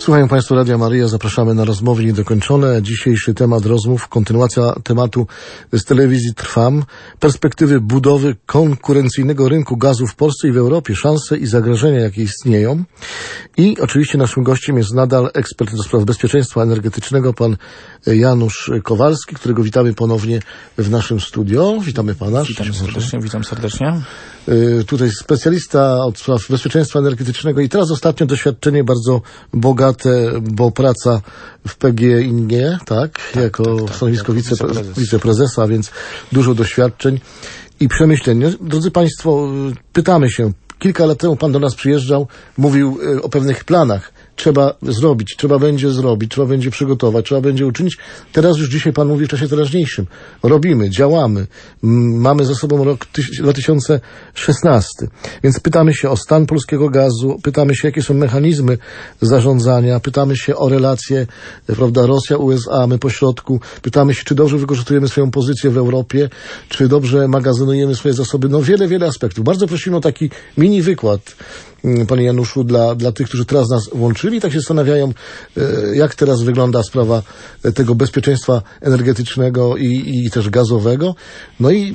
Słuchają Państwo Radia Maryja, zapraszamy na rozmowy niedokończone. Dzisiejszy temat rozmów, kontynuacja tematu z telewizji Trwam, perspektywy budowy konkurencyjnego rynku gazu w Polsce i w Europie, szanse i zagrożenia, jakie istnieją. I oczywiście naszym gościem jest nadal ekspert do spraw bezpieczeństwa energetycznego, pan Janusz Kowalski, którego witamy ponownie w naszym studio. Witamy pana. Witam serdecznie. Tutaj specjalista od spraw bezpieczeństwa energetycznego i teraz ostatnio doświadczenie bardzo bogate, bo praca w PGNiG, tak? Jako stanowisko wiceprezesa, więc dużo doświadczeń i przemyśleń. Drodzy Państwo, pytamy się, kilka lat temu pan do nas przyjeżdżał, mówił o pewnych planach. Trzeba zrobić, trzeba będzie zrobić, trzeba będzie przygotować, trzeba będzie uczynić. Teraz już dzisiaj pan mówi w czasie teraźniejszym. Robimy, działamy. Mamy za sobą rok 2016. Więc pytamy się o stan polskiego gazu, pytamy się, jakie są mechanizmy zarządzania, pytamy się o relacje, prawda, Rosja, USA, my pośrodku. Pytamy się, czy dobrze wykorzystujemy swoją pozycję w Europie, czy dobrze magazynujemy swoje zasoby. No wiele aspektów. Bardzo prosimy o taki mini wykład, panie Januszu, dla tych, którzy teraz nas włączyli i tak się zastanawiają, jak teraz wygląda sprawa tego bezpieczeństwa energetycznego i też gazowego. No i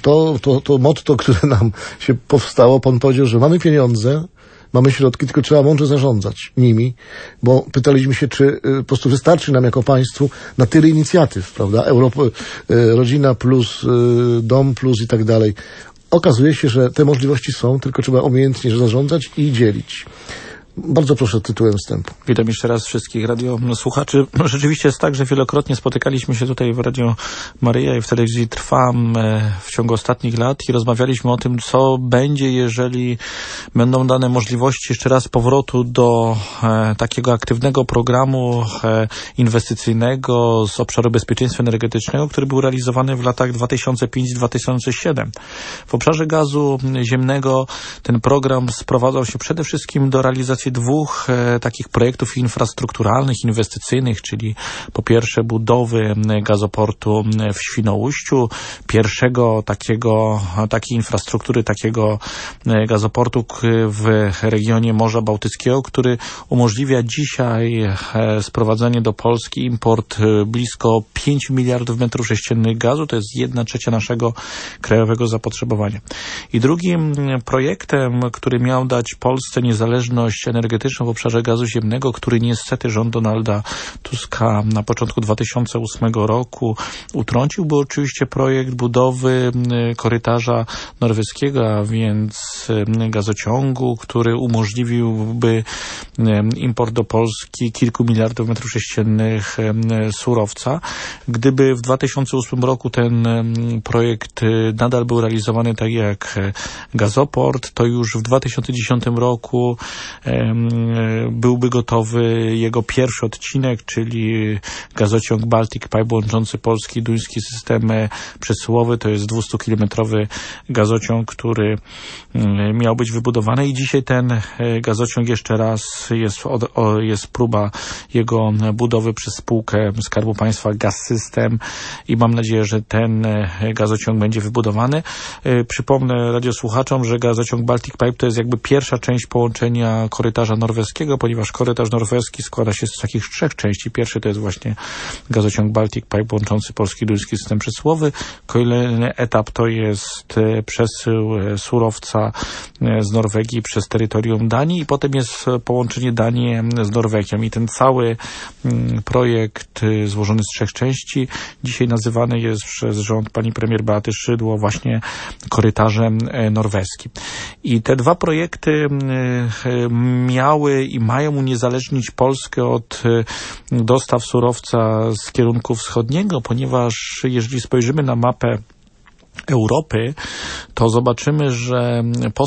to motto, które nam się powstało, pan powiedział, że mamy pieniądze, mamy środki, tylko trzeba mądrze zarządzać nimi, bo pytaliśmy się, czy po prostu wystarczy nam jako państwu na tyle inicjatyw, prawda? Europa, rodzina plus, dom plus i tak dalej. Okazuje się, że te możliwości są, tylko trzeba umiejętnie zarządzać i dzielić. Bardzo proszę tytułem wstępu. Witam jeszcze raz wszystkich radiosłuchaczy. Rzeczywiście jest tak, że wielokrotnie spotykaliśmy się tutaj w Radio Maryja i w telewizji Trwam w ciągu ostatnich lat i rozmawialiśmy o tym, co będzie, jeżeli będą dane możliwości jeszcze raz powrotu do takiego aktywnego programu inwestycyjnego z obszaru bezpieczeństwa energetycznego, który był realizowany w latach 2005-2007. W obszarze gazu ziemnego ten program sprowadzał się przede wszystkim do realizacji dwóch takich projektów infrastrukturalnych, inwestycyjnych, czyli po pierwsze budowy gazoportu w Świnoujściu, pierwszego takiej infrastruktury, takiego gazoportu w regionie Morza Bałtyckiego, który umożliwia dzisiaj sprowadzenie do Polski import blisko 5 miliardów metrów sześciennych gazu, to jest 1/3 naszego krajowego zapotrzebowania. I drugim projektem, który miał dać Polsce niezależność energetyczną w obszarze gazu ziemnego, który niestety rząd Donalda Tuska na początku 2008 roku utrącił, był oczywiście projekt budowy korytarza norweskiego, a więc gazociągu, który umożliwiłby import do Polski kilku miliardów metrów sześciennych surowca. Gdyby w 2008 roku ten projekt nadal był realizowany tak jak gazoport, to już w 2010 roku byłby gotowy jego pierwszy odcinek, czyli gazociąg Baltic Pipe łączący polski i duński system przesyłowy. To jest 200-kilometrowy gazociąg, który miał być wybudowany i dzisiaj ten gazociąg jeszcze raz jest próba jego budowy przez spółkę Skarbu Państwa Gaz-System i mam nadzieję, że ten gazociąg będzie wybudowany. Przypomnę radiosłuchaczom, że gazociąg Baltic Pipe to jest jakby pierwsza część połączenia korytarza norweskiego, ponieważ korytarz norweski składa się z takich 3 części. Pierwszy to jest właśnie gazociąg Baltic Pipe łączący polski i duński system przesyłowy. Kolejny etap to jest przesył surowca z Norwegii przez terytorium Danii i potem jest połączenie Danii z Norwegią. I ten cały projekt złożony z 3 części dzisiaj nazywany jest przez rząd pani premier Beaty Szydło właśnie korytarzem norweskim. I te dwa projekty miały i mają uniezależnić Polskę od dostaw surowca z kierunku wschodniego, ponieważ jeżeli spojrzymy na mapę Europy, to zobaczymy, że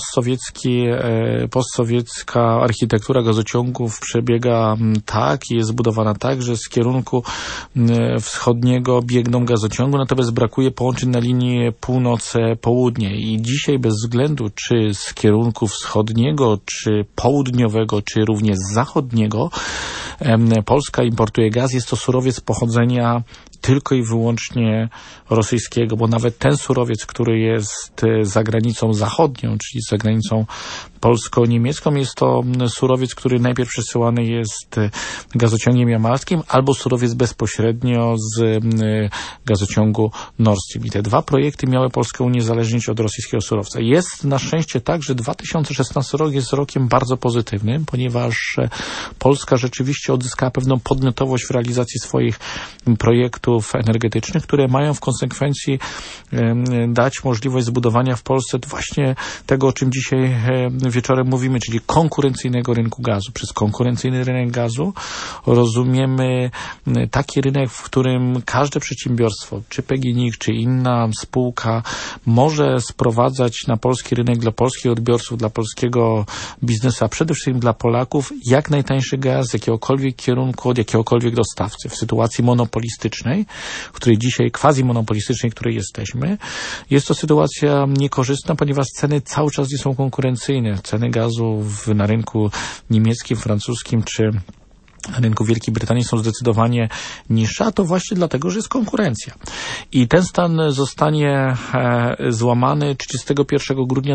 postsowiecka architektura gazociągów przebiega tak i jest zbudowana tak, że z kierunku wschodniego biegną gazociągu, natomiast brakuje połączeń na linii północ-południe. I dzisiaj bez względu czy z kierunku wschodniego, czy południowego, czy również zachodniego, Polska importuje gaz, jest to surowiec pochodzenia tylko i wyłącznie rosyjskiego, bo nawet ten surowiec, który jest za granicą zachodnią, czyli za granicą polsko-niemiecką, jest to surowiec, który najpierw przesyłany jest gazociągiem jamalskim albo surowiec bezpośrednio z gazociągu Nord Stream. I te dwa projekty miały Polskę uniezależnić od rosyjskiego surowca. Jest na szczęście tak, że 2016 rok jest rokiem bardzo pozytywnym, ponieważ Polska rzeczywiście odzyskała pewną podmiotowość w realizacji swoich projektów energetycznych, które mają w konsekwencji dać możliwość zbudowania w Polsce właśnie tego, o czym dzisiaj wieczorem mówimy, czyli konkurencyjnego rynku gazu. Przez konkurencyjny rynek gazu rozumiemy taki rynek, w którym każde przedsiębiorstwo, czy PGNiG, czy inna spółka może sprowadzać na polski rynek dla polskich odbiorców, dla polskiego biznesu, a przede wszystkim dla Polaków jak najtańszy gaz z jakiegokolwiek kierunku, od jakiegokolwiek dostawcy. W sytuacji monopolistycznej, w której dzisiaj, quasi-monopolistycznej, w której jesteśmy, jest to sytuacja niekorzystna, ponieważ ceny cały czas nie są konkurencyjne. Ceny gazu na rynku niemieckim, francuskim czy na rynku Wielkiej Brytanii są zdecydowanie niższe, a to właśnie dlatego, że jest konkurencja. I ten stan zostanie złamany 31 grudnia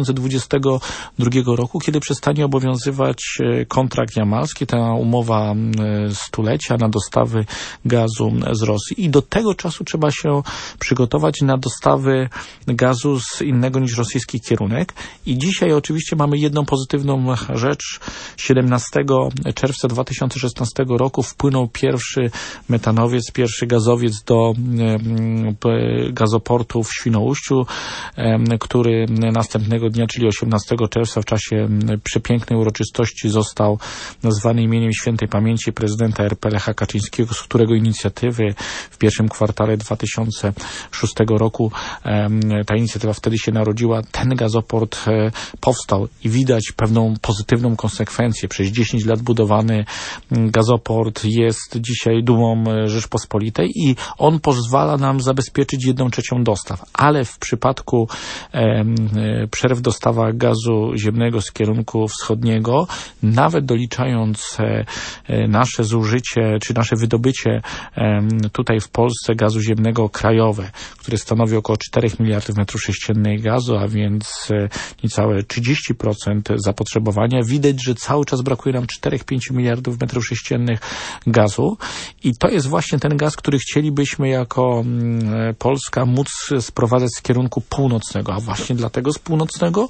2022 roku, kiedy przestanie obowiązywać kontrakt jamalski, ta umowa stulecia na dostawy gazu z Rosji. I do tego czasu trzeba się przygotować na dostawy gazu z innego niż rosyjski kierunek. I dzisiaj oczywiście mamy jedną pozytywną rzecz. 17 czerwca 2016 roku wpłynął pierwszy metanowiec, pierwszy gazowiec do gazoportu w Świnoujściu, który następnego dnia, czyli 18 czerwca w czasie przepięknej uroczystości został nazwany imieniem świętej pamięci prezydenta RP Lecha Kaczyńskiego, z którego inicjatywy w pierwszym kwartale 2006 roku ta inicjatywa wtedy się narodziła. Ten gazoport powstał i widać pewną pozytywną konsekwencję. Przez 10 lat budowany gazoport jest dzisiaj dumą Rzeczpospolitej i on pozwala nam zabezpieczyć 1/3 dostaw. Ale w przypadku przerw w dostawach gazu ziemnego z kierunku wschodniego, nawet doliczając nasze zużycie, czy nasze wydobycie tutaj w Polsce gazu ziemnego krajowe, które stanowi około 4 miliardów metrów sześciennych gazu, a więc niecałe 30% zapotrzebowania, widać, że cały czas brakuje nam 4-5 miliardów metrów sześciennych gazu i to jest właśnie ten gaz, który chcielibyśmy jako Polska móc sprowadzać z kierunku północnego, a właśnie dlatego z północnego,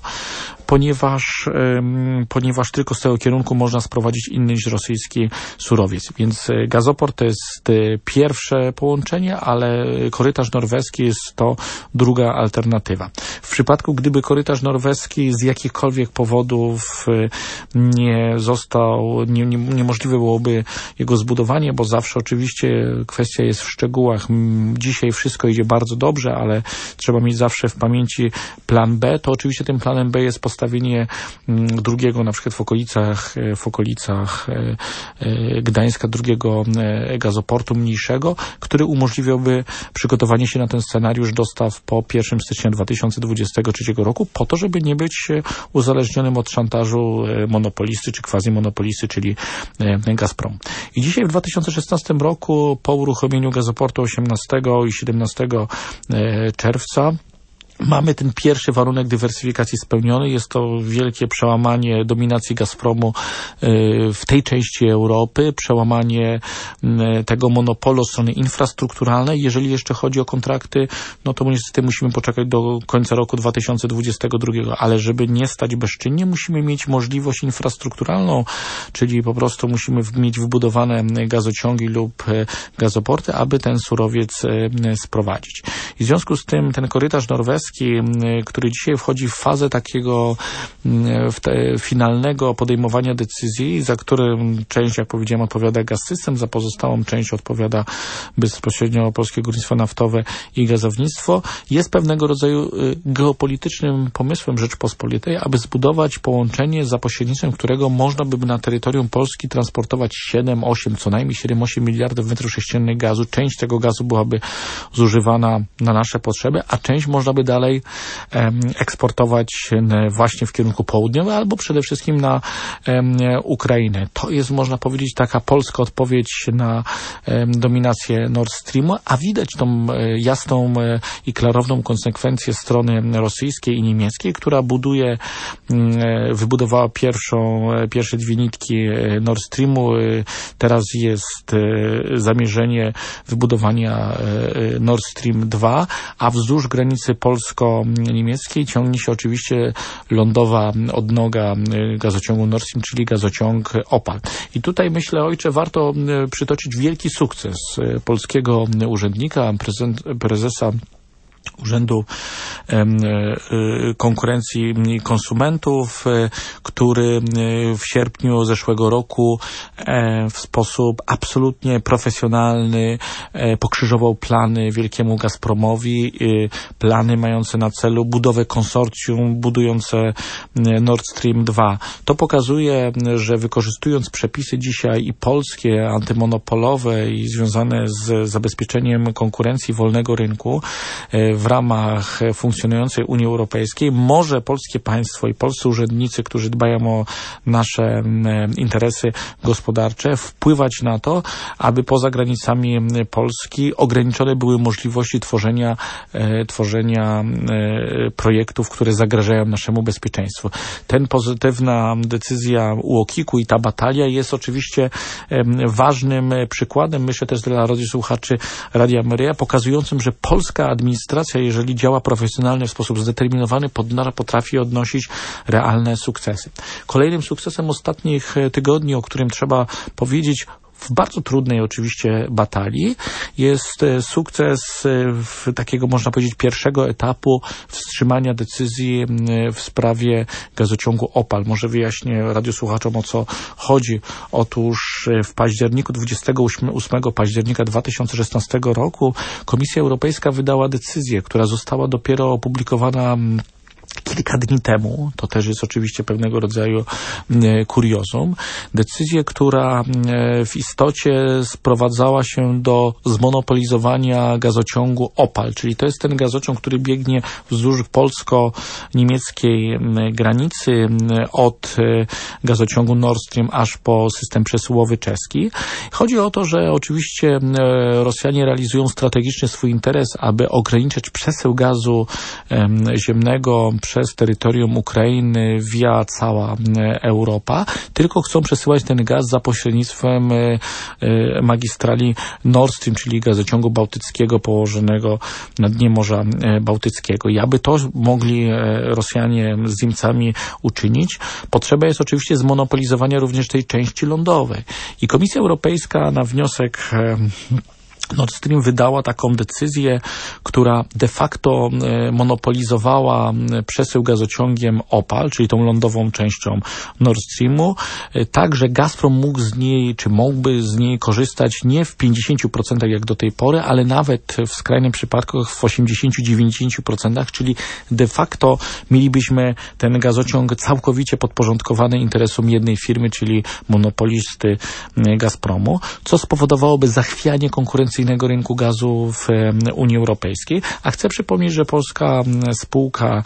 ponieważ tylko z tego kierunku można sprowadzić inny niż rosyjski surowiec. Więc gazoport to jest pierwsze połączenie, ale korytarz norweski jest to druga alternatywa. W przypadku, gdyby korytarz norweski z jakichkolwiek powodów nie został, niemożliwe byłoby jego zbudowanie, bo zawsze oczywiście kwestia jest w szczegółach. Dzisiaj wszystko idzie bardzo dobrze, ale trzeba mieć zawsze w pamięci plan B. To oczywiście tym planem B jest postawienie drugiego, na przykład w okolicach Gdańska, drugiego gazoportu mniejszego, który umożliwiałby przygotowanie się na ten scenariusz dostaw po 1 stycznia 2023 roku, po to, żeby nie być uzależnionym od szantażu monopolisty czy quasi-monopolisty, czyli Gazprom. I dzisiaj w 2016 roku po uruchomieniu gazoportu 18 i 17 czerwca mamy ten pierwszy warunek dywersyfikacji spełniony. Jest to wielkie przełamanie dominacji Gazpromu w tej części Europy, przełamanie tego monopolu od strony infrastrukturalnej. Jeżeli jeszcze chodzi o kontrakty, no to niestety musimy poczekać do końca roku 2022, ale żeby nie stać bezczynnie, musimy mieć możliwość infrastrukturalną, czyli po prostu musimy mieć wybudowane gazociągi lub gazoporty, aby ten surowiec sprowadzić. I w związku z tym ten korytarz norweski, który dzisiaj wchodzi w fazę takiego finalnego podejmowania decyzji, za którym część, jak powiedziałem, odpowiada Gaz-System, za pozostałą część odpowiada bezpośrednio Polskie Górnictwo Naftowe i Gazownictwo, jest pewnego rodzaju geopolitycznym pomysłem Rzeczpospolitej, aby zbudować połączenie, za pośrednictwem którego można by na terytorium Polski transportować 7-8, co najmniej 7-8 miliardów metrów sześciennych gazu. Część tego gazu byłaby zużywana na nasze potrzeby, a część można by dalej eksportować właśnie w kierunku południowym albo przede wszystkim na Ukrainę. To jest, można powiedzieć, taka polska odpowiedź na dominację Nord Streamu, a widać tą jasną i klarowną konsekwencję strony rosyjskiej i niemieckiej, która wybudowała pierwsze dwie nitki Nord Streamu. Teraz jest zamierzenie wybudowania Nord Stream 2, a wzdłuż granicy polsko-niemieckiej ciągnie się oczywiście lądowa odnoga gazociągu Nord Stream, czyli gazociąg Opal. I tutaj myślę, ojcze, warto przytoczyć wielki sukces polskiego urzędnika, prezesa Urzędu Konkurencji i Konsumentów, który w sierpniu zeszłego roku w sposób absolutnie profesjonalny pokrzyżował plany wielkiemu Gazpromowi, plany mające na celu budowę konsorcjum budujące Nord Stream 2. To pokazuje, że wykorzystując przepisy dzisiaj i polskie, antymonopolowe i związane z zabezpieczeniem konkurencji wolnego rynku, w ramach funkcjonującej Unii Europejskiej może polskie państwo i polscy urzędnicy, którzy dbają o nasze interesy gospodarcze, wpływać na to, aby poza granicami Polski ograniczone były możliwości tworzenia projektów, które zagrażają naszemu bezpieczeństwu. Ten pozytywna decyzja UOKiK-u i ta batalia jest oczywiście ważnym przykładem, myślę też dla radiosłuchaczy Radia Maryja, pokazującym, że polska administracja, jeżeli działa profesjonalnie w sposób zdeterminowany, potrafi odnosić realne sukcesy. Kolejnym sukcesem ostatnich tygodni, o którym trzeba powiedzieć, w bardzo trudnej oczywiście batalii, jest sukces takiego, można powiedzieć, pierwszego etapu wstrzymania decyzji w sprawie gazociągu Opal. Może wyjaśnię radiosłuchaczom, o co chodzi. Otóż w październiku, 28 października 2016 roku Komisja Europejska wydała decyzję, która została dopiero opublikowana kilka dni temu, to też jest oczywiście pewnego rodzaju kuriozum, decyzję, która w istocie sprowadzała się do zmonopolizowania gazociągu Opal, czyli to jest ten gazociąg, który biegnie wzdłuż polsko-niemieckiej granicy od gazociągu Nord Stream aż po system przesyłowy czeski. Chodzi o to, że oczywiście Rosjanie realizują strategicznie swój interes, aby ograniczyć przesył gazu ziemnego przez terytorium Ukrainy via cała Europa, tylko chcą przesyłać ten gaz za pośrednictwem magistrali Nord Stream, czyli gazociągu bałtyckiego położonego na dnie Morza Bałtyckiego. I aby to mogli Rosjanie z Niemcami uczynić, potrzeba jest oczywiście zmonopolizowania również tej części lądowej. I Komisja Europejska na wniosek Nord Stream wydała taką decyzję, która de facto monopolizowała przesył gazociągiem Opal, czyli tą lądową częścią Nord Streamu, tak, że Gazprom mógł z niej, czy mógłby z niej korzystać nie w 50% jak do tej pory, ale nawet w skrajnym przypadku w 80-90%, czyli de facto mielibyśmy ten gazociąg całkowicie podporządkowany interesom jednej firmy, czyli monopolisty Gazpromu, co spowodowałoby zachwianie konkurencyjnego rynku gazu w Unii Europejskiej. A chcę przypomnieć, że polska spółka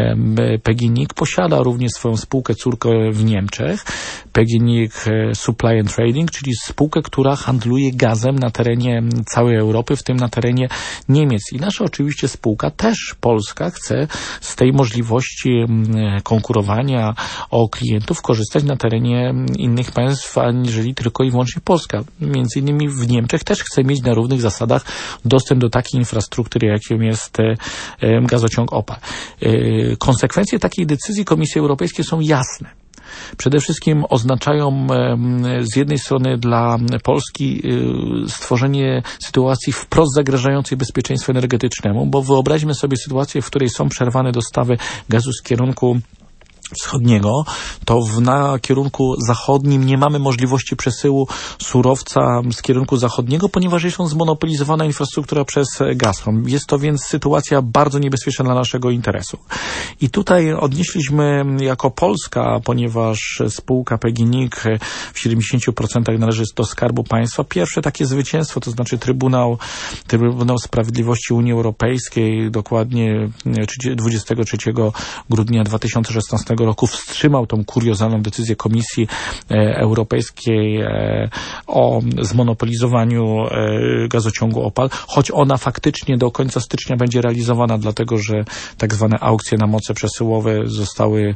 PGNiG posiada również swoją spółkę córkę w Niemczech, PGNiG Supply and Trading, czyli spółkę, która handluje gazem na terenie całej Europy, w tym na terenie Niemiec. I nasza oczywiście spółka, też polska, chce z tej możliwości konkurowania o klientów korzystać na terenie innych państw, aniżeli tylko i wyłącznie Polska. Między innymi w Niemczech też chce mieć na równych zasadach dostęp do takiej infrastruktury, jaką jest gazociąg Opal. Konsekwencje takiej decyzji Komisji Europejskiej są jasne. Przede wszystkim oznaczają z jednej strony dla Polski stworzenie sytuacji wprost zagrażającej bezpieczeństwu energetycznemu, bo wyobraźmy sobie sytuację, w której są przerwane dostawy gazu z kierunku wschodniego, to na kierunku zachodnim nie mamy możliwości przesyłu surowca z kierunku zachodniego, ponieważ jest on zmonopolizowana infrastruktura przez Gazprom. Jest to więc sytuacja bardzo niebezpieczna dla naszego interesu. I tutaj odnieśliśmy jako Polska, ponieważ spółka PGNiG w 70% należy do Skarbu Państwa, pierwsze takie zwycięstwo, to znaczy Trybunał Sprawiedliwości Unii Europejskiej dokładnie 23 grudnia 2016 roku wstrzymał tą kuriozalną decyzję Komisji Europejskiej o zmonopolizowaniu gazociągu OPAL, choć ona faktycznie do końca stycznia będzie realizowana, dlatego że tak zwane aukcje na moce przesyłowe zostały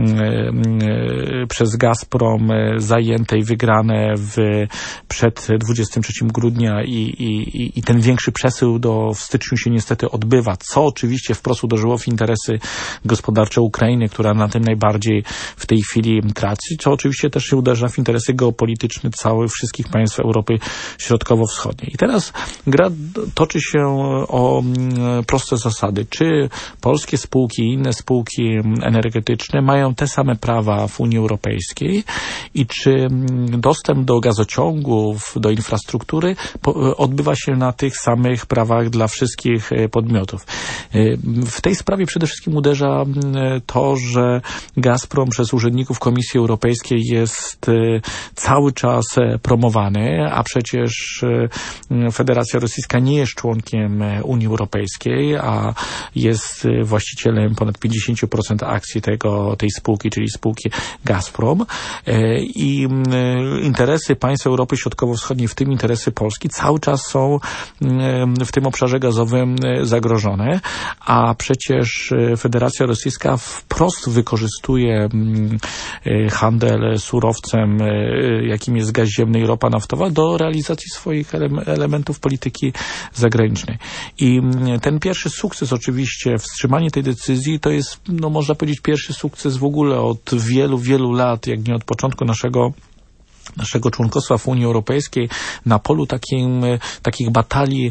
przez Gazprom zajęte i wygrane przed 23 grudnia i ten większy przesył w styczniu się niestety odbywa, co oczywiście wprost uderzyło w interesy gospodarcze Ukrainy, która na tym najbardziej w tej chwili traci, co oczywiście też się uderza w interesy geopolityczne wszystkich państw Europy Środkowo-Wschodniej. I teraz gra toczy się o proste zasady. Czy polskie spółki i inne spółki energetyczne mają te same prawa w Unii Europejskiej i czy dostęp do gazociągów, do infrastruktury odbywa się na tych samych prawach dla wszystkich podmiotów. W tej sprawie przede wszystkim uderza to, że Gazprom przez urzędników Komisji Europejskiej jest cały czas promowany, a przecież Federacja Rosyjska nie jest członkiem Unii Europejskiej, a jest właścicielem ponad 50% akcji tej spółki, czyli spółki Gazprom. I interesy państw Europy Środkowo-Wschodniej, w tym interesy Polski, cały czas są w tym obszarze gazowym zagrożone, a przecież Federacja Rosyjska wprost wykorzystuje handel surowcem, jakim jest gaz ziemny i ropa naftowa, do realizacji swoich elementów polityki zagranicznej. I ten pierwszy sukces, oczywiście wstrzymanie tej decyzji, to jest, można powiedzieć, pierwszy sukces w ogóle od wielu, wielu lat, jak nie od początku naszego członkostwa w Unii Europejskiej na polu takich batalii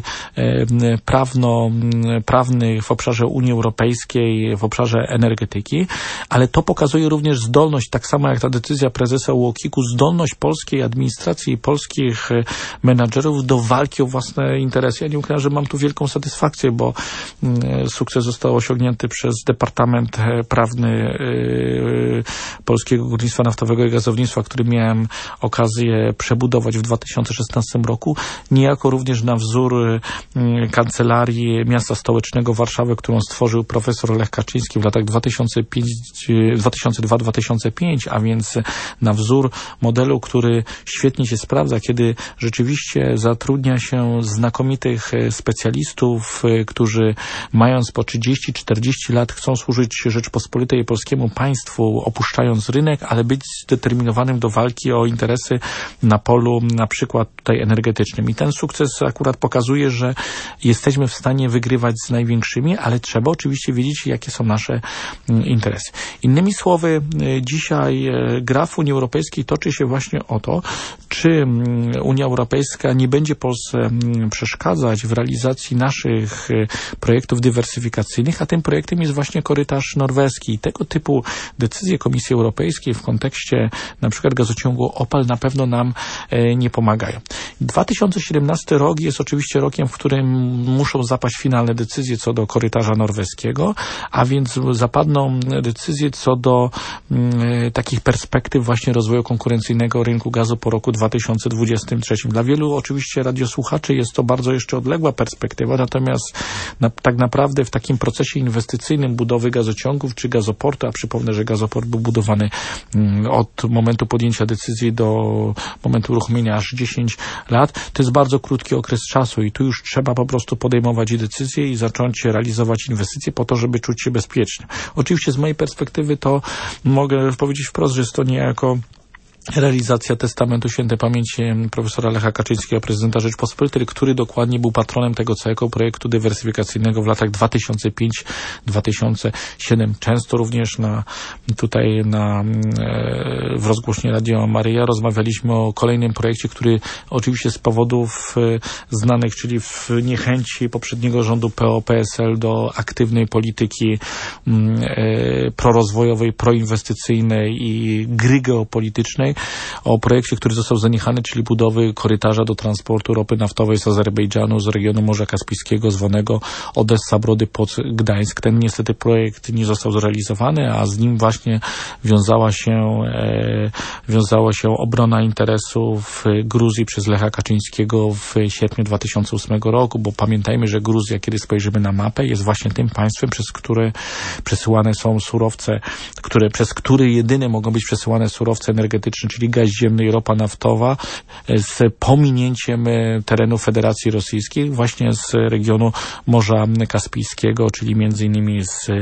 prawnych w obszarze Unii Europejskiej, w obszarze energetyki, ale to pokazuje również zdolność, tak samo jak ta decyzja prezesa UOKiK-u, zdolność polskiej administracji i polskich menadżerów do walki o własne interesy. Ja nie ukrywam, że mam tu wielką satysfakcję, bo sukces został osiągnięty przez Departament Prawny Polskiego Górnictwa Naftowego i Gazownictwa, który miałem okazję przebudować w 2016 roku, niejako również na wzór Kancelarii Miasta Stołecznego Warszawy, którą stworzył profesor Lech Kaczyński w latach 2002-2005, a więc na wzór modelu, który świetnie się sprawdza, kiedy rzeczywiście zatrudnia się znakomitych specjalistów, którzy mając po 30-40 lat chcą służyć Rzeczpospolitej i polskiemu państwu, opuszczając rynek, ale być zdeterminowanym do walki o interesy na polu na przykład tutaj energetycznym. I ten sukces akurat pokazuje, że jesteśmy w stanie wygrywać z największymi, ale trzeba oczywiście wiedzieć, jakie są nasze interesy. Innymi słowy, dzisiaj gra w Unii Europejskiej toczy się właśnie o to, czy Unia Europejska nie będzie Polsce przeszkadzać w realizacji naszych projektów dywersyfikacyjnych, a tym projektem jest właśnie korytarz norweski. I tego typu decyzje Komisji Europejskiej w kontekście na przykład gazociągu OPAL na pewno nam nie pomagają. 2017 rok jest oczywiście rokiem, w którym muszą zapaść finalne decyzje co do korytarza norweskiego, a więc zapadną decyzje co do takich perspektyw właśnie rozwoju konkurencyjnego rynku gazu po roku 2023. Dla wielu oczywiście radiosłuchaczy jest to bardzo jeszcze odległa perspektywa, natomiast tak naprawdę w takim procesie inwestycyjnym budowy gazociągów czy gazoportu, a przypomnę, że gazoport był budowany od momentu podjęcia decyzji do momentu uruchomienia aż 10 lat, to jest bardzo krótki okres czasu i tu już trzeba po prostu podejmować decyzje i zacząć realizować inwestycje po to, żeby czuć się bezpiecznie. Oczywiście z mojej perspektywy to mogę powiedzieć wprost, że jest to niejako realizacja testamentu świętej pamięci profesora Lecha Kaczyńskiego, prezydenta Rzeczpospolitej, który dokładnie był patronem tego całego projektu dywersyfikacyjnego w latach 2005-2007. Często również w rozgłośni Radio Maryja rozmawialiśmy o kolejnym projekcie, który oczywiście z powodów znanych, czyli w niechęci poprzedniego rządu PO-PSL do aktywnej polityki prorozwojowej, proinwestycyjnej i gry geopolitycznej, o projekcie, który został zaniechany, czyli budowy korytarza do transportu ropy naftowej z Azerbejdżanu, z regionu Morza Kaspijskiego, zwanego Odessa, Brody pod Gdańsk. Ten niestety projekt nie został zrealizowany, a z nim właśnie wiązała się obrona interesów Gruzji przez Lecha Kaczyńskiego w sierpniu 2008 roku, bo pamiętajmy, że Gruzja, kiedy spojrzymy na mapę, jest właśnie tym państwem, przez które przesyłane są surowce, przez które jedyne mogą być przesyłane surowce energetyczne, czyli gaz ziemny i ropa naftowa, z pominięciem terenu Federacji Rosyjskiej, właśnie z regionu Morza Kaspijskiego, czyli między innymi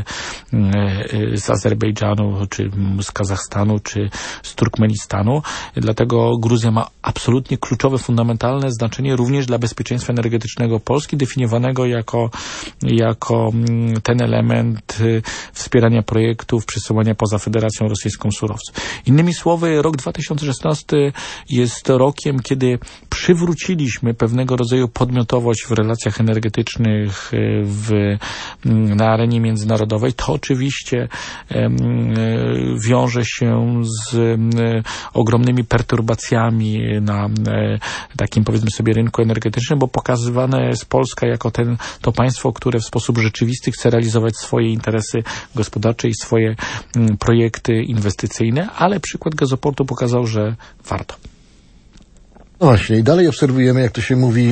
z Azerbejdżanu, czy z Kazachstanu, czy z Turkmenistanu. Dlatego Gruzja ma absolutnie kluczowe, fundamentalne znaczenie również dla bezpieczeństwa energetycznego Polski, definiowanego jako ten element wspierania projektów przesyłania poza Federacją Rosyjską surowców. Innymi słowy, rok 2016 jest rokiem, kiedy przywróciliśmy pewnego rodzaju podmiotowość w relacjach energetycznych na arenie międzynarodowej. To oczywiście wiąże się z ogromnymi perturbacjami na takim, powiedzmy sobie, rynku energetycznym, bo pokazywane jest Polska jako to państwo, które w sposób rzeczywisty chce realizować swoje interesy gospodarcze i swoje projekty inwestycyjne, ale przykład gazoportu pokazał, że warto. No właśnie, i dalej obserwujemy, jak to się mówi,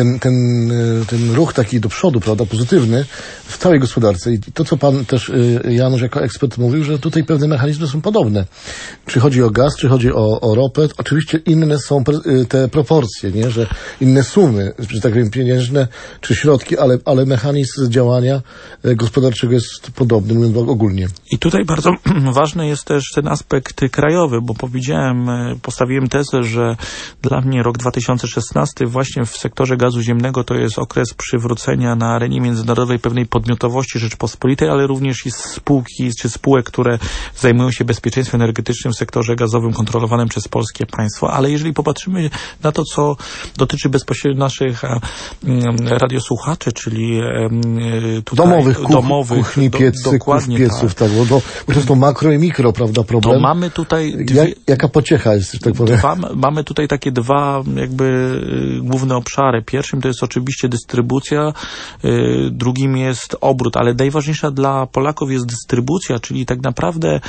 ten ruch taki do przodu, prawda, pozytywny w całej gospodarce. I to, co pan też, Janusz, jako ekspert mówił, że tutaj pewne mechanizmy są podobne. Czy chodzi o gaz, czy chodzi o ropę, oczywiście inne są te proporcje, nie, że inne sumy, że tak powiem, pieniężne, czy środki, ale mechanizm działania gospodarczego jest podobny, mówiąc ogólnie. I tutaj bardzo ważny jest też ten aspekt krajowy, bo postawiłem tezę, że dla mnie rok 2016 właśnie w sektorze gazu ziemnego to jest okres przywrócenia na arenie międzynarodowej pewnej podmiotowości Rzeczpospolitej, ale również i spółki czy spółek, które zajmują się bezpieczeństwem energetycznym w sektorze gazowym kontrolowanym przez polskie państwo. Ale jeżeli popatrzymy na to, co dotyczy bezpośrednio naszych radiosłuchaczy, czyli tutaj domowych kuchni, pieców, tak, bo to jest to makro i mikro, prawda, problem. To mamy tutaj jaka pociecha jest, że tak powiem. Mamy tutaj takie dwa jakby główne obszary. Pierwszym to jest oczywiście dystrybucja, drugim jest obrót, ale najważniejsza dla Polaków jest dystrybucja, czyli tak naprawdę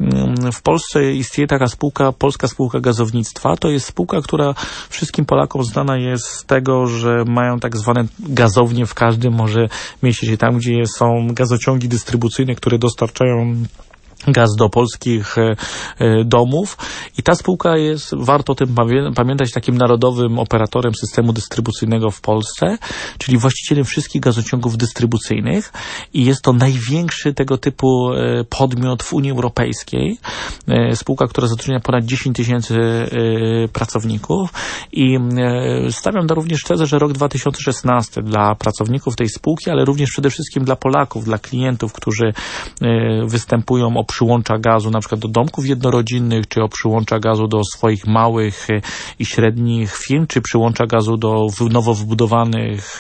w Polsce istnieje taka spółka, Polska Spółka Gazownictwa. To jest spółka, która wszystkim Polakom znana jest z tego, że mają tak zwane gazownie w każdym może mieście, czyli tam, gdzie są gazociągi dystrybucyjne, które dostarczają gaz do polskich domów i ta spółka jest, warto o tym pamiętać, takim narodowym operatorem systemu dystrybucyjnego w Polsce, czyli właścicielem wszystkich gazociągów dystrybucyjnych i jest to największy tego typu podmiot w Unii Europejskiej. Spółka, która zatrudnia ponad 10 000 pracowników i stawiam również tezę, że rok 2016 dla pracowników tej spółki, ale również przede wszystkim dla Polaków, dla klientów, którzy występują o przyłącza gazu na przykład do domków jednorodzinnych, czy o przyłącza gazu do swoich małych i średnich firm, czy przyłącza gazu do nowo wybudowanych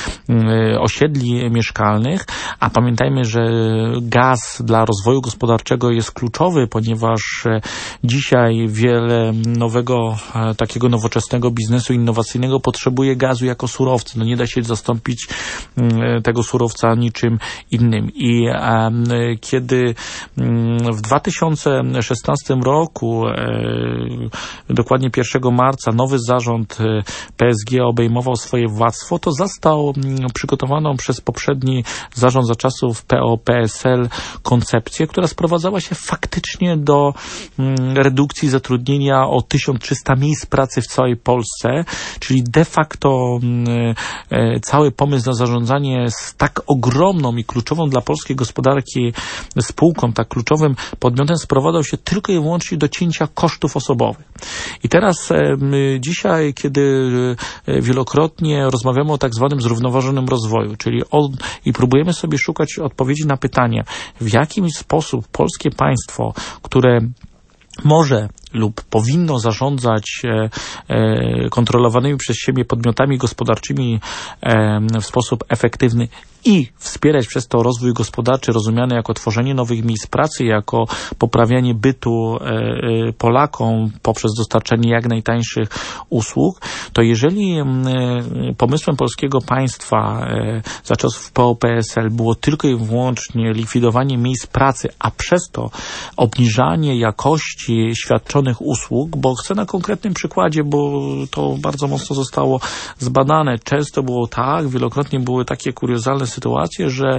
osiedli mieszkalnych. A pamiętajmy, że gaz dla rozwoju gospodarczego jest kluczowy, ponieważ dzisiaj wiele nowego, takiego nowoczesnego biznesu innowacyjnego potrzebuje gazu jako surowca. No nie da się zastąpić tego surowca niczym innym. I kiedy w 2016 roku, dokładnie 1 marca, nowy zarząd PSG obejmował swoje władztwo, to zastał przygotowaną przez poprzedni zarząd za czasów PO-PSL koncepcję, która sprowadzała się faktycznie do redukcji zatrudnienia o 1300 miejsc pracy w całej Polsce, czyli de facto cały pomysł na zarządzanie z tak ogromną i kluczową dla polskiej gospodarki spółką, tak kluczową kluczowym podmiotem, sprowadzał się tylko i wyłącznie do cięcia kosztów osobowych. I teraz dzisiaj, kiedy wielokrotnie rozmawiamy o tak zwanym zrównoważonym rozwoju, czyli i próbujemy sobie szukać odpowiedzi na pytanie, w jaki sposób polskie państwo, które może lub powinno zarządzać kontrolowanymi przez siebie podmiotami gospodarczymi w sposób efektywny i wspierać przez to rozwój gospodarczy rozumiany jako tworzenie nowych miejsc pracy, jako poprawianie bytu Polakom poprzez dostarczanie jak najtańszych usług, to jeżeli pomysłem polskiego państwa za czasów PO-PSL było tylko i wyłącznie likwidowanie miejsc pracy, a przez to obniżanie jakości świadczonych usług, bo chcę na konkretnym przykładzie, bo to bardzo mocno zostało zbadane. Często było tak, wielokrotnie były takie kuriozalne sytuacje, że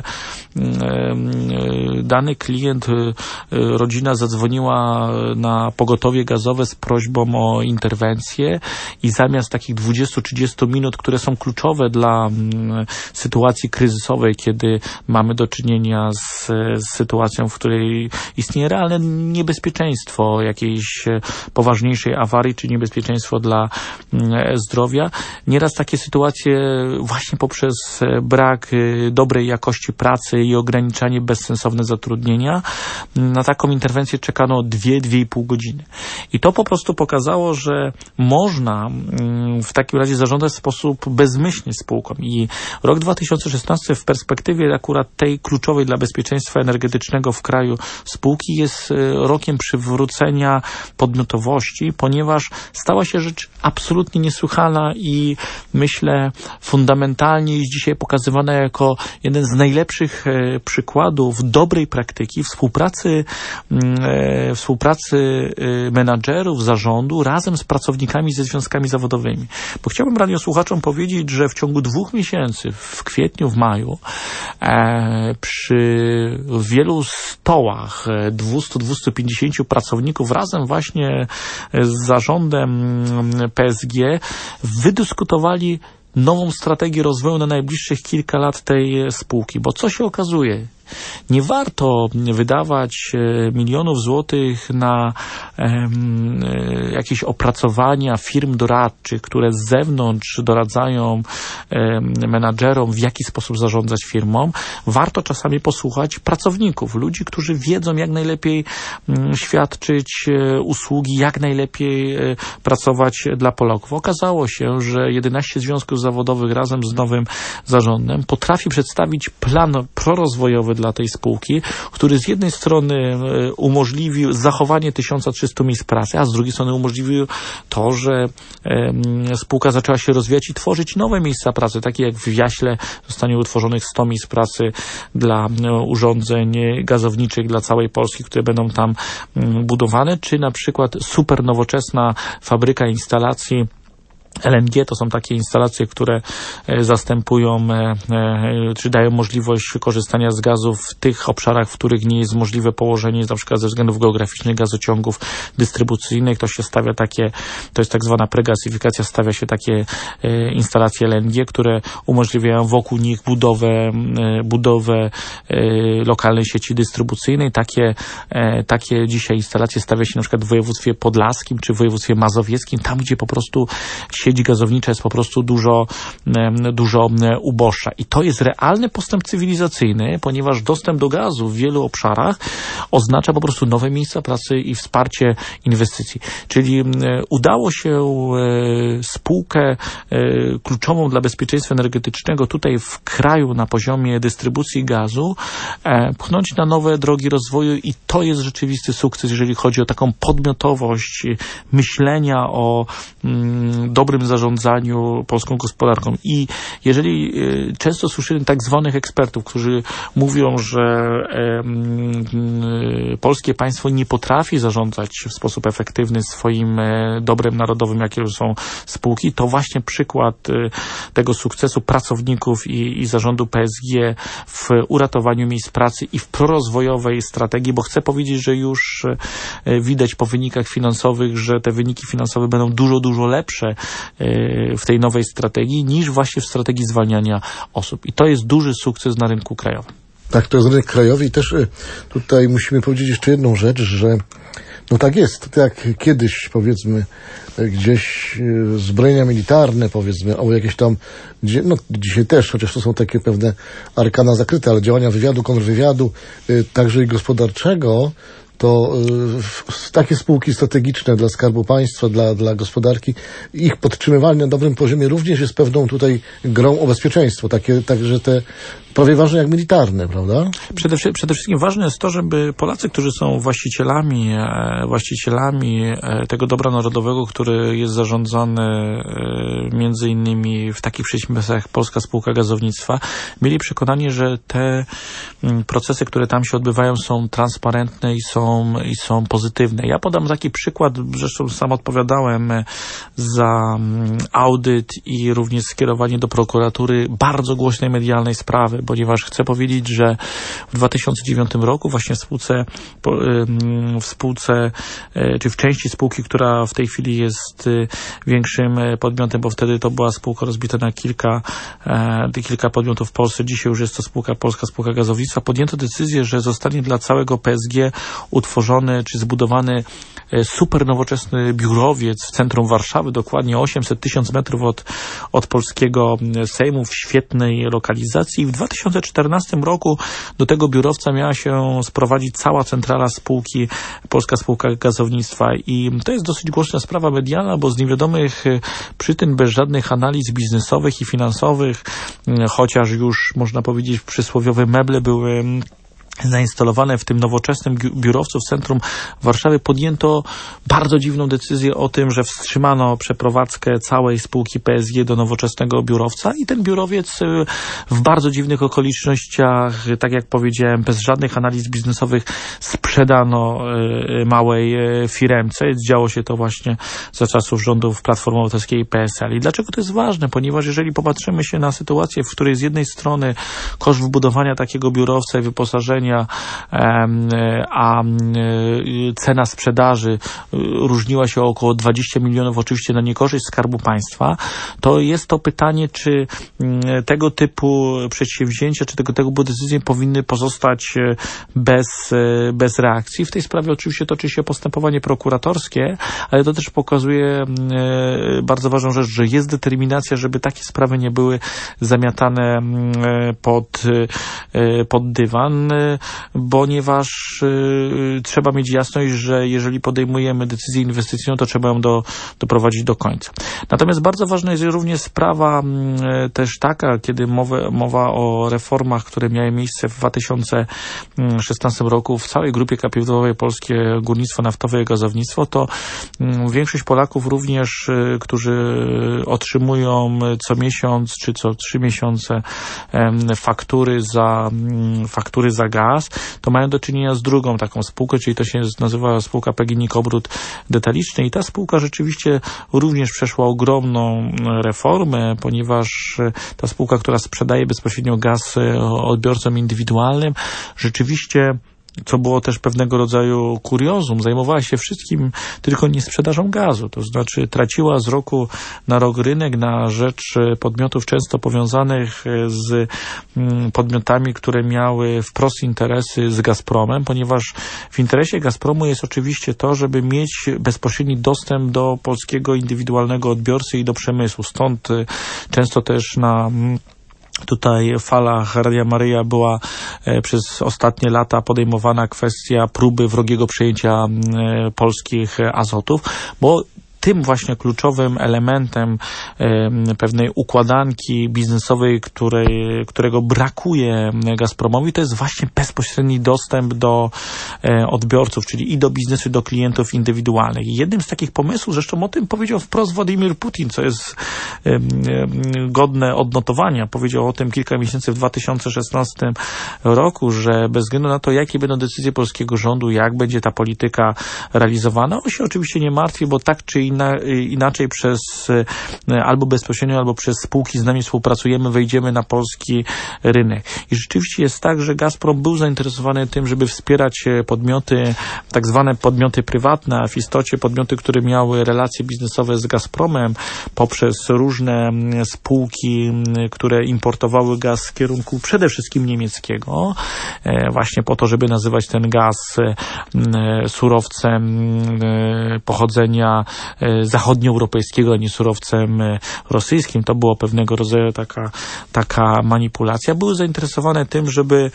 dany klient, rodzina zadzwoniła na pogotowie gazowe z prośbą o interwencję i zamiast takich 20-30 minut, które są kluczowe dla sytuacji kryzysowej, kiedy mamy do czynienia z sytuacją, w której istnieje realne niebezpieczeństwo jakiejś poważniejszej awarii, czy niebezpieczeństwo dla zdrowia. Nieraz takie sytuacje właśnie poprzez brak dobrej jakości pracy i ograniczanie bezsensowne zatrudnienia, na taką interwencję czekano 2-2,5 godziny. I to po prostu pokazało, że można w takim razie zarządzać w sposób bezmyślny spółką. I rok 2016 w perspektywie akurat tej kluczowej dla bezpieczeństwa energetycznego w kraju spółki jest rokiem przywrócenia podmiotowości, ponieważ stała się rzecz absolutnie niesłychana i myślę fundamentalnie jest dzisiaj pokazywana jako jeden z najlepszych przykładów dobrej praktyki współpracy menadżerów, zarządu razem z pracownikami ze związkami zawodowymi. Bo chciałbym radiosłuchaczom powiedzieć, że w ciągu 2 miesięcy, w kwietniu, w maju, przy wielu stołach 200-250 pracowników razem właśnie z zarządem PSG wydyskutowali nową strategię rozwoju na najbliższych kilka lat tej spółki. Bo co się okazuje? Nie warto wydawać milionów złotych na jakieś opracowania firm doradczych, które z zewnątrz doradzają menadżerom, w jaki sposób zarządzać firmą. Warto czasami posłuchać pracowników, ludzi, którzy wiedzą, jak najlepiej świadczyć usługi, jak najlepiej pracować dla Polaków. Okazało się, że 11 związków zawodowych razem z nowym zarządem potrafi przedstawić plan prorozwojowy dla tej spółki, który z jednej strony umożliwił zachowanie 1300 miejsc pracy, a z drugiej strony umożliwił to, że spółka zaczęła się rozwijać i tworzyć nowe miejsca pracy, takie jak w Jaśle zostanie utworzonych 100 miejsc pracy dla urządzeń gazowniczych dla całej Polski, które będą tam budowane, czy na przykład super nowoczesna fabryka instalacji LNG to są takie instalacje, które zastępują czy dają możliwość wykorzystania z gazu w tych obszarach, w których nie jest możliwe położenie, na przykład ze względów geograficznych gazociągów dystrybucyjnych. To się stawia to jest tak zwana pregazyfikacja, stawia się takie instalacje LNG, które umożliwiają wokół nich budowę lokalnej sieci dystrybucyjnej. Takie dzisiaj instalacje stawia się na przykład w województwie podlaskim czy w województwie mazowieckim, tam gdzie po prostu sieć gazownicza jest po prostu dużo uboższa. I to jest realny postęp cywilizacyjny, ponieważ dostęp do gazu w wielu obszarach oznacza po prostu nowe miejsca pracy i wsparcie inwestycji. Czyli udało się spółkę kluczową dla bezpieczeństwa energetycznego tutaj w kraju na poziomie dystrybucji gazu pchnąć na nowe drogi rozwoju i to jest rzeczywisty sukces, jeżeli chodzi o taką podmiotowość myślenia o dobrym zarządzaniu polską gospodarką. I jeżeli często słyszymy tak zwanych ekspertów, którzy mówią, że polskie państwo nie potrafi zarządzać w sposób efektywny swoim dobrem narodowym, jakie są spółki, to właśnie przykład tego sukcesu pracowników i zarządu PSG w uratowaniu miejsc pracy i w prorozwojowej strategii, bo chcę powiedzieć, że już widać po wynikach finansowych, że te wyniki finansowe będą dużo lepsze w tej nowej strategii niż właśnie w strategii zwalniania osób. I to jest duży sukces na rynku krajowym. Tak, to jest rynek krajowy i też tutaj musimy powiedzieć jeszcze jedną rzecz, że no tak jest, to jak kiedyś, powiedzmy, gdzieś zbrojenia militarne, powiedzmy, albo jakieś tam, no dzisiaj też, chociaż to są takie pewne arkana zakryte, ale działania wywiadu, kontrwywiadu, także i gospodarczego, to takie spółki strategiczne dla Skarbu Państwa, dla gospodarki, ich podtrzymywanie na dobrym poziomie również jest pewną tutaj grą o bezpieczeństwo, także te prawie ważne jak militarne, prawda? Przede wszystkim ważne jest to, żeby Polacy, którzy są właścicielami tego dobra narodowego, który jest zarządzany między innymi w takich przedsiębiorstwach jak Polska Spółka Gazownictwa, mieli przekonanie, że te procesy, które tam się odbywają, są transparentne i są pozytywne. Ja podam taki przykład, zresztą sam odpowiadałem za audyt i również skierowanie do prokuratury bardzo głośnej medialnej sprawy, ponieważ chcę powiedzieć, że w 2009 roku właśnie w spółce, czy w części spółki, która w tej chwili jest większym podmiotem, bo wtedy to była spółka rozbita na kilka podmiotów w Polsce. Dzisiaj już jest to Polska Spółka Gazownictwa. Podjęto decyzję, że zostanie dla całego PSG utworzony czy zbudowany super nowoczesny biurowiec w centrum Warszawy, dokładnie 800 000 metrów od polskiego Sejmu, w świetnej lokalizacji. I w 2014 roku do tego biurowca miała się sprowadzić cała centrala spółki Polska Spółka Gazownictwa. I to jest dosyć głośna sprawa medialna, bo z niewiadomych przyczyn, bez żadnych analiz biznesowych i finansowych, chociaż już można powiedzieć przysłowiowe meble były zainstalowane w tym nowoczesnym biurowcu w centrum Warszawy, podjęto bardzo dziwną decyzję o tym, że wstrzymano przeprowadzkę całej spółki PSG do nowoczesnego biurowca i ten biurowiec w bardzo dziwnych okolicznościach, tak jak powiedziałem, bez żadnych analiz biznesowych sprzedano małej firemce. Działo się to właśnie za czasów rządów Platformy Obywatelskiej i PSL. I dlaczego to jest ważne? Ponieważ jeżeli popatrzymy się na sytuację, w której z jednej strony koszt wybudowania takiego biurowca i wyposażenia, a cena sprzedaży różniła się o około 20 milionów, oczywiście na niekorzyść Skarbu Państwa, to jest to pytanie, czy tego typu przedsięwzięcia, czy tego typu decyzje powinny pozostać bez reakcji. W tej sprawie oczywiście toczy się postępowanie prokuratorskie, ale to też pokazuje bardzo ważną rzecz, że jest determinacja, żeby takie sprawy nie były zamiatane pod dywan, ponieważ trzeba mieć jasność, że jeżeli podejmujemy decyzję inwestycyjną, to trzeba ją doprowadzić do końca. Natomiast bardzo ważna jest również sprawa też taka, kiedy mowa o reformach, które miały miejsce w 2016 roku w całej grupie kapitałowej Polskie Górnictwo Naftowe i Gazownictwo, to większość Polaków również, którzy otrzymują co miesiąc czy co 3 miesiące faktury za gaz, to mają do czynienia z drugą taką spółką, czyli to się nazywa spółka PGNiG Obrót Detaliczny i ta spółka rzeczywiście również przeszła ogromną reformę, ponieważ ta spółka, która sprzedaje bezpośrednio gaz odbiorcom indywidualnym, rzeczywiście, co było też pewnego rodzaju kuriozum, zajmowała się wszystkim, tylko nie sprzedażą gazu. To znaczy traciła z roku na rok rynek na rzecz podmiotów często powiązanych z podmiotami, które miały wprost interesy z Gazpromem, ponieważ w interesie Gazpromu jest oczywiście to, żeby mieć bezpośredni dostęp do polskiego indywidualnego odbiorcy i do przemysłu. Stąd często też na tutaj w falach Radia Maryja była przez ostatnie lata podejmowana kwestia próby wrogiego przejęcia polskich Azotów, bo tym właśnie kluczowym elementem pewnej układanki biznesowej, którego brakuje Gazpromowi, to jest właśnie bezpośredni dostęp do odbiorców, czyli i do biznesu, i do klientów indywidualnych. I jednym z takich pomysłów, zresztą o tym powiedział wprost Władimir Putin, co jest godne odnotowania. Powiedział o tym kilka miesięcy w 2016 roku, że bez względu na to, jakie będą decyzje polskiego rządu, jak będzie ta polityka realizowana, on się oczywiście nie martwi, bo tak czy inaczej przez albo bezpośrednio, albo przez spółki z nami współpracujemy, wejdziemy na polski rynek. I rzeczywiście jest tak, że Gazprom był zainteresowany tym, żeby wspierać podmioty, tak zwane podmioty prywatne, a w istocie podmioty, które miały relacje biznesowe z Gazpromem poprzez różne spółki, które importowały gaz z kierunku przede wszystkim niemieckiego, właśnie po to, żeby nazywać ten gaz surowcem pochodzenia zachodnioeuropejskiego, a nie surowcem rosyjskim. To było pewnego rodzaju taka manipulacja. Były zainteresowane tym,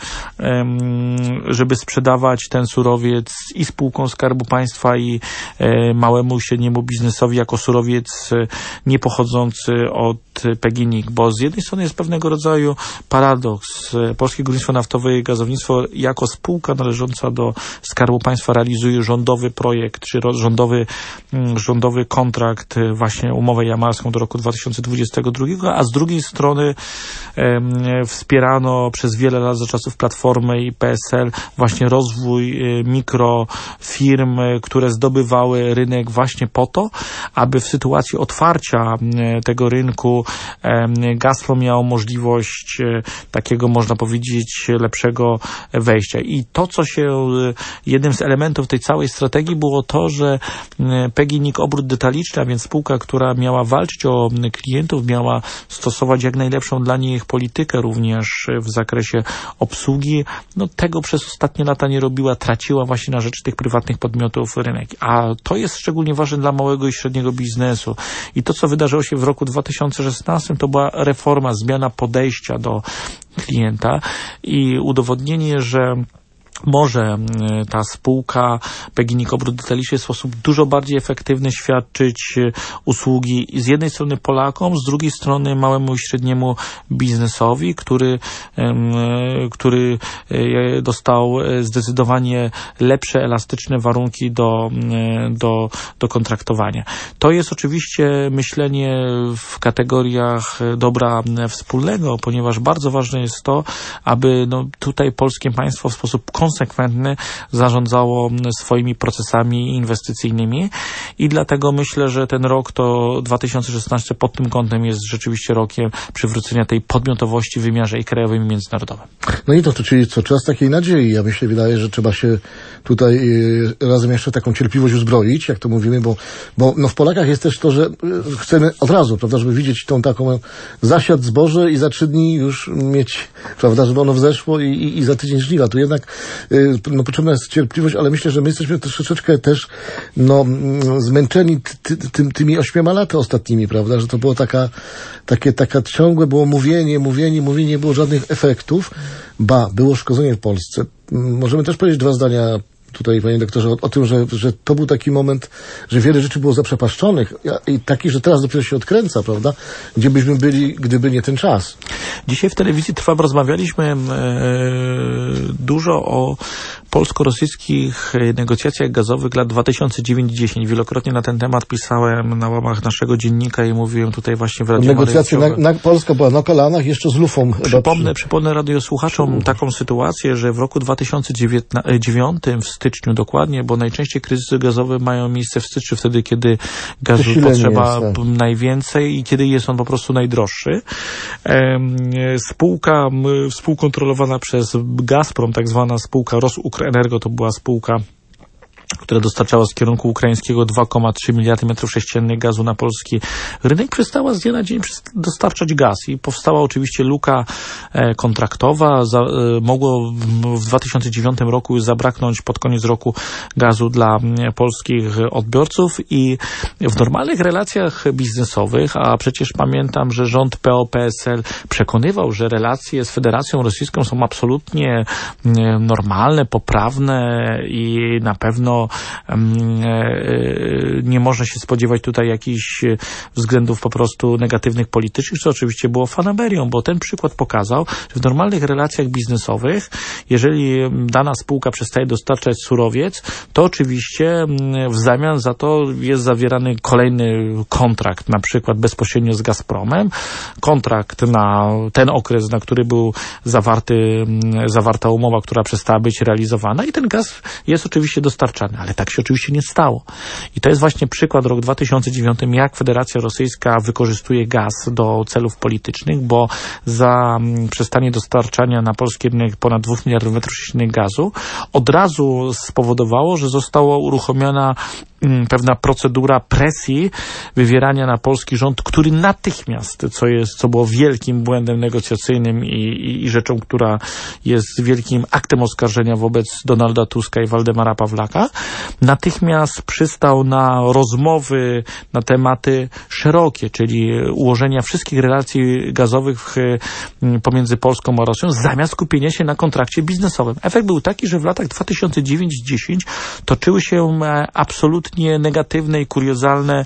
żeby sprzedawać ten surowiec i spółkom Skarbu Państwa, i małemu i średniemu biznesowi jako surowiec nie pochodzący od PGNiG, bo z jednej strony jest pewnego rodzaju paradoks. Polskie Górnictwo Naftowe i Gazownictwo jako spółka należąca do Skarbu Państwa realizuje rządowy projekt, czy rządowy kontrakt, właśnie umowę jamarską do roku 2022, a z drugiej strony wspierano przez wiele lat za czasów Platformy i PSL właśnie rozwój mikrofirm, które zdobywały rynek właśnie po to, aby w sytuacji otwarcia tego rynku Gazprom miało możliwość takiego, można powiedzieć, lepszego wejścia. I to, co się, jednym z elementów tej całej strategii było to, że PGNiG Obrót Detaliczny, a więc spółka, która miała walczyć o klientów, miała stosować jak najlepszą dla nich politykę również w zakresie obsługi, no tego przez ostatnie lata nie robiła, traciła właśnie na rzecz tych prywatnych podmiotów rynek. A to jest szczególnie ważne dla małego i średniego biznesu. I to, co wydarzyło się w roku 2016, to była reforma, zmiana podejścia do klienta i udowodnienie, że może ta spółka PGNiG Obrót Detaliczny w sposób dużo bardziej efektywny świadczyć usługi z jednej strony Polakom, z drugiej strony małemu i średniemu biznesowi, który dostał zdecydowanie lepsze, elastyczne warunki do kontraktowania. To jest oczywiście myślenie w kategoriach dobra wspólnego, ponieważ bardzo ważne jest to, aby tutaj polskie państwo w sposób konsekwentny zarządzało swoimi procesami inwestycyjnymi i dlatego myślę, że ten rok to 2016 pod tym kątem jest rzeczywiście rokiem przywrócenia tej podmiotowości w wymiarze i krajowym, i międzynarodowym. No i to, czyli co, czas takiej nadziei. Ja myślę, wydaje, że trzeba się tutaj razem jeszcze taką cierpliwość uzbroić, jak to mówimy, bo w Polakach jest też to, że chcemy od razu, prawda, żeby widzieć tą taką zasiad zboże i za 3 dni już mieć, prawda, żeby ono wzeszło i za tydzień żniwa. Tu jednak potrzebna jest cierpliwość, ale myślę, że my jesteśmy troszeczkę też zmęczeni tymi 8 laty ostatnimi, prawda, że to było taka ciągłe było mówienie, nie było żadnych efektów. Było szkodzenie w Polsce. Możemy też powiedzieć 2 zdania tutaj, panie doktorze, o tym, że to był taki moment, że wiele rzeczy było zaprzepaszczonych i taki, że teraz dopiero się odkręca, prawda? Gdzie byśmy byli, gdyby nie ten czas. Dzisiaj w telewizji rozmawialiśmy dużo o polsko-rosyjskich negocjacjach gazowych lat 2009-10. Wielokrotnie na ten temat pisałem na łamach naszego dziennika i mówiłem tutaj właśnie w radiu. Negocjacje Polska była na kolanach, jeszcze z lufą. Przypomnę radiosłuchaczom taką sytuację, że w roku 2009 w styczniu dokładnie, bo najczęściej kryzysy gazowe mają miejsce w styczniu, wtedy kiedy gazu potrzeba najwięcej i kiedy jest on po prostu najdroższy. Spółka współkontrolowana przez Gazprom, tak zwana spółka Rosukrenergo, to była spółka, która dostarczała z kierunku ukraińskiego 2,3 miliardy metrów sześciennych gazu na polski rynek, przestała z dnia na dzień dostarczać gaz i powstała oczywiście luka kontraktowa. Mogło w 2009 roku już zabraknąć pod koniec roku gazu dla polskich odbiorców i w normalnych relacjach biznesowych, a przecież pamiętam, że rząd PO-PSL przekonywał, że relacje z Federacją Rosyjską są absolutnie normalne, poprawne i na pewno nie można się spodziewać tutaj jakichś względów po prostu negatywnych politycznych, co oczywiście było fanaberią, bo ten przykład pokazał, że w normalnych relacjach biznesowych, jeżeli dana spółka przestaje dostarczać surowiec, to oczywiście w zamian za to jest zawierany kolejny kontrakt, na przykład bezpośrednio z Gazpromem, kontrakt na ten okres, na który był zawarta umowa, która przestała być realizowana i ten gaz jest oczywiście dostarczany. dostarczany. Ale tak się oczywiście nie stało. I to jest właśnie przykład rok 2009, jak Federacja Rosyjska wykorzystuje gaz do celów politycznych, bo za przestanie dostarczania na polski rynek ponad 2 miliardów metrów sześciennych gazu od razu spowodowało, że została uruchomiona pewna procedura presji wywierania na polski rząd, który natychmiast, co było wielkim błędem negocjacyjnym i rzeczą, która jest wielkim aktem oskarżenia wobec Donalda Tuska i Waldemara Pawlaka, natychmiast przystał na rozmowy na tematy szerokie, czyli ułożenia wszystkich relacji gazowych pomiędzy Polską a Rosją, zamiast skupienia się na kontrakcie biznesowym. Efekt był taki, że w latach 2009-10 toczyły się absolutnie negatywne i kuriozalne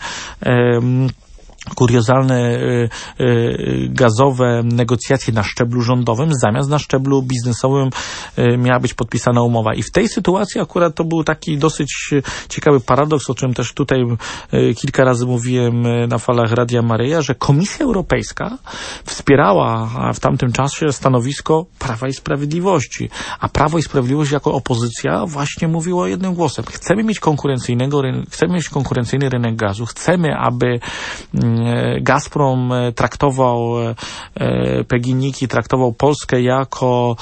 gazowe negocjacje na szczeblu rządowym, zamiast na szczeblu biznesowym miała być podpisana umowa. I w tej sytuacji akurat to był taki dosyć ciekawy paradoks, o czym też tutaj kilka razy mówiłem na falach Radia Maryja, że Komisja Europejska wspierała w tamtym czasie stanowisko Prawa i Sprawiedliwości, a Prawo i Sprawiedliwość jako opozycja właśnie mówiło jednym głosem. Chcemy mieć konkurencyjny rynek gazu, chcemy, aby Gazprom traktował PGNiG i traktował Polskę jako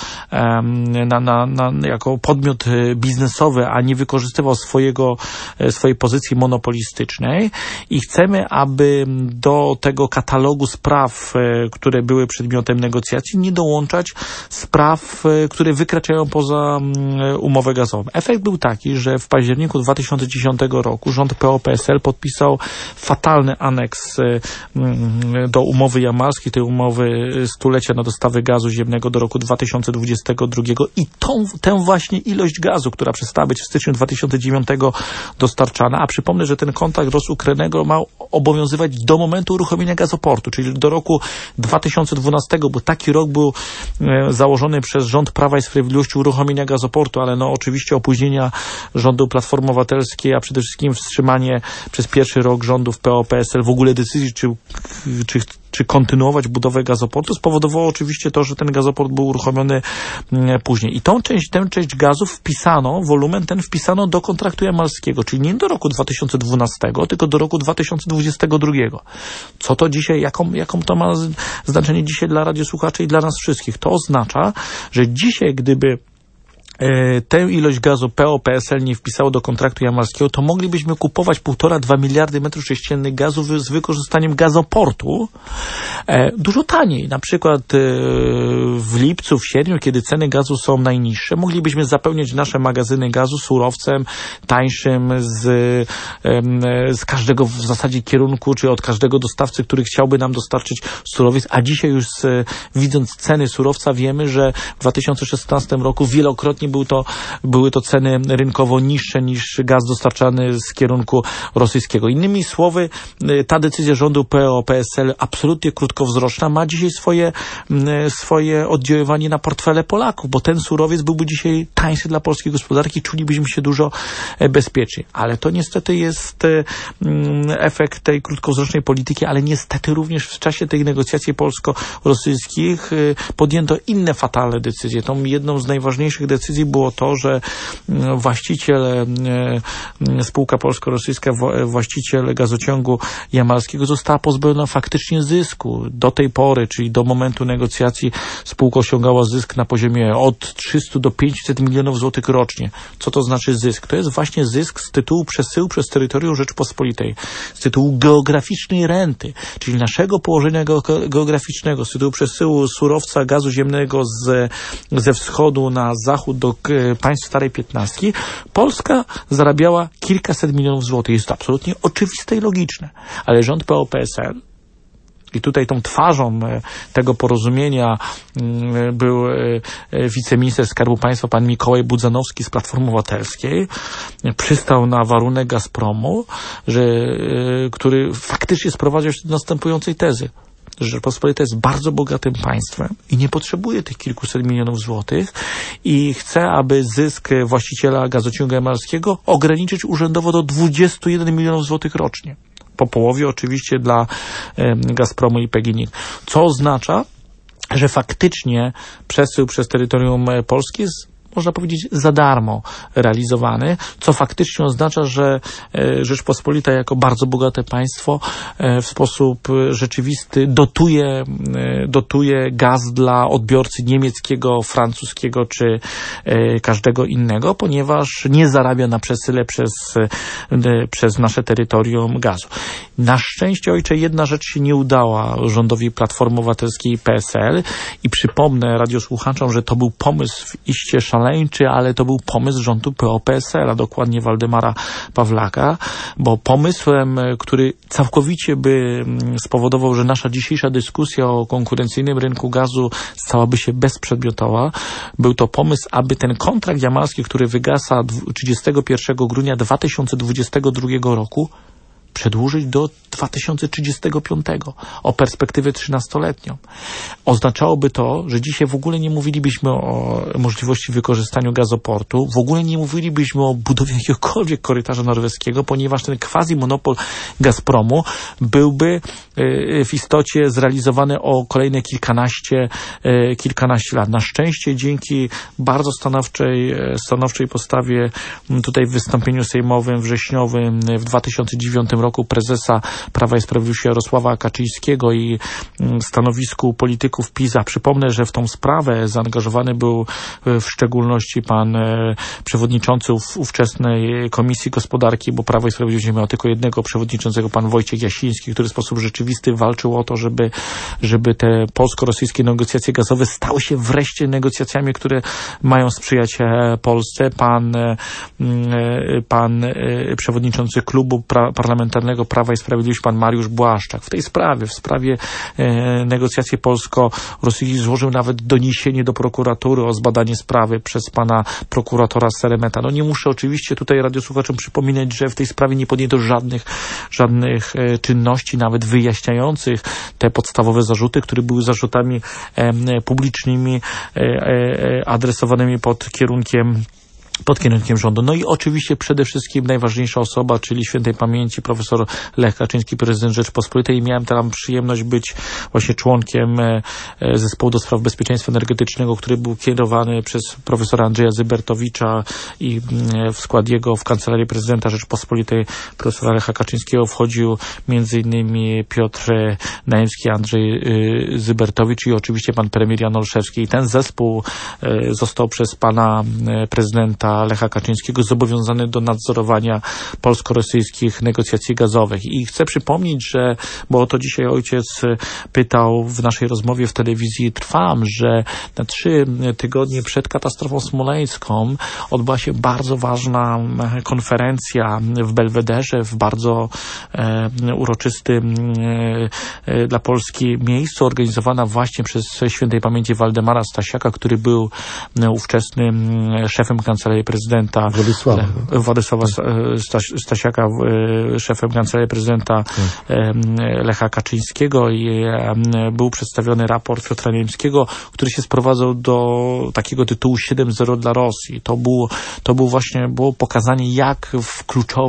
jako podmiot biznesowy, a nie wykorzystywał swojej pozycji monopolistycznej i chcemy, aby do tego katalogu spraw, które były przedmiotem negocjacji, nie dołączać spraw, które wykraczają poza umowę gazową. Efekt był taki, że w październiku 2010 roku rząd PO-PSL podpisał fatalny aneks do umowy jamalskiej, tej umowy stulecia na dostawy gazu ziemnego do roku 2022 i tę właśnie ilość gazu, która przestała być w styczniu 2009 dostarczana, a przypomnę, że ten kontrakt Rosukrenego ma obowiązywać do momentu uruchomienia gazoportu, czyli do roku 2012, bo taki rok był założony przez rząd Prawa i Sprawiedliwości uruchomienia gazoportu, ale no oczywiście opóźnienia rządu Platformy Obywatelskiej, a przede wszystkim wstrzymanie przez pierwszy rok rządów PO-PSL w ogóle decyzji, czy kontynuować budowę gazoportu, spowodowało oczywiście to, że ten gazoport był uruchomiony później. I tę część gazu wolumen ten wpisano do kontraktu jamalskiego, czyli nie do roku 2012, tylko do roku 2022. Co to dzisiaj, jaką to ma znaczenie dzisiaj dla radiosłuchaczy i dla nas wszystkich? To oznacza, że dzisiaj, gdyby tę ilość gazu PO-PSL nie wpisało do kontraktu jamalskiego, to moglibyśmy kupować 1,5-2 miliardy metrów sześciennych gazu z wykorzystaniem gazoportu dużo taniej. Na przykład w lipcu, w sierpniu, kiedy ceny gazu są najniższe, moglibyśmy zapełniać nasze magazyny gazu surowcem tańszym z każdego w zasadzie kierunku, czy od każdego dostawcy, który chciałby nam dostarczyć surowiec, a dzisiaj już widząc ceny surowca wiemy, że w 2016 roku wielokrotnie były to ceny rynkowo niższe niż gaz dostarczany z kierunku rosyjskiego. Innymi słowy, ta decyzja rządu PO-PSL absolutnie krótkowzroczna ma dzisiaj swoje oddziaływanie na portfele Polaków, bo ten surowiec byłby dzisiaj tańszy dla polskiej gospodarki, czulibyśmy się dużo bezpieczniej. Ale to niestety jest efekt tej krótkowzrocznej polityki, ale niestety również w czasie tych negocjacji polsko-rosyjskich podjęto inne fatalne decyzje. Tą jedną z najważniejszych decyzji było to, że spółka polsko-rosyjska, właściciel gazociągu jamalskiego została pozbawiona faktycznie zysku. Do tej pory, czyli do momentu negocjacji, spółka osiągała zysk na poziomie od 300 do 500 milionów złotych rocznie. Co to znaczy zysk? To jest właśnie zysk z tytułu przesyłu przez terytorium Rzeczypospolitej, z tytułu geograficznej renty, czyli naszego położenia geograficznego, z tytułu przesyłu surowca gazu ziemnego ze wschodu na zachód do państw Starej Piętnastki, Polska zarabiała kilkaset milionów złotych. Jest to absolutnie oczywiste i logiczne. Ale rząd PO-PSL, i tutaj tą twarzą tego porozumienia był wiceminister Skarbu Państwa pan Mikołaj Budzanowski z Platformy Obywatelskiej, przystał na warunek Gazpromu, który faktycznie sprowadzał się do następującej tezy. Rzeczpospolita jest bardzo bogatym państwem i nie potrzebuje tych kilkuset milionów złotych i chce, aby zysk właściciela gazociągu jamalskiego ograniczyć urzędowo do 21 milionów złotych rocznie. Po połowie oczywiście dla Gazpromu i PGNiG. Co oznacza, że faktycznie przesył przez terytorium Polski jest można powiedzieć, za darmo realizowany, co faktycznie oznacza, że Rzeczpospolita jako bardzo bogate państwo w sposób rzeczywisty dotuje gaz dla odbiorcy niemieckiego, francuskiego czy każdego innego, ponieważ nie zarabia na przesyle przez nasze terytorium gazu. Na szczęście, ojcze, jedna rzecz się nie udała rządowi Platformy Obywatelskiej i PSL i przypomnę radiosłuchaczom, że to był pomysł iście szaleńczy, ale to był pomysł rządu PO-PSL, a dokładnie Waldemara Pawlaka, bo pomysłem, który całkowicie by spowodował, że nasza dzisiejsza dyskusja o konkurencyjnym rynku gazu stałaby się bezprzedmiotowa, był to pomysł, aby ten kontrakt jamalski, który wygasa 31 grudnia 2022 roku, przedłużyć do 2035 o perspektywę 13-letnią. Oznaczałoby to, że dzisiaj w ogóle nie mówilibyśmy o możliwości wykorzystania gazoportu, w ogóle nie mówilibyśmy o budowie jakiegokolwiek korytarza norweskiego, ponieważ ten quasi-monopol Gazpromu byłby w istocie zrealizowany o kolejne kilkanaście lat. Na szczęście dzięki bardzo stanowczej postawie tutaj w wystąpieniu sejmowym wrześniowym w 2009 roku prezesa Prawa i Sprawiedliwości Jarosława Kaczyńskiego i stanowisku polityków PiS. Przypomnę, że w tą sprawę zaangażowany był w szczególności pan przewodniczący ówczesnej Komisji Gospodarki, bo Prawo i Sprawiedliwość miało tylko jednego przewodniczącego, pan Wojciech Jasiński, który w sposób rzeczywisty walczył o to, żeby te polsko-rosyjskie negocjacje gazowe stały się wreszcie negocjacjami, które mają sprzyjać Polsce. Pan przewodniczący klubu parlamentarnego Prawa i Sprawiedliwość, pan Mariusz Błaszczak. W sprawie negocjacji polsko-rosyjskich złożył nawet doniesienie do prokuratury o zbadanie sprawy przez pana prokuratora Seremeta. No nie muszę oczywiście tutaj radiosłuchaczom przypominać, że w tej sprawie nie podjęto żadnych czynności, nawet wyjaśniających te podstawowe zarzuty, które były zarzutami publicznymi adresowanymi pod kierunkiem rządu. No i oczywiście przede wszystkim najważniejsza osoba, czyli świętej pamięci profesor Lech Kaczyński, prezydent Rzeczypospolitej. I miałem tam przyjemność być właśnie członkiem zespołu do spraw bezpieczeństwa energetycznego, który był kierowany przez profesora Andrzeja Zybertowicza i w skład jego w Kancelarii Prezydenta Rzeczypospolitej profesora Lecha Kaczyńskiego wchodził m.in. Piotr Naimski, Andrzej Zybertowicz i oczywiście pan premier Jan Olszewski. I ten zespół został przez pana prezydenta Lecha Kaczyńskiego zobowiązany do nadzorowania polsko-rosyjskich negocjacji gazowych. I chcę przypomnieć, że, bo o to dzisiaj ojciec pytał w naszej rozmowie w telewizji Trwam, że na 3 tygodnie przed katastrofą smoleńską odbyła się bardzo ważna konferencja w Belwederze, w bardzo uroczystym dla Polski miejscu, organizowana właśnie przez świętej pamięci Waldemara Stasiaka, który był ówczesnym szefem Kancelarii Prezydenta Władysława Stasiaka, szefem Kancelarii Prezydenta Lecha Kaczyńskiego i był przedstawiony raport Piotra Niemskiego, który się sprowadzał do takiego tytułu 7-0 dla Rosji. To było pokazanie, jak w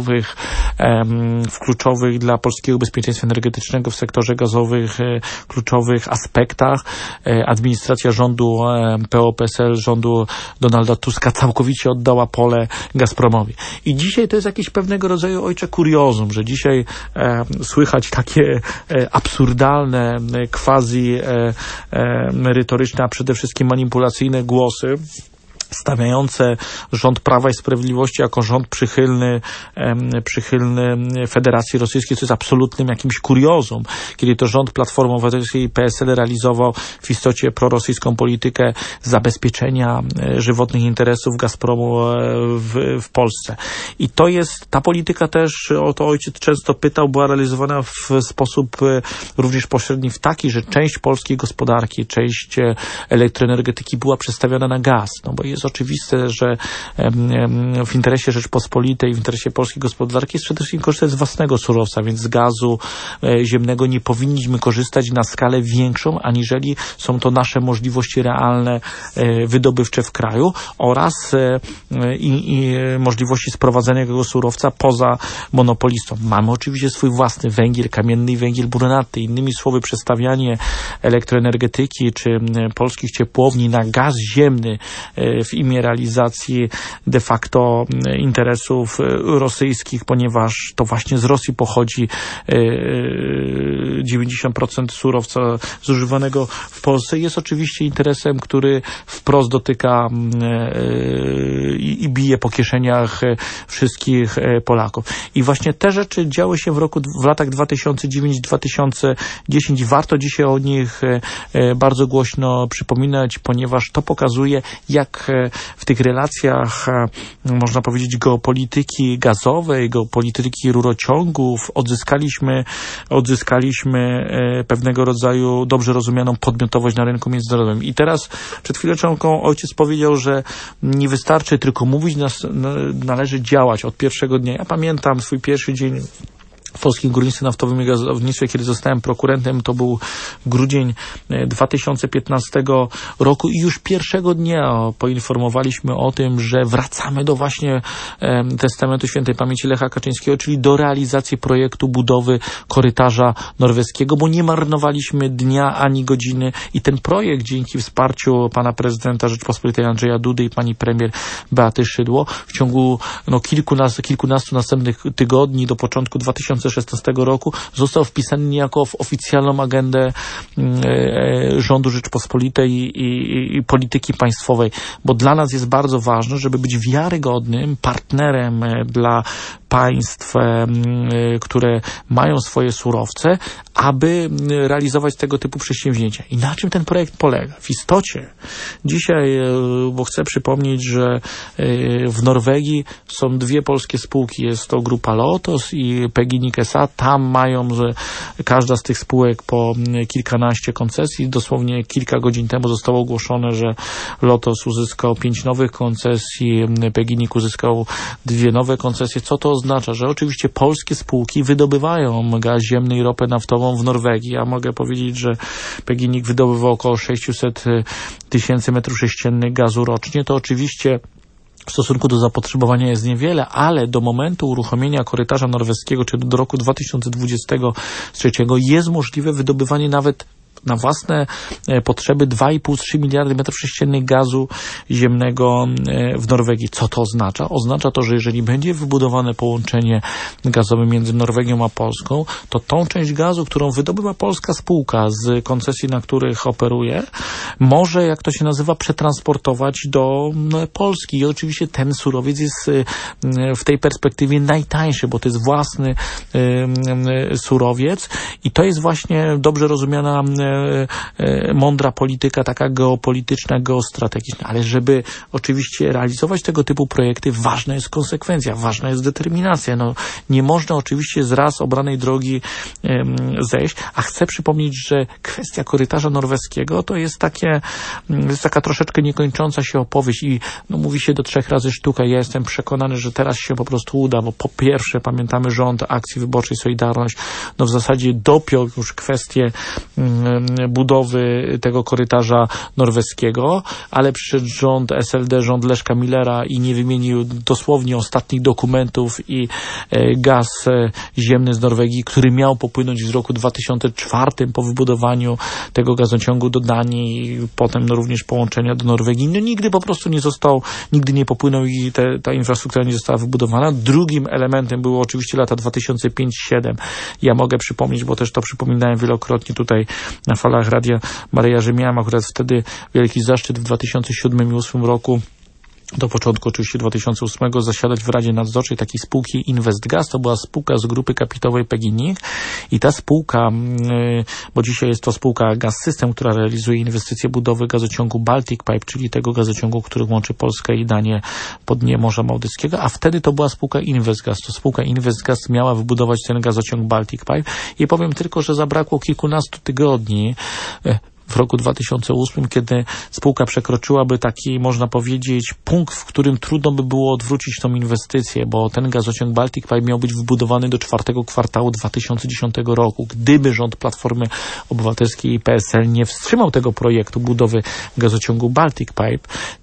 kluczowych dla polskiego bezpieczeństwa energetycznego w sektorze gazowych, kluczowych aspektach administracja rządu PO-PSL, rządu Donalda Tuska całkowicie oddała pole Gazpromowi. I dzisiaj to jest jakieś pewnego rodzaju, ojcze, kuriozum, że dzisiaj słychać takie absurdalne, quasi merytoryczne, a przede wszystkim manipulacyjne głosy, stawiające rząd Prawa i Sprawiedliwości jako rząd przychylny Federacji Rosyjskiej, co jest absolutnym jakimś kuriozum, kiedy to rząd Platformy Obywatelskiej i PSL realizował w istocie prorosyjską politykę zabezpieczenia żywotnych interesów Gazpromu w Polsce. I to jest, ta polityka też, o to ojciec często pytał, była realizowana w sposób również pośredni w taki, że część polskiej gospodarki, część elektroenergetyki była przestawiona na gaz, no bo jest oczywiste, że w interesie Rzeczpospolitej, w interesie polskiej gospodarki jest przede wszystkim korzystać z własnego surowca, więc z gazu ziemnego nie powinniśmy korzystać na skalę większą, aniżeli są to nasze możliwości realne wydobywcze w kraju oraz i możliwości sprowadzenia tego surowca poza monopolistą. Mamy oczywiście swój własny węgiel kamienny i węgiel brunatny. Innymi słowy, przestawianie elektroenergetyki czy polskich ciepłowni na gaz ziemny w w imię realizacji de facto interesów rosyjskich, ponieważ to właśnie z Rosji pochodzi 90% surowca zużywanego w Polsce. Jest oczywiście interesem, który wprost dotyka i bije po kieszeniach wszystkich Polaków. I właśnie te rzeczy działy się w latach 2009-2010. Warto dzisiaj o nich bardzo głośno przypominać, ponieważ to pokazuje, jak w tych relacjach, można powiedzieć, geopolityki gazowej, geopolityki rurociągów odzyskaliśmy pewnego rodzaju dobrze rozumianą podmiotowość na rynku międzynarodowym. I teraz przed chwileczką ojciec powiedział, że nie wystarczy tylko mówić, należy działać od pierwszego dnia. Ja pamiętam swój pierwszy dzień w Polskim Górnictwie Naftowym i Gazownictwie, kiedy zostałem prokurentem, to był grudzień 2015 roku i już pierwszego dnia poinformowaliśmy o tym, że wracamy do właśnie testamentu świętej pamięci Lecha Kaczyńskiego, czyli do realizacji projektu budowy korytarza norweskiego, bo nie marnowaliśmy dnia ani godziny i ten projekt dzięki wsparciu pana prezydenta Rzeczypospolitej Andrzeja Dudy i pani premier Beaty Szydło w ciągu kilkunastu następnych tygodni do początku 2016 roku został wpisany niejako w oficjalną agendę rządu Rzeczypospolitej i polityki państwowej, bo dla nas jest bardzo ważne, żeby być wiarygodnym partnerem dla państw, które mają swoje surowce, aby realizować tego typu przedsięwzięcia. I na czym ten projekt polega? W istocie dzisiaj, bo chcę przypomnieć, że w Norwegii są dwie polskie spółki. Jest to grupa Lotos i PGNiG SA. Tam mają każda z tych spółek po kilkanaście koncesji. Dosłownie kilka godzin temu zostało ogłoszone, że Lotos uzyskał 5 nowych koncesji, PGNiG uzyskał 2 nowe koncesje. Co to oznacza? Że oczywiście polskie spółki wydobywają gaz ziemny i ropę naftową w Norwegii. Ja mogę powiedzieć, że PGNiG wydobywa około 600 tysięcy metrów sześciennych gazu rocznie. To oczywiście w stosunku do zapotrzebowania jest niewiele, ale do momentu uruchomienia korytarza norweskiego, czyli do roku 2023 jest możliwe wydobywanie nawet na własne potrzeby 2,5-3 miliardy metrów sześciennych gazu ziemnego w Norwegii. Co to oznacza? Oznacza to, że jeżeli będzie wybudowane połączenie gazowe między Norwegią a Polską, to tą część gazu, którą wydobywa polska spółka z koncesji, na których operuje, może, jak to się nazywa, przetransportować do Polski. I oczywiście ten surowiec jest w tej perspektywie najtańszy, bo to jest własny surowiec i to jest właśnie dobrze rozumiana mądra polityka, taka geopolityczna, geostrategiczna. Ale żeby oczywiście realizować tego typu projekty, ważna jest konsekwencja, ważna jest determinacja. No, nie można oczywiście z raz obranej drogi zejść, a chcę przypomnieć, że kwestia korytarza norweskiego to jest taka troszeczkę niekończąca się opowieść i mówi się do 3 razy sztuka. Ja jestem przekonany, że teraz się po prostu uda, bo po pierwsze pamiętamy rząd Akcji Wyborczej Solidarność, w zasadzie dopiął już kwestię budowy tego korytarza norweskiego, ale przyszedł rząd SLD, rząd Leszka Millera i nie wymienił dosłownie ostatnich dokumentów i gaz ziemny z Norwegii, który miał popłynąć w roku 2004 po wybudowaniu tego gazociągu do Danii i potem również połączenia do Norwegii. Nigdy po prostu nigdy nie popłynął i ta infrastruktura nie została wybudowana. Drugim elementem było oczywiście lata 2005-2007. Ja mogę przypomnieć, bo też to przypominałem wielokrotnie tutaj na falach Radia Maryja, że miałem akurat wtedy wielki zaszczyt w 2007 i 2008 roku do początku oczywiście 2008 zasiadać w Radzie Nadzorczej takiej spółki Investgaz. To była spółka z grupy kapitałowej PGNiG i ta spółka, bo dzisiaj jest to spółka Gaz System, która realizuje inwestycje budowy gazociągu Baltic Pipe, czyli tego gazociągu, który łączy Polskę i Danię po dnie Morza Bałtyckiego, a wtedy to była spółka Investgaz. To spółka Investgaz miała wybudować ten gazociąg Baltic Pipe i powiem tylko, że zabrakło kilkunastu tygodni w roku 2008, kiedy spółka przekroczyłaby taki, można powiedzieć, punkt, w którym trudno by było odwrócić tą inwestycję, bo ten gazociąg Baltic Pipe miał być wybudowany do 4 kwartału 2010 roku. Gdyby rząd Platformy Obywatelskiej i PSL nie wstrzymał tego projektu budowy gazociągu Baltic Pipe,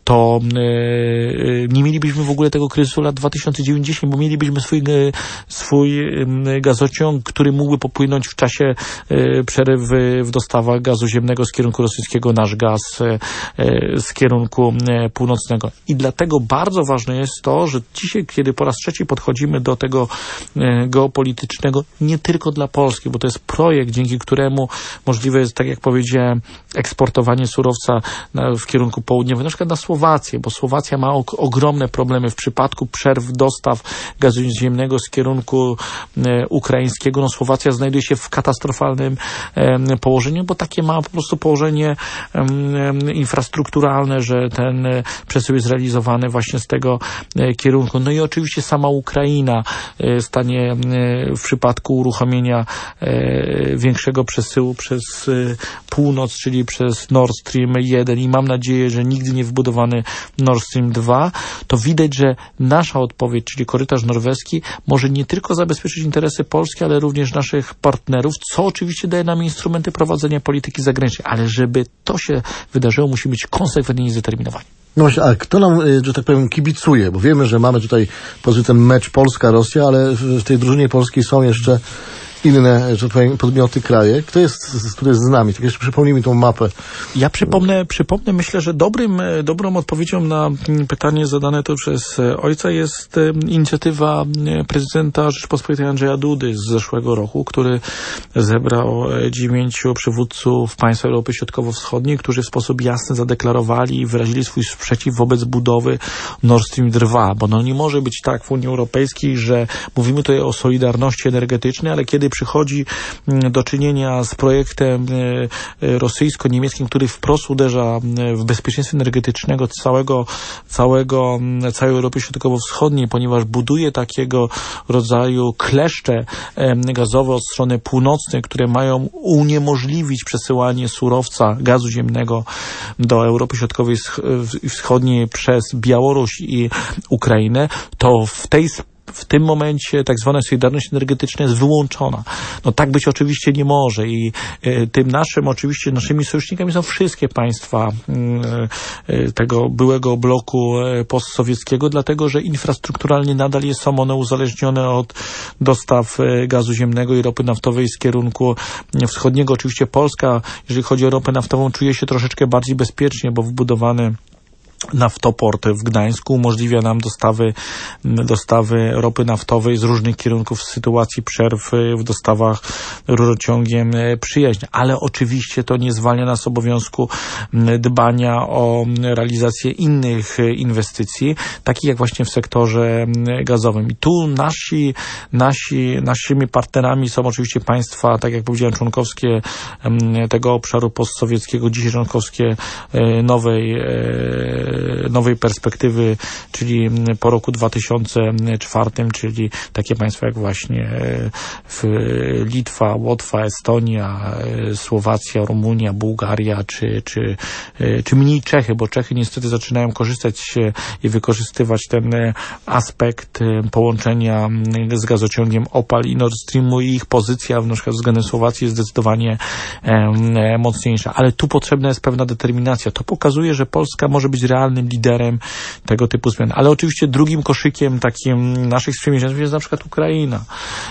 to nie mielibyśmy w ogóle tego kryzysu lat 2090, bo mielibyśmy swój gazociąg, który mógłby popłynąć w czasie przerywy w dostawach gazu ziemnego z kierunku rosyjskiego, nasz gaz z kierunku północnego. I dlatego bardzo ważne jest to, że dzisiaj, kiedy po raz trzeci podchodzimy do tego geopolitycznego, nie tylko dla Polski, bo to jest projekt, dzięki któremu możliwe jest, tak jak powiedziałem, eksportowanie surowca w kierunku południowym, na przykład na Słowację, bo Słowacja ma ogromne problemy w przypadku przerw dostaw gazu ziemnego z kierunku ukraińskiego. No, Słowacja znajduje się w katastrofalnym położeniu, bo takie ma po prostu położenie infrastrukturalne, że ten przesył jest realizowany właśnie z tego kierunku. No i oczywiście sama Ukraina stanie w przypadku uruchomienia większego przesyłu przez północ, czyli przez Nord Stream 1 i mam nadzieję, że nigdy nie wbudowany Nord Stream 2, to widać, że nasza odpowiedź, czyli korytarz norweski, może nie tylko zabezpieczyć interesy Polski, ale również naszych partnerów, co oczywiście daje nam instrumenty prowadzenia polityki zagranicznej, ale żeby to się wydarzyło, musi być konsekwentnie i zdeterminowani. No właśnie, a kto nam, że tak powiem, kibicuje? Bo wiemy, że mamy tutaj powiedzmy ten mecz Polska-Rosja, ale w tej drużynie polskiej są jeszcze inne, że tak powiem, podmioty, kraje. Kto jest z nami? Tak jeszcze przypomnij mi tą mapę. Ja przypomnę, myślę, że dobrą odpowiedzią na pytanie zadane to przez ojca jest inicjatywa prezydenta Rzeczypospolitej Andrzeja Dudy z zeszłego roku, który zebrał 9 przywódców państw Europy Środkowo-Wschodniej, którzy w sposób jasny zadeklarowali i wyrazili swój sprzeciw wobec budowy Nord Stream 2, bo no nie może być tak w Unii Europejskiej, że mówimy tutaj o solidarności energetycznej, ale kiedy przychodzi do czynienia z projektem rosyjsko-niemieckim, który wprost uderza w bezpieczeństwo energetycznego całej Europy Środkowo-Wschodniej, ponieważ buduje takiego rodzaju kleszcze gazowe od strony północnej, które mają uniemożliwić przesyłanie surowca, gazu ziemnego do Europy Środkowej i Wschodniej przez Białoruś i Ukrainę, to w tym momencie tak zwana solidarność energetyczna jest wyłączona. No tak być oczywiście nie może i naszymi sojusznikami są wszystkie państwa tego byłego bloku postsowieckiego, dlatego że infrastrukturalnie nadal są one uzależnione od dostaw gazu ziemnego i ropy naftowej z kierunku wschodniego. Oczywiście Polska, jeżeli chodzi o ropę naftową, czuje się troszeczkę bardziej bezpiecznie, bo wbudowany naftoport w Gdańsku umożliwia nam dostawy ropy naftowej z różnych kierunków w sytuacji przerw w dostawach rurociągiem Przyjaźń. Ale oczywiście to nie zwalnia nas obowiązku dbania o realizację innych inwestycji, takich jak właśnie w sektorze gazowym. I tu naszymi partnerami są oczywiście państwa, tak jak powiedziałem, członkowskie tego obszaru postsowieckiego, dzisiaj członkowskie nowej perspektywy, czyli po roku 2004, czyli takie państwa jak właśnie Litwa, Łotwa, Estonia, Słowacja, Rumunia, Bułgaria, czy mniej Czechy, bo Czechy niestety zaczynają korzystać i wykorzystywać ten aspekt połączenia z gazociągiem Opal i Nord Streamu i ich pozycja na przykład względem Słowacji jest zdecydowanie mocniejsza. Ale tu potrzebna jest pewna determinacja. To pokazuje, że Polska może być realnym liderem tego typu zmian. Ale oczywiście drugim koszykiem takim naszych sprzymierzeńców jest na przykład Ukraina,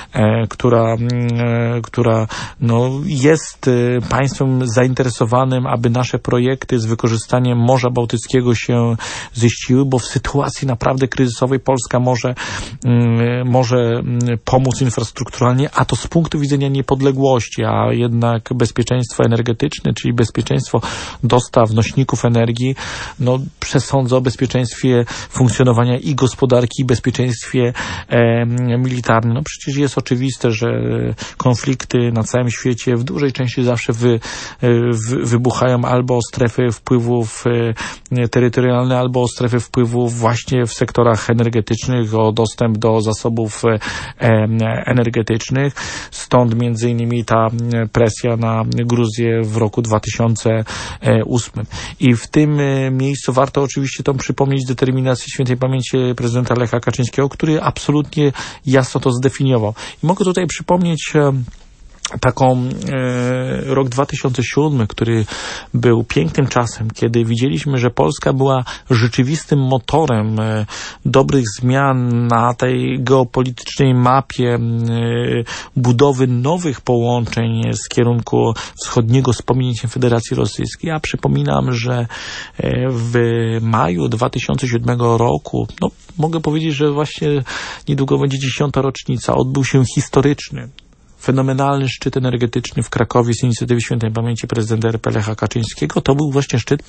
która jest państwem zainteresowanym, aby nasze projekty z wykorzystaniem Morza Bałtyckiego się ziściły, bo w sytuacji naprawdę kryzysowej Polska może pomóc infrastrukturalnie, a to z punktu widzenia niepodległości, a jednak bezpieczeństwo energetyczne, czyli bezpieczeństwo dostaw nośników energii, przesądza o bezpieczeństwie funkcjonowania i gospodarki, i bezpieczeństwie militarnym. Przecież jest oczywiste, że konflikty na całym świecie w dużej części zawsze wybuchają albo o strefy wpływów terytorialne, albo o strefy wpływów właśnie w sektorach energetycznych, o dostęp do zasobów energetycznych. Stąd między innymi ta presja na Gruzję w roku 2008. I w tym miejscu warto oczywiście przypomnieć determinację świętej pamięci prezydenta Lecha Kaczyńskiego, który absolutnie jasno to zdefiniował. I mogę tutaj przypomnieć rok 2007, który był pięknym czasem, kiedy widzieliśmy, że Polska była rzeczywistym motorem dobrych zmian na tej geopolitycznej mapie budowy nowych połączeń z kierunku wschodniego z pominięciem Federacji Rosyjskiej. Ja przypominam, że w maju 2007 roku, mogę powiedzieć, że właśnie niedługo będzie 10. rocznica, odbył się historyczny, fenomenalny szczyt energetyczny w Krakowie z inicjatywy świętej pamięci prezydenta RP Lecha Kaczyńskiego. To był właśnie szczyt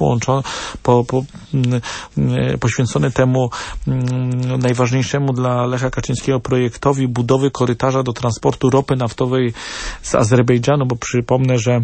poświęcony temu najważniejszemu dla Lecha Kaczyńskiego projektowi budowy korytarza do transportu ropy naftowej z Azerbejdżanu, bo przypomnę, że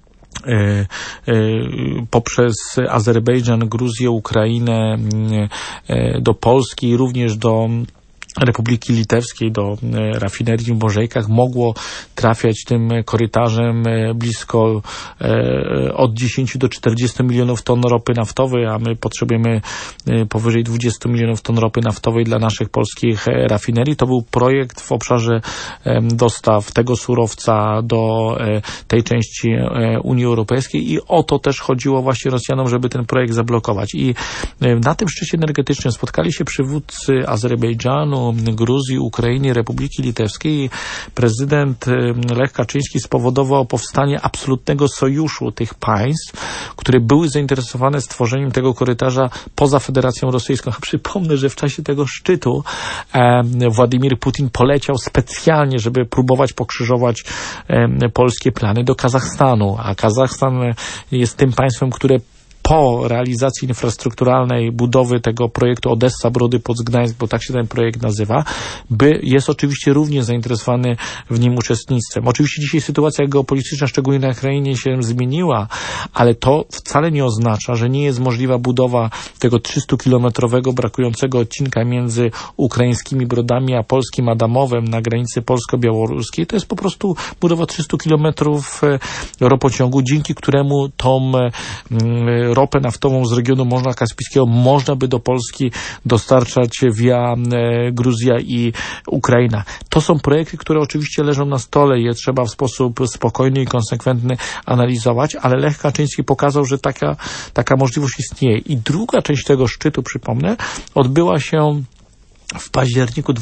poprzez Azerbejdżan, Gruzję, Ukrainę do Polski i również do Republiki Litewskiej, do rafinerii w Bożejkach mogło trafiać tym korytarzem blisko od 10 do 40 milionów ton ropy naftowej, a my potrzebujemy powyżej 20 milionów ton ropy naftowej dla naszych polskich rafinerii. To był projekt w obszarze dostaw tego surowca do tej części Unii Europejskiej i o to też chodziło właśnie Rosjanom, żeby ten projekt zablokować. I na tym szczycie energetycznym spotkali się przywódcy Azerbejdżanu, Gruzji, Ukrainy, Republiki Litewskiej. Prezydent Lech Kaczyński spowodował powstanie absolutnego sojuszu tych państw, które były zainteresowane stworzeniem tego korytarza poza Federacją Rosyjską. Przypomnę, że w czasie tego szczytu Władimir Putin poleciał specjalnie, żeby próbować pokrzyżować polskie plany do Kazachstanu, a Kazachstan jest tym państwem, które po realizacji infrastrukturalnej budowy tego projektu Odessa, Brody, Płock, Gdańsk, bo tak się ten projekt nazywa, jest oczywiście również zainteresowany w nim uczestnictwem. Oczywiście dzisiaj sytuacja geopolityczna, szczególnie na Ukrainie, się zmieniła, ale to wcale nie oznacza, że nie jest możliwa budowa tego 300-kilometrowego brakującego odcinka między ukraińskimi Brodami a polskim Adamowem na granicy polsko-białoruskiej. To jest po prostu budowa 300 kilometrów ropociągu, dzięki któremu tą ropę naftową z regionu Morza Kaspijskiego można by do Polski dostarczać via Gruzja i Ukraina. To są projekty, które oczywiście leżą na stole i je trzeba w sposób spokojny i konsekwentny analizować, ale Lech Kaczyński pokazał, że taka możliwość istnieje. I druga część tego szczytu, przypomnę, odbyła się w październiku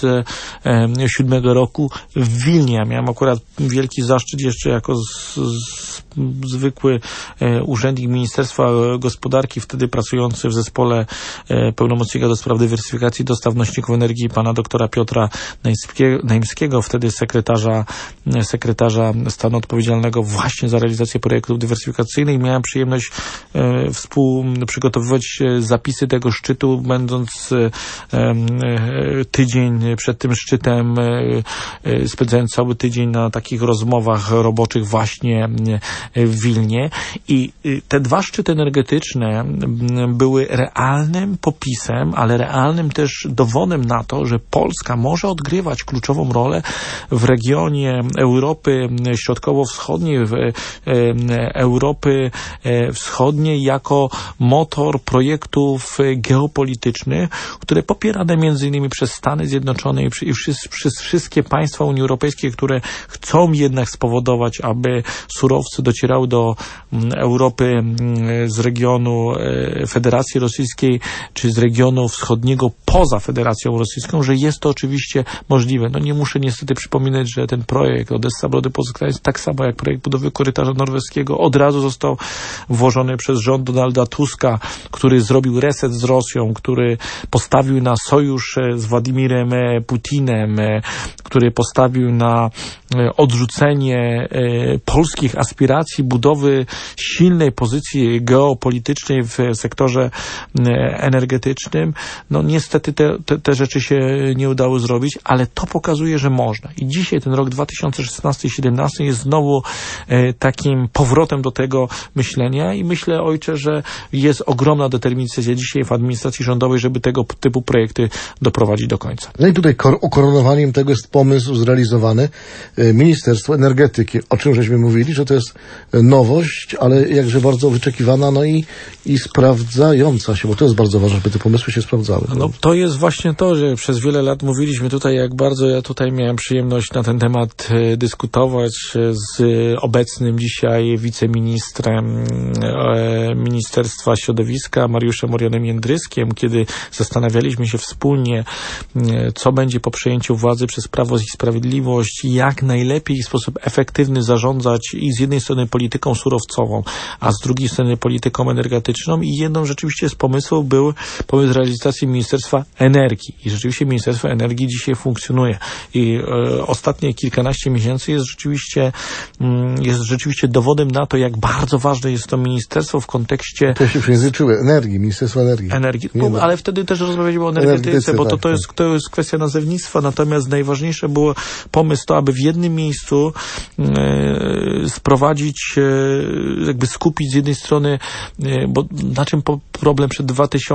2007 roku w Wilnie. Ja miałem akurat wielki zaszczyt jeszcze jako zwykły urzędnik Ministerstwa Gospodarki, wtedy pracujący w zespole pełnomocnika do spraw dywersyfikacji dostaw nośników energii pana doktora Piotra Naimskiego, wtedy sekretarza stanu odpowiedzialnego właśnie za realizację projektów dywersyfikacyjnych. Miałem przyjemność przygotowywać zapisy tego szczytu, będąc tydzień przed tym szczytem, spędzając cały tydzień na takich rozmowach roboczych właśnie w Wilnie. I te dwa szczyty energetyczne były realnym popisem, ale realnym też dowodem na to, że Polska może odgrywać kluczową rolę w regionie Europy Środkowo-Wschodniej, Europy Wschodniej jako motor projektów geopolitycznych, które popierane między innymi przez Stany Zjednoczone i przez wszystkie państwa Unii Europejskiej, które chcą jednak spowodować, aby surowce docierały do Europy z regionu Federacji Rosyjskiej, czy z regionu wschodniego poza Federacją Rosyjską, że jest to oczywiście możliwe. Nie muszę niestety przypominać, że ten projekt Odessa, Brody, Płock, Gdańsk, tak samo jak projekt budowy korytarza norweskiego, od razu został włożony przez rząd Donalda Tuska, który zrobił reset z Rosją, który postawił na sojusz z Władimirem Putinem, który postawił na odrzucenie polskich aspiracji budowy silnej pozycji geopolitycznej w sektorze energetycznym. Niestety te rzeczy się nie udało zrobić, ale to pokazuje, że można. I dzisiaj ten rok 2016 i 2017 jest znowu takim powrotem do tego myślenia i myślę, ojcze, że jest ogromna determinacja dzisiaj w administracji rządowej, żeby tego typu projekty doprowadzić do końca. No i tutaj ukoronowaniem tego jest pomysł zrealizowany Ministerstwo Energetyki, o czym żeśmy mówili, że to jest nowość, ale jakże bardzo wyczekiwana, no i sprawdzająca się, bo to jest bardzo ważne, żeby te pomysły się sprawdzały. No to jest właśnie to, że przez wiele lat mówiliśmy tutaj, jak bardzo ja tutaj miałem przyjemność na ten temat dyskutować z obecnym dzisiaj wiceministrem Ministerstwa Środowiska, Mariuszem Orionem Jędryskiem, kiedy zastanawialiśmy się wspólnie, co będzie po przejęciu władzy przez Prawo i Sprawiedliwość, jak najlepiej w sposób efektywny zarządzać i z jednej strony polityką surowcową, a z drugiej strony polityką energetyczną, i jedną rzeczywiście z pomysłów był pomysł realizacji Ministerstwa Energii. I rzeczywiście Ministerstwo Energii dzisiaj funkcjonuje. I ostatnie kilkanaście miesięcy jest rzeczywiście dowodem na to, jak bardzo ważne jest to ministerstwo w kontekście... To się przejęzyczyły. Ministerstwo Energii. Ale wtedy też rozmawialiśmy o energetyce, bo to jest kwestia nazewnictwa, natomiast najważniejsze było pomysł to, aby w jednym miejscu sprowadzić, jakby skupić z jednej strony, bo na czym problem przed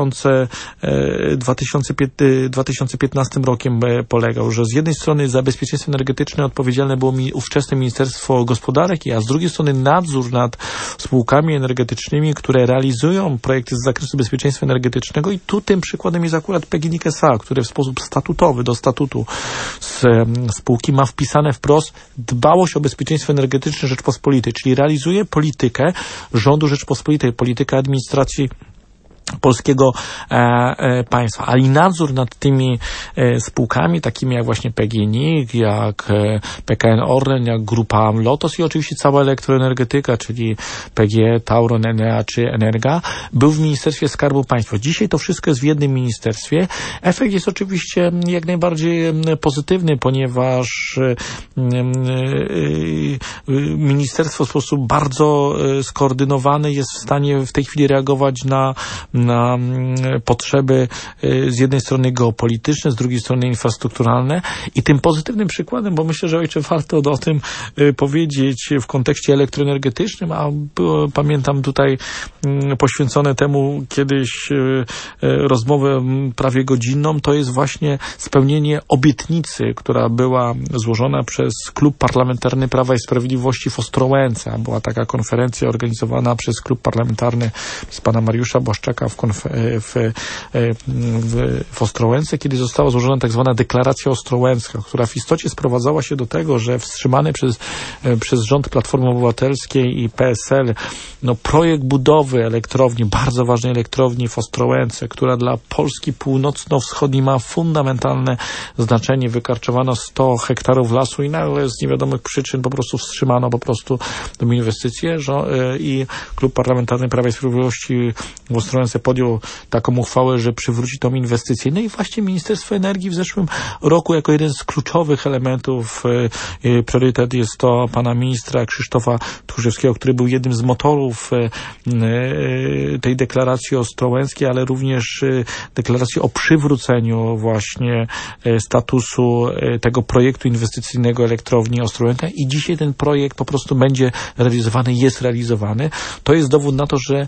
2015 rokiem polegał, że z jednej strony za bezpieczeństwo energetyczne odpowiedzialne było ówczesne Ministerstwo Gospodarki, a z drugiej strony nadzór nad spółkami energetycznymi, które realizują projekty z zakresu bezpieczeństwa energetycznego, i tu tym przykładem jest akurat PGNiG S.A., które w sposób statutowy do statutu spółki ma wpisane wprost dbałość o bezpieczeństwo energetyczne Rzeczpospolitej, czyli realizuje politykę rządu Rzeczpospolitej, politykę administracji polskiego państwa, ale i nadzór nad tymi spółkami, takimi jak właśnie PGNiG, jak PKN Orlen, jak Grupa Lotos i oczywiście cała elektroenergetyka, czyli PGE, Tauron, Enea czy Energa, był w Ministerstwie Skarbu Państwa. Dzisiaj to wszystko jest w jednym ministerstwie. Efekt jest oczywiście jak najbardziej pozytywny, ponieważ ministerstwo w sposób bardzo skoordynowany jest w stanie w tej chwili reagować na potrzeby z jednej strony geopolityczne, z drugiej strony infrastrukturalne, i tym pozytywnym przykładem, bo myślę, że ojcze warto o tym powiedzieć w kontekście elektroenergetycznym, a pamiętam tutaj poświęcone temu kiedyś rozmowę prawie godzinną, to jest właśnie spełnienie obietnicy, która była złożona przez Klub Parlamentarny Prawa i Sprawiedliwości w Ostrołęce. Była taka konferencja organizowana przez Klub Parlamentarny przez pana Mariusza Błaszczaka w Ostrołęce, kiedy została złożona tak zwana deklaracja ostrołęcka, która w istocie sprowadzała się do tego, że wstrzymany przez rząd Platformy Obywatelskiej i PSL projekt budowy elektrowni, bardzo ważnej elektrowni w Ostrołęce, która dla Polski północno-wschodniej ma fundamentalne znaczenie. Wykarczowano 100 hektarów lasu i nagle z niewiadomych przyczyn po prostu wstrzymano tę inwestycję, i Klub Parlamentarny Prawa i Sprawiedliwości w Ostrołęce podjął taką uchwałę, że przywróci tą inwestycję. No i właśnie Ministerstwo Energii w zeszłym roku jako jeden z kluczowych elementów, priorytet jest to pana ministra Krzysztofa Tchórzewskiego, który był jednym z motorów tej deklaracji ostrołęckiej, ale również deklaracji o przywróceniu właśnie statusu tego projektu inwestycyjnego elektrowni Ostrołęka, i dzisiaj ten projekt po prostu będzie realizowany, jest realizowany. To jest dowód na to, że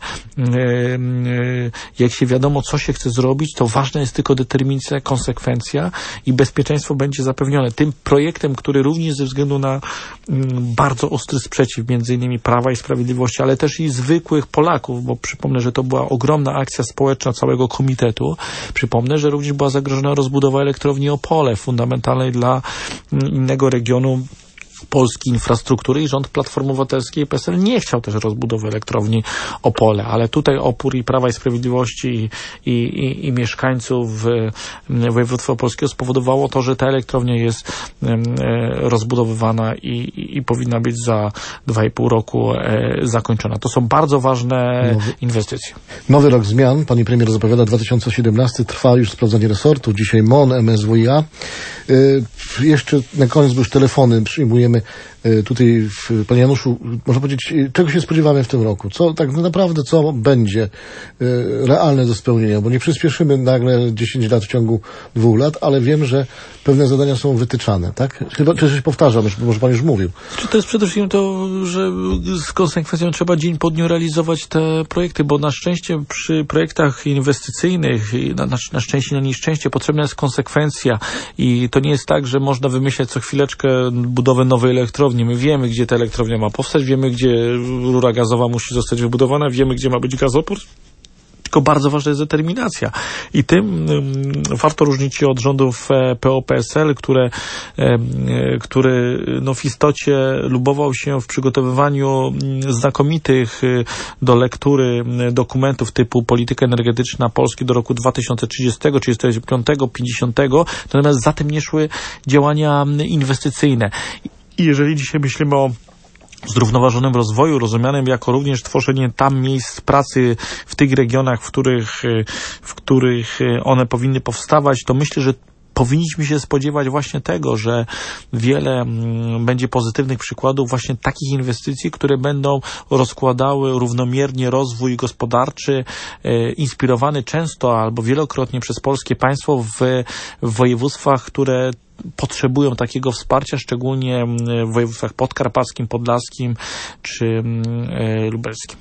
jak się wiadomo, co się chce zrobić, to ważna jest tylko determinacja, konsekwencja i bezpieczeństwo będzie zapewnione. Tym projektem, który również ze względu na bardzo ostry sprzeciw między innymi Prawa i Sprawiedliwości, ale też i zwykłych Polaków, bo przypomnę, że to była ogromna akcja społeczna całego komitetu. Przypomnę, że również była zagrożona rozbudowa elektrowni Opole, fundamentalnej dla innego regionu Polski infrastruktury, i rząd Platformy Obywatelskiej i PSL nie chciał też rozbudowy elektrowni Opole, ale tutaj opór i Prawa i Sprawiedliwości i mieszkańców województwa opolskiego spowodowało to, że ta elektrownia jest rozbudowywana i powinna być za 2,5 roku zakończona. To są bardzo ważne inwestycje. Nowy rok zmian, pani premier zapowiada 2017, trwa już sprawdzanie resortu, dzisiaj MON, MSWiA. Jeszcze na koniec, bo już telefony przyjmujemy. podejmujemy tutaj, panie Januszu, można powiedzieć, czego się spodziewamy w tym roku? Co tak naprawdę, co będzie realne do spełnienia? Bo nie przyspieszymy nagle 10 lat w ciągu 2 lat, ale wiem, że pewne zadania są wytyczane, tak? Chyba, czy się powtarzam, może pan już mówił. Czy to jest przede wszystkim to, że z konsekwencją trzeba dzień po dniu realizować te projekty, bo na szczęście przy projektach inwestycyjnych, na szczęście, na nieszczęście potrzebna jest konsekwencja i to nie jest tak, że można wymyślać co chwileczkę budowę nowej elektrowni. My wiemy, gdzie ta elektrownia ma powstać, wiemy, gdzie rura gazowa musi zostać wybudowana, wiemy, gdzie ma być gazoport. Tylko bardzo ważna jest determinacja. I tym warto różnić się od rządów PO-PSL, który no w istocie lubował się w przygotowywaniu znakomitych do lektury dokumentów typu polityka energetyczna Polski do roku 2030, 35, 50. Natomiast za tym nie szły działania inwestycyjne. I jeżeli dzisiaj myślimy o zrównoważonym rozwoju, rozumianym jako również tworzenie tam miejsc pracy w tych regionach, w których one powinny powstawać, to myślę, że powinniśmy się spodziewać właśnie tego, że wiele będzie pozytywnych przykładów właśnie takich inwestycji, które będą rozkładały równomiernie rozwój gospodarczy, inspirowany często albo wielokrotnie przez polskie państwo w województwach, które potrzebują takiego wsparcia, szczególnie w województwach podkarpackim, podlaskim czy lubelskim.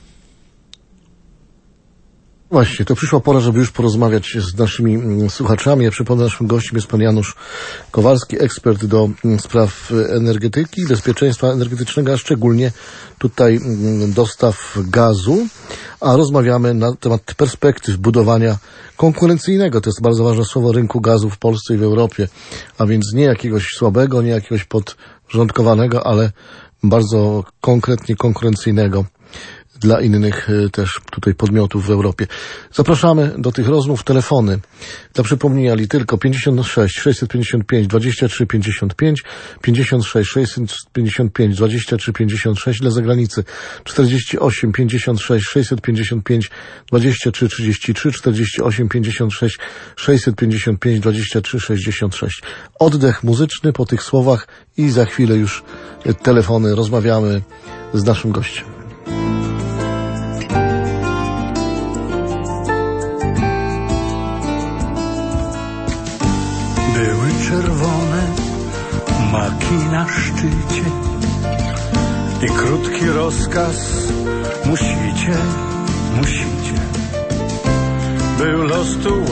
Właśnie, to przyszła pora, żeby już porozmawiać z naszymi słuchaczami. Ja przypomnę, naszym gościem jest pan Janusz Kowalski, ekspert do spraw energetyki i bezpieczeństwa energetycznego, a szczególnie tutaj dostaw gazu, a rozmawiamy na temat perspektyw budowania konkurencyjnego, to jest bardzo ważne słowo, rynku gazu w Polsce i w Europie, a więc nie jakiegoś słabego, nie jakiegoś podporządkowanego, ale bardzo konkretnie konkurencyjnego dla innych też tutaj podmiotów w Europie. Zapraszamy do tych rozmów. Telefony dla przypomnienia tylko 56 655 23 55, 56 655 23 56 dla zagranicy 48 56 655 23 33, 48 56 655 23 66. Oddech muzyczny po tych słowach i za chwilę już telefony. Rozmawiamy z naszym gościem. Były czerwone maki na szczycie i krótki rozkaz: musicie, musicie. Był los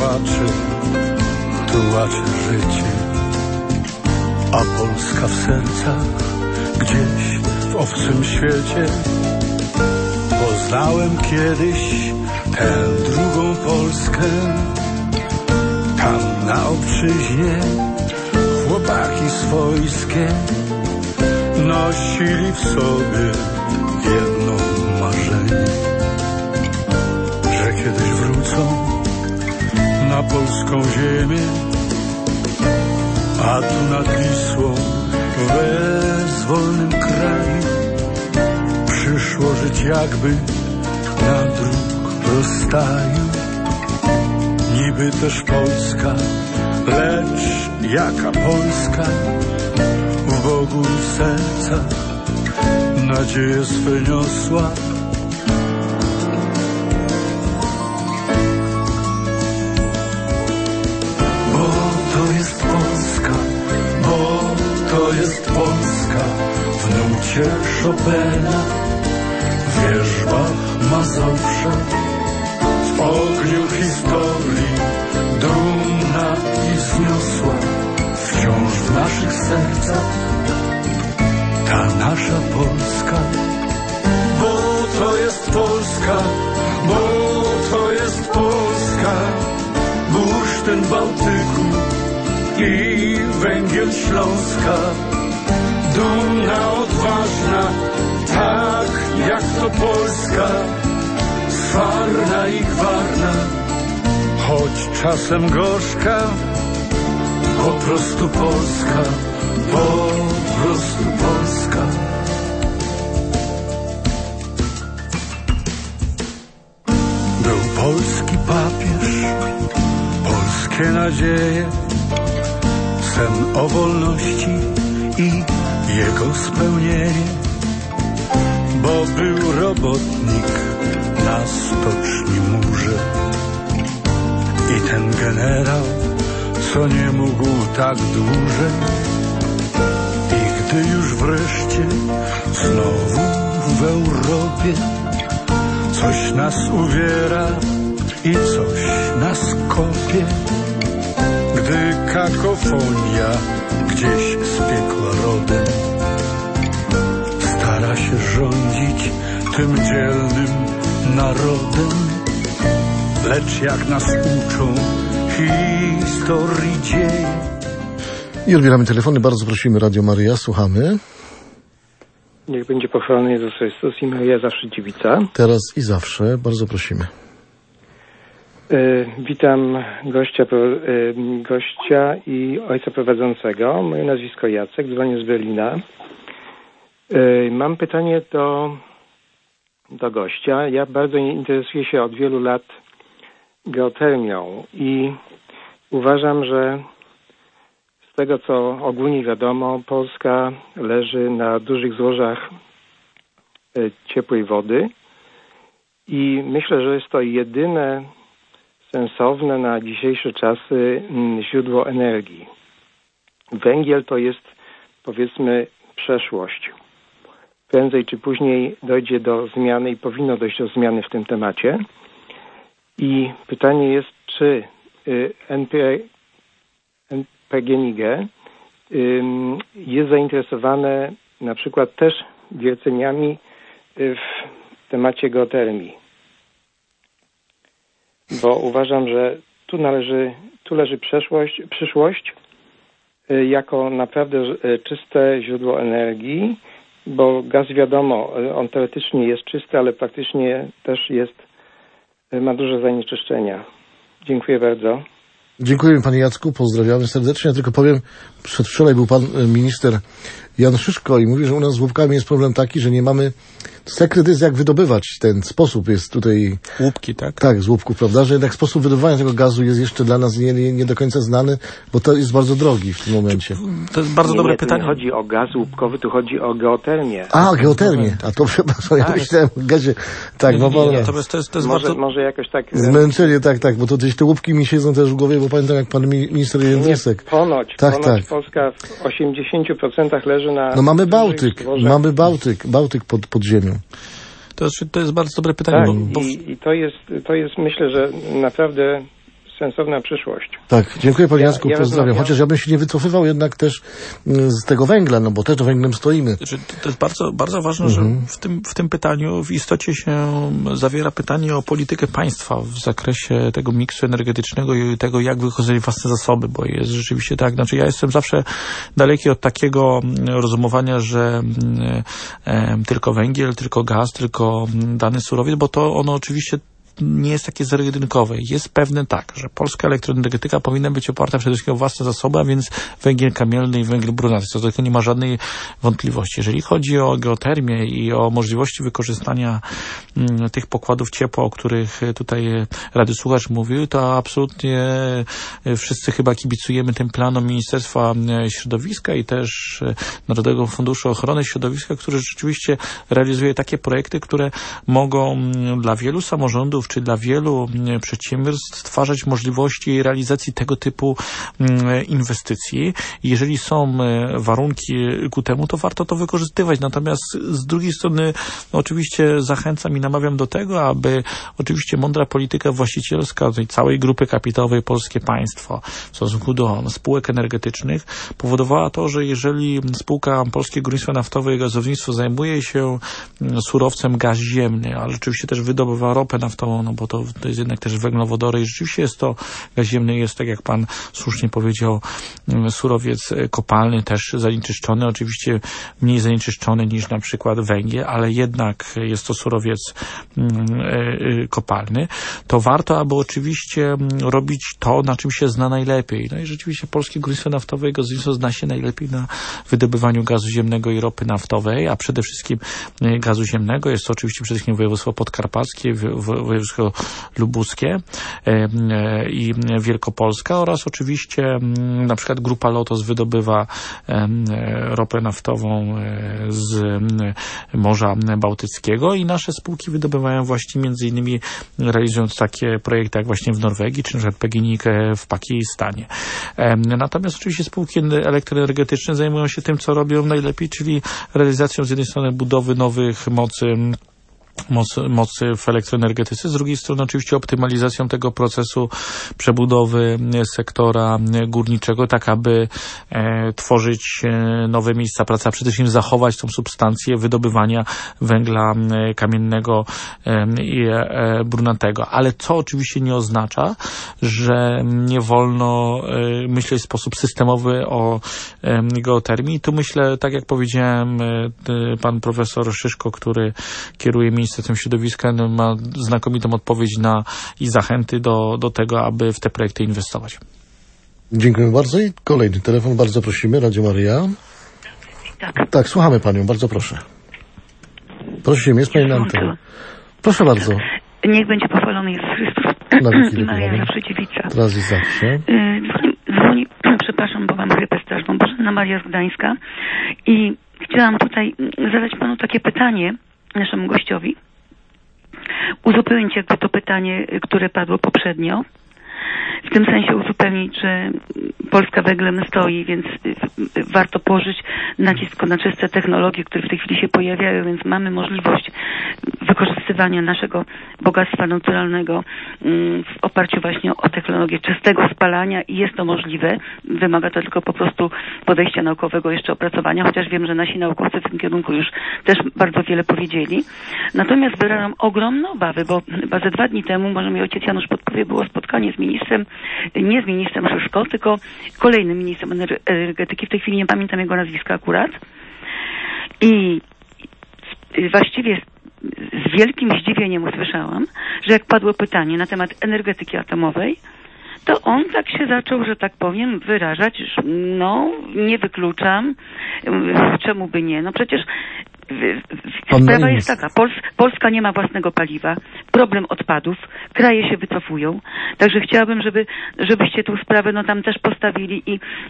tułaczy życie, a Polska w sercach, gdzieś w obcym świecie. Poznałem kiedyś tę drugą Polskę. Tam na obczyźnie chłopaki swojskie nosili w sobie jedno marzenie, że kiedyś wrócą na polską ziemię, a tu nad Wisłą w bezwolnym kraju przyszło żyć jakby na dróg rozstaju. Niby też Polska, lecz jaka Polska? W Bogu i w sercach nadzieję swe niosła. Bo to jest Polska, bo to jest Polska. W nucie Chopina, w wierzbach Mazowsza, w ogniu historii dumna i wzniosła, wciąż w naszych sercach ta nasza Polska. Bo to jest Polska, bo to jest Polska. Bursztyn Bałtyku i węgiel Śląska. Dumna, odważna, tak jak to Polska. Twarda i gwarna, choć czasem gorzka, po prostu Polska, po prostu Polska. Był polski papież, polskie nadzieje, sen o wolności i jego spełnienie, bo był robotnik na stoczni murze. I ten generał, co nie mógł tak dłużej. I gdy już wreszcie znowu w Europie coś nas uwiera i coś nas kopie, gdy kakofonia gdzieś z piekła rodem stara się rządzić tym dzielnym narodem. Lecz jak nas uczą historii dzieje. I odbieramy telefony. Bardzo prosimy, Radio Maryja. Słuchamy. Niech będzie pochwalony Jezus Chrystus i Maryja zawsze dziewica. Teraz i zawsze. Bardzo prosimy. Witam gościa i ojca prowadzącego. Moje nazwisko Jacek, dzwonię z Berlina. Mam pytanie do gościa. Ja bardzo interesuję się od wielu lat geotermią i uważam, że z tego, co ogólnie wiadomo, Polska leży na dużych złożach ciepłej wody i myślę, że jest to jedyne sensowne na dzisiejsze czasy źródło energii. Węgiel to jest, powiedzmy, przeszłość. Prędzej czy później dojdzie do zmiany i powinno dojść do zmiany w tym temacie. I pytanie jest, czy PGNiG jest zainteresowane na przykład też wierceniami w temacie geotermii. Bo uważam, że tu leży przyszłość jako naprawdę czyste źródło energii, bo gaz, wiadomo, on teoretycznie jest czysty, ale praktycznie też ma duże zanieczyszczenia. Dziękuję bardzo. Dziękujemy panie Jacku, pozdrawiamy serdecznie. Ja tylko powiem, przedwczoraj był pan minister Jan Szyszko i mówi, że u nas z łupkami jest problem taki, że nie mamy... Sekret jest, jak wydobywać ten sposób, jest tutaj... Łupki, tak? Tak, z łupków, prawda, że jednak sposób wydobywania tego gazu jest jeszcze dla nas nie do końca znany, bo to jest bardzo drogi w tym momencie. To jest bardzo dobre pytanie. Nie chodzi o gaz łupkowy, tu chodzi o geotermię. A, geotermię. A to przepraszam, ja myślałem o gazie. Tak, no bo... To jest może jakoś tak... Zmęczenie, tak, bo to gdzieś te łupki mi siedzą też w głowie, bo pamiętam, jak pan minister Jędrysek. Ponoć Polska w 80% leży na... No mamy Bałtyk pod ziemią. To jest bardzo dobre pytanie. Tak, i to jest, myślę, że naprawdę sensowna przyszłość. Tak, dziękuję panie Jacku, pozdrawiam. Chociaż ja bym się nie wycofywał jednak też z tego węgla, no bo też do węglem stoimy. To jest bardzo, bardzo ważne, że w tym pytaniu w istocie się zawiera pytanie o politykę państwa w zakresie tego miksu energetycznego i tego, jak wykorzystać własne zasoby, bo jest rzeczywiście tak. Znaczy ja jestem zawsze daleki od takiego rozumowania, że tylko węgiel, tylko gaz, tylko dany surowiec, bo to ono oczywiście nie jest takie zero-jedynkowe. Jest pewne tak, że polska elektroenergetyka powinna być oparta przede wszystkim o własne zasoby, a więc węgiel kamienny i węgiel brunatny. To tylko nie ma żadnej wątpliwości. Jeżeli chodzi o geotermię i o możliwości wykorzystania tych pokładów ciepła, o których tutaj Rady Słuchacz mówił, to absolutnie wszyscy chyba kibicujemy tym planom Ministerstwa Środowiska i też Narodowego Funduszu Ochrony Środowiska, który rzeczywiście realizuje takie projekty, które mogą dla wielu samorządów czy dla wielu przedsiębiorstw stwarzać możliwości realizacji tego typu inwestycji. Jeżeli są warunki ku temu, to warto to wykorzystywać. Natomiast z drugiej strony oczywiście zachęcam i namawiam do tego, aby oczywiście mądra polityka właścicielska tej całej grupy kapitałowej Polskie Państwo w stosunku do spółek energetycznych powodowała to, że jeżeli spółka Polskie Górnictwo Naftowe i Gazownictwo zajmuje się surowcem gaz ziemny, ale rzeczywiście też wydobywa ropę naftową, no bo to jest jednak też węglowodory i rzeczywiście jest to gaz ziemny, jest tak jak pan słusznie powiedział, surowiec kopalny też zanieczyszczony, oczywiście mniej zanieczyszczony niż na przykład węgiel, ale jednak jest to surowiec kopalny, to warto, aby oczywiście robić to, na czym się zna najlepiej. No i rzeczywiście Polskie Górnictwo Naftowe i Gazownictwo zna się najlepiej na wydobywaniu gazu ziemnego i ropy naftowej, a przede wszystkim gazu ziemnego. Jest to oczywiście przede wszystkim województwo podkarpackie, województwo lubuskie i Wielkopolska oraz oczywiście na przykład Grupa Lotos wydobywa ropę naftową z Morza Bałtyckiego i nasze spółki wydobywają właśnie między innymi realizując takie projekty jak właśnie w Norwegii, czy na przykład PGNiG w Pakistanie. Natomiast oczywiście spółki elektroenergetyczne zajmują się tym, co robią najlepiej, czyli realizacją z jednej strony budowy nowych mocy w elektroenergetyce, z drugiej strony oczywiście optymalizacją tego procesu przebudowy sektora górniczego, tak aby tworzyć nowe miejsca pracy, a przede wszystkim zachować tą substancję wydobywania węgla kamiennego i brunatnego. Ale co oczywiście nie oznacza, że nie wolno myśleć w sposób systemowy o geotermii. Tu myślę, tak jak powiedziałem, pan profesor Szyszko, który kieruje Ministerstwem Środowiska, ma znakomitą odpowiedź i zachęty do tego, aby w te projekty inwestować. Dziękuję bardzo i kolejny telefon, bardzo prosimy, Radio Maryja. Tak, słuchamy panią, bardzo proszę. Prosimy, jest pani na antenie. Proszę bardzo. Niech będzie pochwalony Jezus Chrystus i Maria zawsze dziewica. Teraz i zawsze. Dzwoni, przepraszam, bo mam grypę straszną, Bożena Maria z Gdańska i chciałam tutaj zadać panu takie pytanie, naszemu gościowi, uzupełnić jakby to pytanie, które padło poprzednio. W tym sensie uzupełnić, że Polska węglem stoi, więc warto położyć nacisk na czyste technologie, które w tej chwili się pojawiają, więc mamy możliwość wykorzystywania naszego bogactwa naturalnego w oparciu właśnie o technologię czystego spalania i jest to możliwe. Wymaga to tylko po prostu podejścia naukowego, jeszcze opracowania, chociaż wiem, że nasi naukowcy w tym kierunku już też bardzo wiele powiedzieli. Natomiast wyrażam ogromne obawy, bo chyba ze 2 dni temu, może mi ojciec Janusz podpowie, było spotkanie z ministrem, nie z ministrem Szyszko, tylko kolejnym ministrem energetyki, w tej chwili nie pamiętam jego nazwiska akurat. I właściwie z wielkim zdziwieniem usłyszałam, że jak padło pytanie na temat energetyki atomowej, to on tak się zaczął, że tak powiem, wyrażać, że no, nie wykluczam, czemu by nie. No przecież sprawa jest taka, Polska nie ma własnego paliwa, problem odpadów, kraje się wycofują, także chciałabym, żebyście tę sprawę no tam też postawili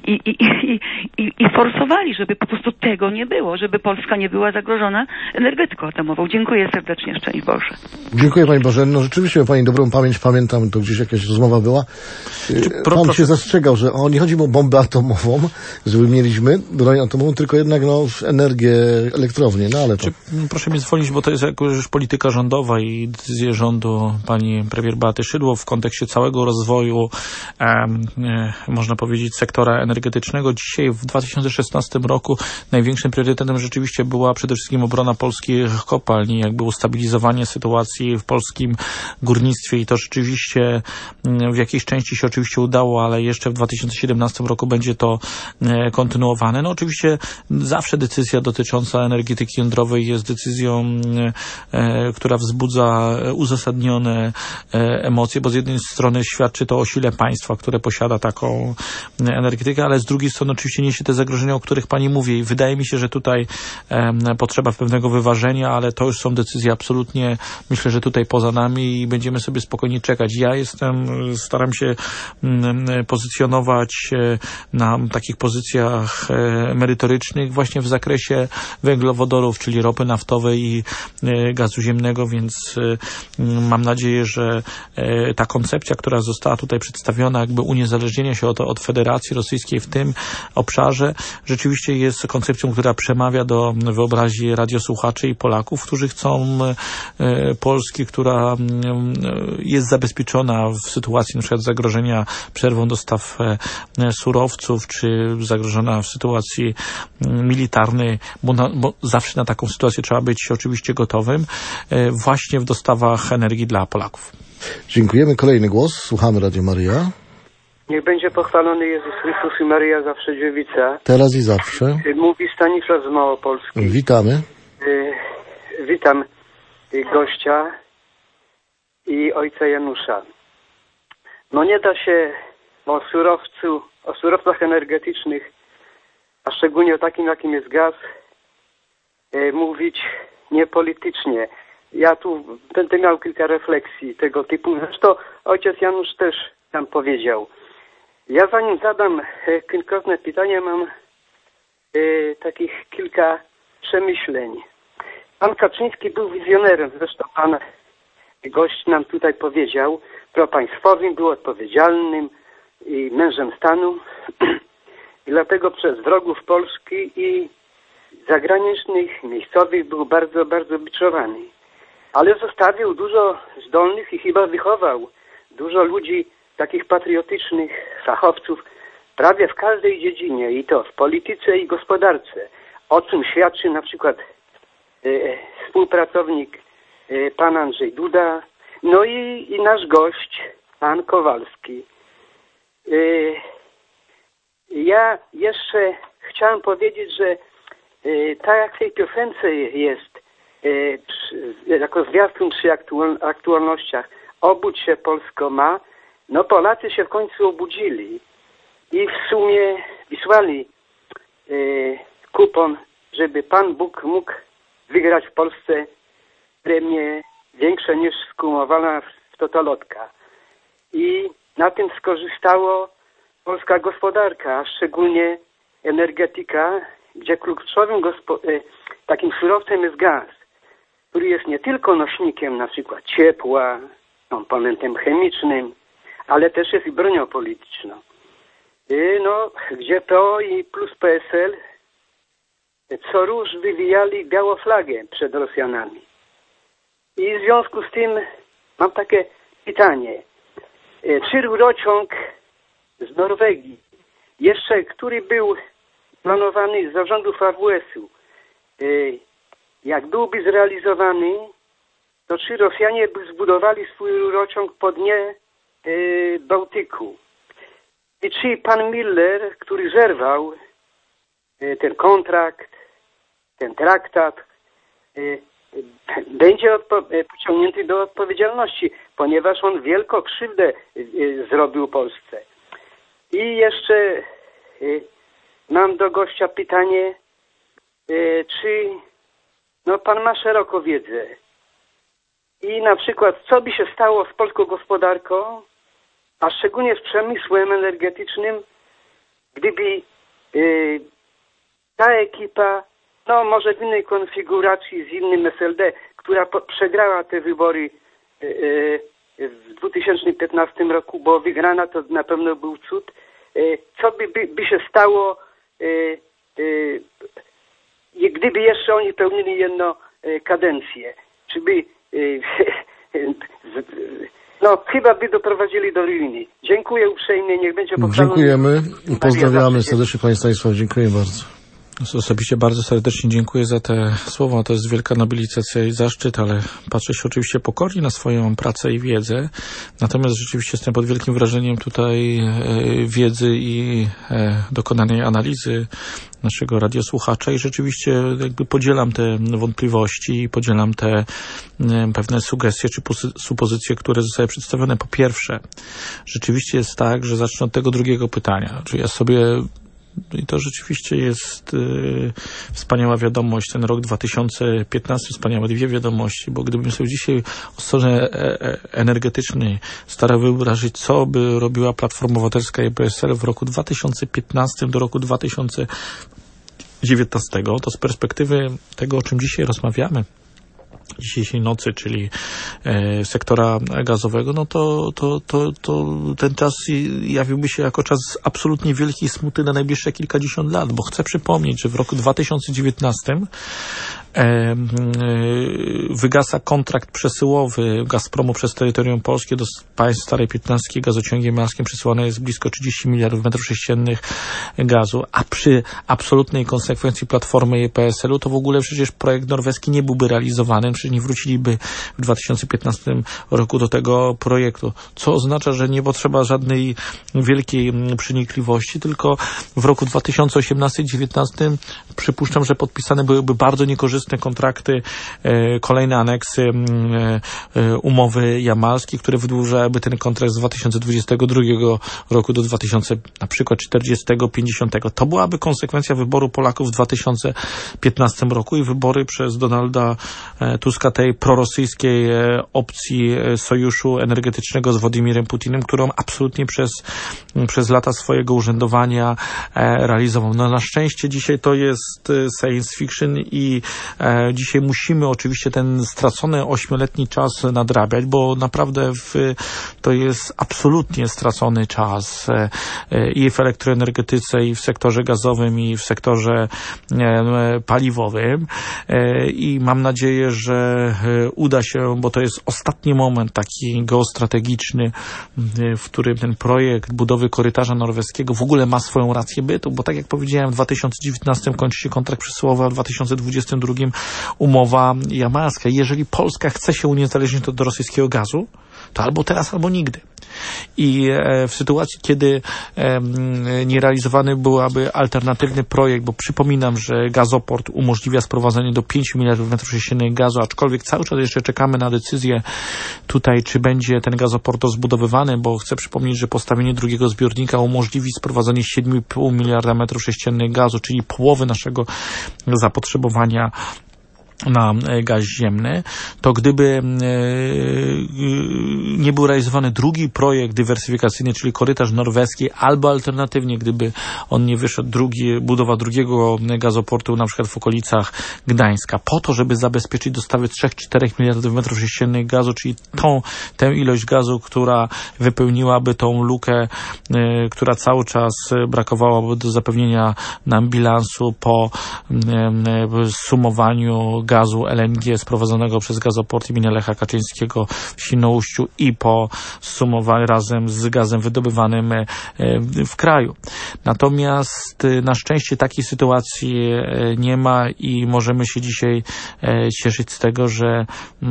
i forsowali, żeby po prostu tego nie było, żeby Polska nie była zagrożona energetyką atomową. Dziękuję serdecznie, szczęść Boże. Dziękuję pani Boże. No rzeczywiście ma pani dobrą pamięć, pamiętam, to gdzieś jakaś rozmowa była. Pan się zastrzegał, że nie chodzi o bombę atomową, żeby mieliśmy broń atomową, tylko jednak energię, elektrownię. No ale to... Proszę mnie zwolnić, bo to jest już polityka rządowa i decyzje rządu pani premier Beaty Szydło w kontekście całego rozwoju, można powiedzieć, sektora energetycznego. Dzisiaj w 2016 roku największym priorytetem rzeczywiście była przede wszystkim obrona polskich kopalni, jakby ustabilizowanie sytuacji w polskim górnictwie i to rzeczywiście w jakiejś części się oczywiście udało, ale jeszcze w 2017 roku będzie to kontynuowane. No oczywiście zawsze decyzja dotycząca energetyki jądrowej jest decyzją, która wzbudza uzasadnione emocje, bo z jednej strony świadczy to o sile państwa, które posiada taką energetykę, ale z drugiej strony oczywiście niesie te zagrożenia, o których pani mówi i wydaje mi się, że tutaj potrzeba pewnego wyważenia, ale to już są decyzje absolutnie, myślę, że tutaj poza nami i będziemy sobie spokojnie czekać. Ja staram się pozycjonować na takich pozycjach merytorycznych właśnie w zakresie węglowodorów, czyli ropy naftowej i gazu ziemnego, więc mam nadzieję, że ta koncepcja, która została tutaj przedstawiona, jakby uniezależnienia się od Federacji Rosyjskiej w tym obszarze, rzeczywiście jest koncepcją, która przemawia do wyobraźni radiosłuchaczy i Polaków, którzy chcą Polski, która jest zabezpieczona w sytuacji na przykład zagrożenia przerwą dostaw surowców, czy zagrożona w sytuacji militarnej, bo zawsze na taką sytuację trzeba być oczywiście gotowym, właśnie w dostawach energii dla Polaków. Dziękujemy. Kolejny głos. Słuchamy Radio Maryja. Niech będzie pochwalony Jezus Chrystus i Maryja zawsze dziewica. Teraz i zawsze. Mówi Stanisław z Małopolski. Witamy. Witam gościa i ojca Janusza. No nie da się o surowcach energetycznych, a szczególnie o takim, jakim jest gaz, mówić niepolitycznie. ja tu będę miał kilka refleksji tego typu. Zresztą ojciec Janusz też tam powiedział. Ja zanim zadam konkretne pytanie, mam takich kilka przemyśleń. Pan Kaczyński był wizjonerem, zresztą pan gość nam tutaj powiedział, propaństwowym, był odpowiedzialnym i mężem stanu i dlatego przez wrogów Polski i zagranicznych, miejscowych był bardzo, bardzo biczowany. Ale zostawił dużo zdolnych i chyba wychował dużo ludzi takich patriotycznych, fachowców prawie w każdej dziedzinie i to w polityce i gospodarce. O czym świadczy na przykład współpracownik pan Andrzej Duda, no i nasz gość, pan Kowalski. Ja jeszcze chciałem powiedzieć, że tak jak w tej piosence jest, jako zwiastun przy aktualnościach, obudź się Polsko ma, no Polacy się w końcu obudzili i w sumie wysłali kupon, żeby Pan Bóg mógł wygrać w Polsce premię większe niż skumulowana w totolotka. I na tym skorzystało polska gospodarka, a szczególnie energetyka, gdzie kluczowym takim surowcem jest gaz, który jest nie tylko nośnikiem na przykład ciepła, komponentem chemicznym, ale też jest i bronią polityczną. No, gdzie PO i plus PSL co róż wywijali białą flagę przed Rosjanami. I w związku z tym mam takie pytanie. Czy rurociąg z Norwegii, jeszcze który był planowany z zarządów AWS-u, jak byłby zrealizowany, to czy Rosjanie by zbudowali swój rurociąg po dnie Bałtyku? I czy pan Miller, który zerwał ten kontrakt, ten traktat, będzie pociągnięty do odpowiedzialności, ponieważ on wielką krzywdę zrobił Polsce. I jeszcze mam do gościa pytanie, czy pan ma szeroko wiedzę i na przykład co by się stało z polską gospodarką, a szczególnie z przemysłem energetycznym, gdyby ta ekipa, może w innej konfiguracji z innym SLD, która przegrała te wybory w 2015 roku, bo wygrana to na pewno był cud. Co by się stało, gdyby jeszcze oni pełnili jedną kadencję? Czy by chyba by doprowadzili do ruiny. Dziękuję uprzejmie, niech będzie pochwalony. Dziękujemy, pozdrawiamy serdecznie Panie Stanisław, dziękuję bardzo. Osobiście bardzo serdecznie dziękuję za te słowa. To jest wielka nobilitacja i zaszczyt, ale patrzę się oczywiście pokornie na swoją pracę i wiedzę. Natomiast rzeczywiście jestem pod wielkim wrażeniem tutaj wiedzy i dokonanej analizy naszego radiosłuchacza i rzeczywiście jakby podzielam te wątpliwości, podzielam te pewne sugestie czy supozycje, które zostały przedstawione. Po pierwsze, rzeczywiście jest tak, że zacznę od tego drugiego pytania. Czy ja sobie... I to rzeczywiście jest wspaniała wiadomość, ten rok 2015, wspaniałe dwie wiadomości, bo gdybym sobie dzisiaj o stronie energetycznej starał wyobrazić, co by robiła Platforma Obywatelska i PSL w roku 2015 do roku 2019, to z perspektywy tego, o czym dzisiaj rozmawiamy, dzisiejszej nocy, czyli sektora gazowego, to ten czas jawiłby się jako czas absolutnie wielkiej smuty na najbliższe kilkadziesiąt lat, bo chcę przypomnieć, że w roku 2019 wygasa kontrakt przesyłowy Gazpromu przez terytorium Polskie do państw Starej Piętnastki gazociągiem morskim przesyłane jest blisko 30 miliardów metrów sześciennych gazu, a przy absolutnej konsekwencji Platformy i PSL-u to w ogóle przecież projekt norweski nie byłby realizowany, przecież nie wróciliby w 2015 roku do tego projektu, co oznacza, że nie potrzeba żadnej wielkiej przenikliwości, tylko w roku 2018-2019 przypuszczam, że podpisane byłyby bardzo niekorzystne korzystne kontrakty, kolejne aneksy umowy jamalskiej, które wydłużałyby ten kontrakt z 2022 roku do 2000, na przykład 40, 50. To byłaby konsekwencja wyboru Polaków w 2015 roku i wybory przez Donalda Tuska tej prorosyjskiej opcji sojuszu energetycznego z Władimirem Putinem, którą absolutnie przez lata swojego urzędowania realizował. No na szczęście dzisiaj to jest science fiction i dzisiaj musimy oczywiście ten stracony 8-letni czas nadrabiać, bo naprawdę to jest absolutnie stracony czas i w elektroenergetyce, i w sektorze gazowym, i w sektorze paliwowym i mam nadzieję, że uda się, bo to jest ostatni moment taki geostrategiczny, w którym ten projekt budowy korytarza norweskiego w ogóle ma swoją rację bytu, bo tak jak powiedziałem, w 2019 kończy się kontrakt przesyłowy, a w 2022 umowa jamalska. Jeżeli Polska chce się uniezależnić od rosyjskiego gazu, to albo teraz, albo nigdy. I w sytuacji, kiedy nie realizowany byłaby alternatywny projekt, bo przypominam, że gazoport umożliwia sprowadzenie do 5 miliardów metrów sześciennych gazu, aczkolwiek cały czas jeszcze czekamy na decyzję tutaj, czy będzie ten gazoport rozbudowywany, bo chcę przypomnieć, że postawienie drugiego zbiornika umożliwi sprowadzenie 7,5 miliarda metrów sześciennych gazu, czyli połowy naszego zapotrzebowania na gaz ziemny, to gdyby nie był realizowany drugi projekt dywersyfikacyjny, czyli korytarz norweski, albo alternatywnie, gdyby on nie wyszedł, budowa drugiego gazoportu na przykład w okolicach Gdańska, po to, żeby zabezpieczyć dostawy 3-4 miliardów metrów sześciennych gazu, czyli tę ilość gazu, która wypełniłaby tą lukę, która cały czas brakowałaby do zapewnienia nam bilansu po sumowaniu gazu LNG sprowadzonego przez gazoport imienia Lecha Kaczyńskiego w Świnoujściu i po sumowaniu razem z gazem wydobywanym w kraju. Natomiast na szczęście takiej sytuacji nie ma i możemy się dzisiaj cieszyć z tego, że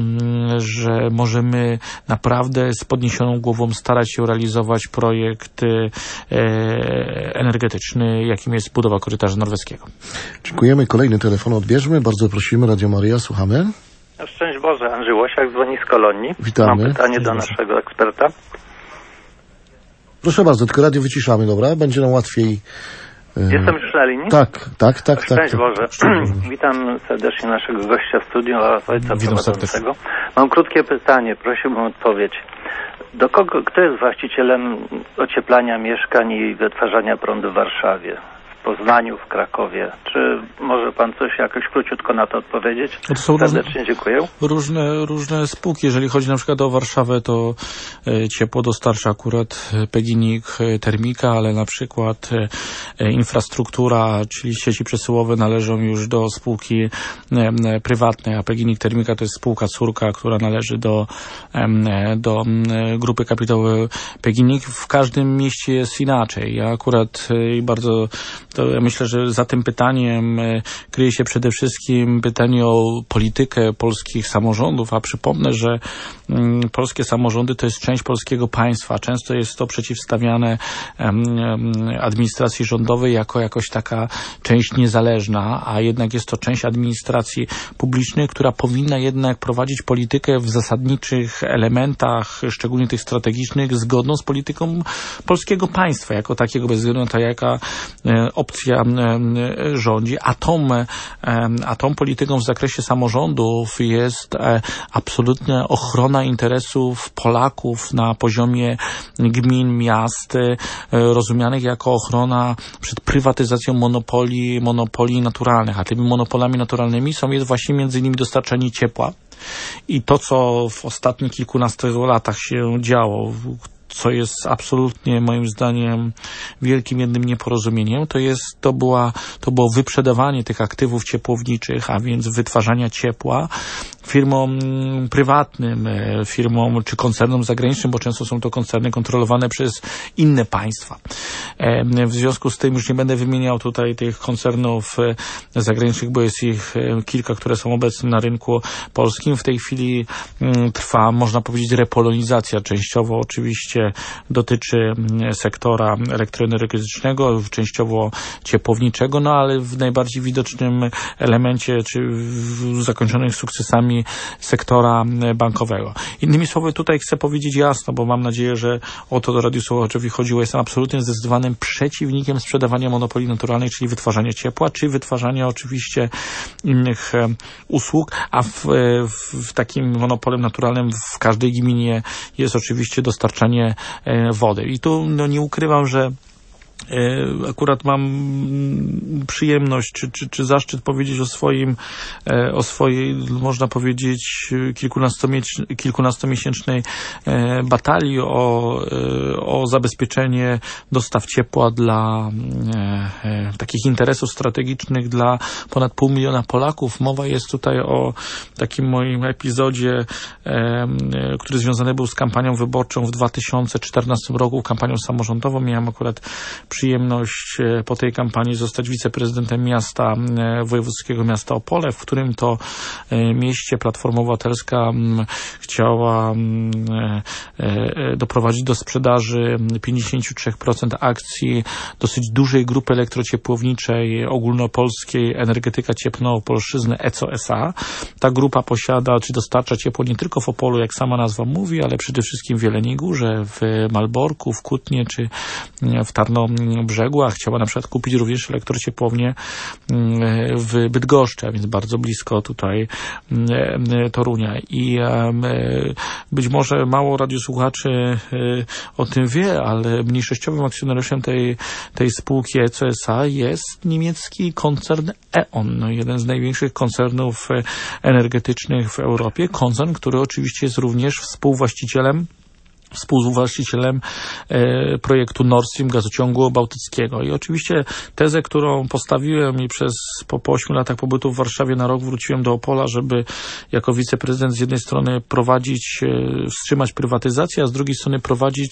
możemy naprawdę z podniesioną głową starać się realizować projekt energetyczny, jakim jest budowa korytarza norweskiego. Dziękujemy. Kolejny telefon odbierzmy. Bardzo prosimy. Radio Maryja, słuchamy. Szczęść Boże, Andrzej Łosiak dzwoni z Kolonii. Witamy. Mam pytanie do naszego eksperta. Proszę bardzo, tylko radio wyciszamy, dobra? Będzie nam łatwiej. Jestem już na linii? Tak. Szczęść Boże. Witam serdecznie naszego gościa w studiu oraz ojca prowadzącego. Mam krótkie pytanie, prosiłbym o odpowiedź. Kto jest właścicielem ocieplania mieszkań i wytwarzania prądu w Warszawie? W Poznaniu, w Krakowie. Czy może pan coś jakoś króciutko na to odpowiedzieć? To są serdecznie dziękuję. Różne spółki. Jeżeli chodzi na przykład o Warszawę, to ciepło dostarcza akurat PGNiG Termika, ale na przykład infrastruktura, czyli sieci przesyłowe należą już do spółki prywatnej, a PGNiG Termika to jest spółka córka, która należy do grupy kapitałowej PGNiG. W każdym mieście jest inaczej. Ja akurat bardzo ja myślę, że za tym pytaniem kryje się przede wszystkim pytanie o politykę polskich samorządów, a przypomnę, że polskie samorządy to jest część polskiego państwa. Często jest to przeciwstawiane administracji rządowej jako jakoś taka część niezależna, a jednak jest to część administracji publicznej, która powinna jednak prowadzić politykę w zasadniczych elementach, szczególnie tych strategicznych, zgodną z polityką polskiego państwa jako takiego, bez względu na to, jaka opcja rządzi, a tą polityką w zakresie samorządów jest absolutna ochrona interesów Polaków na poziomie gmin, miast, rozumianych jako ochrona przed prywatyzacją monopoli naturalnych, a tymi monopolami naturalnymi są właśnie między innymi dostarczanie ciepła i to, co w ostatnich kilkunastu latach się działo, co jest absolutnie moim zdaniem wielkim jednym nieporozumieniem, to było wyprzedawanie tych aktywów ciepłowniczych, a więc wytwarzania ciepła firmom prywatnym, firmom czy koncernom zagranicznym, bo często są to koncerny kontrolowane przez inne państwa. W związku z tym już nie będę wymieniał tutaj tych koncernów zagranicznych, bo jest ich kilka, które są obecne na rynku polskim. W tej chwili trwa, można powiedzieć, repolonizacja. Częściowo oczywiście dotyczy sektora elektroenergetycznego, częściowo ciepłowniczego, no ale w najbardziej widocznym elemencie, czy zakończonych sukcesami sektora bankowego. Innymi słowy, tutaj chcę powiedzieć jasno, bo mam nadzieję, że o to do radiosłuchaczowi chodziło. Jestem absolutnie zdecydowanym przeciwnikiem sprzedawania monopoli naturalnej, czyli wytwarzania ciepła, czy wytwarzania oczywiście innych usług, a w takim monopolem naturalnym w każdej gminie jest oczywiście dostarczanie wody. I tu nie ukrywam, że akurat mam przyjemność czy zaszczyt powiedzieć o swojej, można powiedzieć, kilkunastomiesięcznej batalii o zabezpieczenie dostaw ciepła dla takich interesów strategicznych dla ponad 500 000 Polaków. Mowa jest tutaj o takim moim epizodzie, który związany był z kampanią wyborczą w 2014 roku, kampanią samorządową. Miałem akurat przyjemność po tej kampanii zostać wiceprezydentem wojewódzkiego miasta Opole, w którym to mieście Platforma Obywatelska chciała doprowadzić do sprzedaży 53% akcji dosyć dużej grupy elektrociepłowniczej ogólnopolskiej Energetyka Cieplna Opolszczyzny ECO S.A. Ta grupa posiada, czy dostarcza ciepło nie tylko w Opolu, jak sama nazwa mówi, ale przede wszystkim w Jeleniej Górze, w Malborku, w Kutnie, czy w Tarnobrzegu, a chciała na przykład kupić również elektrociepłownię w Bydgoszczy, a więc bardzo blisko tutaj Torunia. I być może mało radiosłuchaczy o tym wie, ale mniejszościowym akcjonariuszem tej spółki ECO S.A. jest niemiecki koncern E.ON, jeden z największych koncernów energetycznych w Europie. Koncern, który oczywiście jest również współwłaścicielem projektu Nord Stream, gazociągu bałtyckiego. I oczywiście tezę, którą postawiłem i po 8 latach pobytu w Warszawie na rok wróciłem do Opola, żeby jako wiceprezydent z jednej strony wstrzymać prywatyzację, a z drugiej strony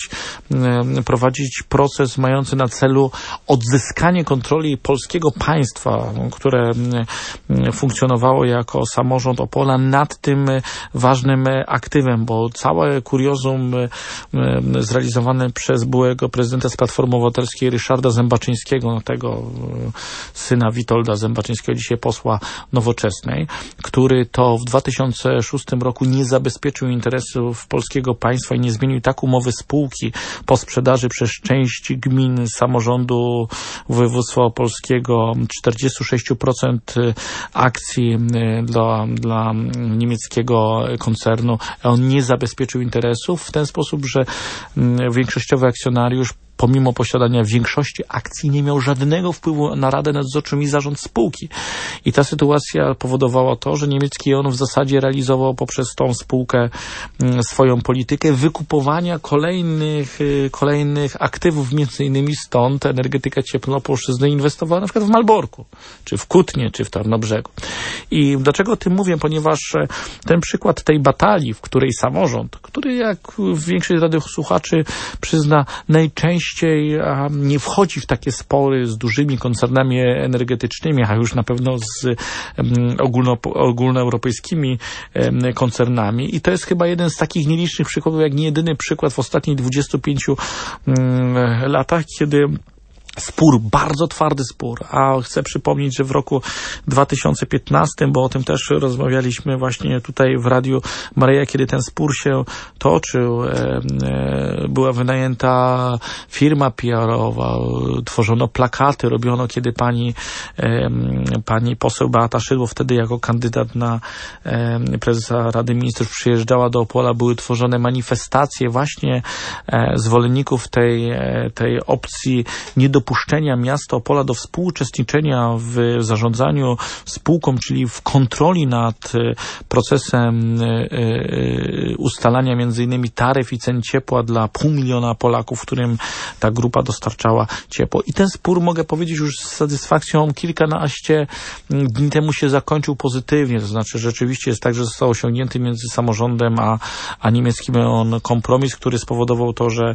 prowadzić proces mający na celu odzyskanie kontroli polskiego państwa, które funkcjonowało jako samorząd Opola nad tym ważnym aktywem, bo całe kuriozum zrealizowane przez byłego prezydenta z Platformy Obywatelskiej Ryszarda Zębaczyńskiego, tego syna Witolda Zębaczyńskiego, dzisiaj posła Nowoczesnej, który to w 2006 roku nie zabezpieczył interesów polskiego państwa i nie zmienił tak umowy spółki po sprzedaży przez część gmin samorządu województwa opolskiego 46% akcji dla niemieckiego koncernu. On nie zabezpieczył interesów w ten sposób, że większościowy akcjonariusz pomimo posiadania większości akcji nie miał żadnego wpływu na Radę Nadzorczą i zarząd spółki. I ta sytuacja powodowała to, że niemiecki E.ON w zasadzie realizował poprzez tą spółkę swoją politykę wykupowania kolejnych aktywów, między innymi stąd Energetyka Cieplna Opolszczyzny inwestowała na przykład w Malborku, czy w Kutnie, czy w Tarnobrzegu. I dlaczego o tym mówię? Ponieważ ten przykład tej batalii, w której samorząd, który jak większość radiosłuchaczy przyzna, najczęściej nie wchodzi w takie spory z dużymi koncernami energetycznymi, a już na pewno z ogólnoeuropejskimi koncernami. I to jest chyba jeden z takich nielicznych przykładów, jak nie jedyny przykład w ostatnich 25 latach, kiedy spór, bardzo twardy spór, a chcę przypomnieć, że w roku 2015, bo o tym też rozmawialiśmy właśnie tutaj w Radiu Maryja, kiedy ten spór się toczył, była wynajęta firma PR-owa, tworzono plakaty, robiono, kiedy pani poseł Beata Szydło, wtedy jako kandydat na prezesa Rady Ministrów przyjeżdżała do Opola, były tworzone manifestacje właśnie zwolenników tej opcji niedopuszczenia dopuszczenia miasta Opola do współuczestniczenia w zarządzaniu spółką, czyli w kontroli nad procesem ustalania między innymi taryf i cen ciepła dla 500 000 Polaków, którym ta grupa dostarczała ciepło. I ten spór, mogę powiedzieć już z satysfakcją, kilkanaście dni temu się zakończył pozytywnie. To znaczy rzeczywiście jest tak, że został osiągnięty między samorządem a niemieckim kompromis, który spowodował to, że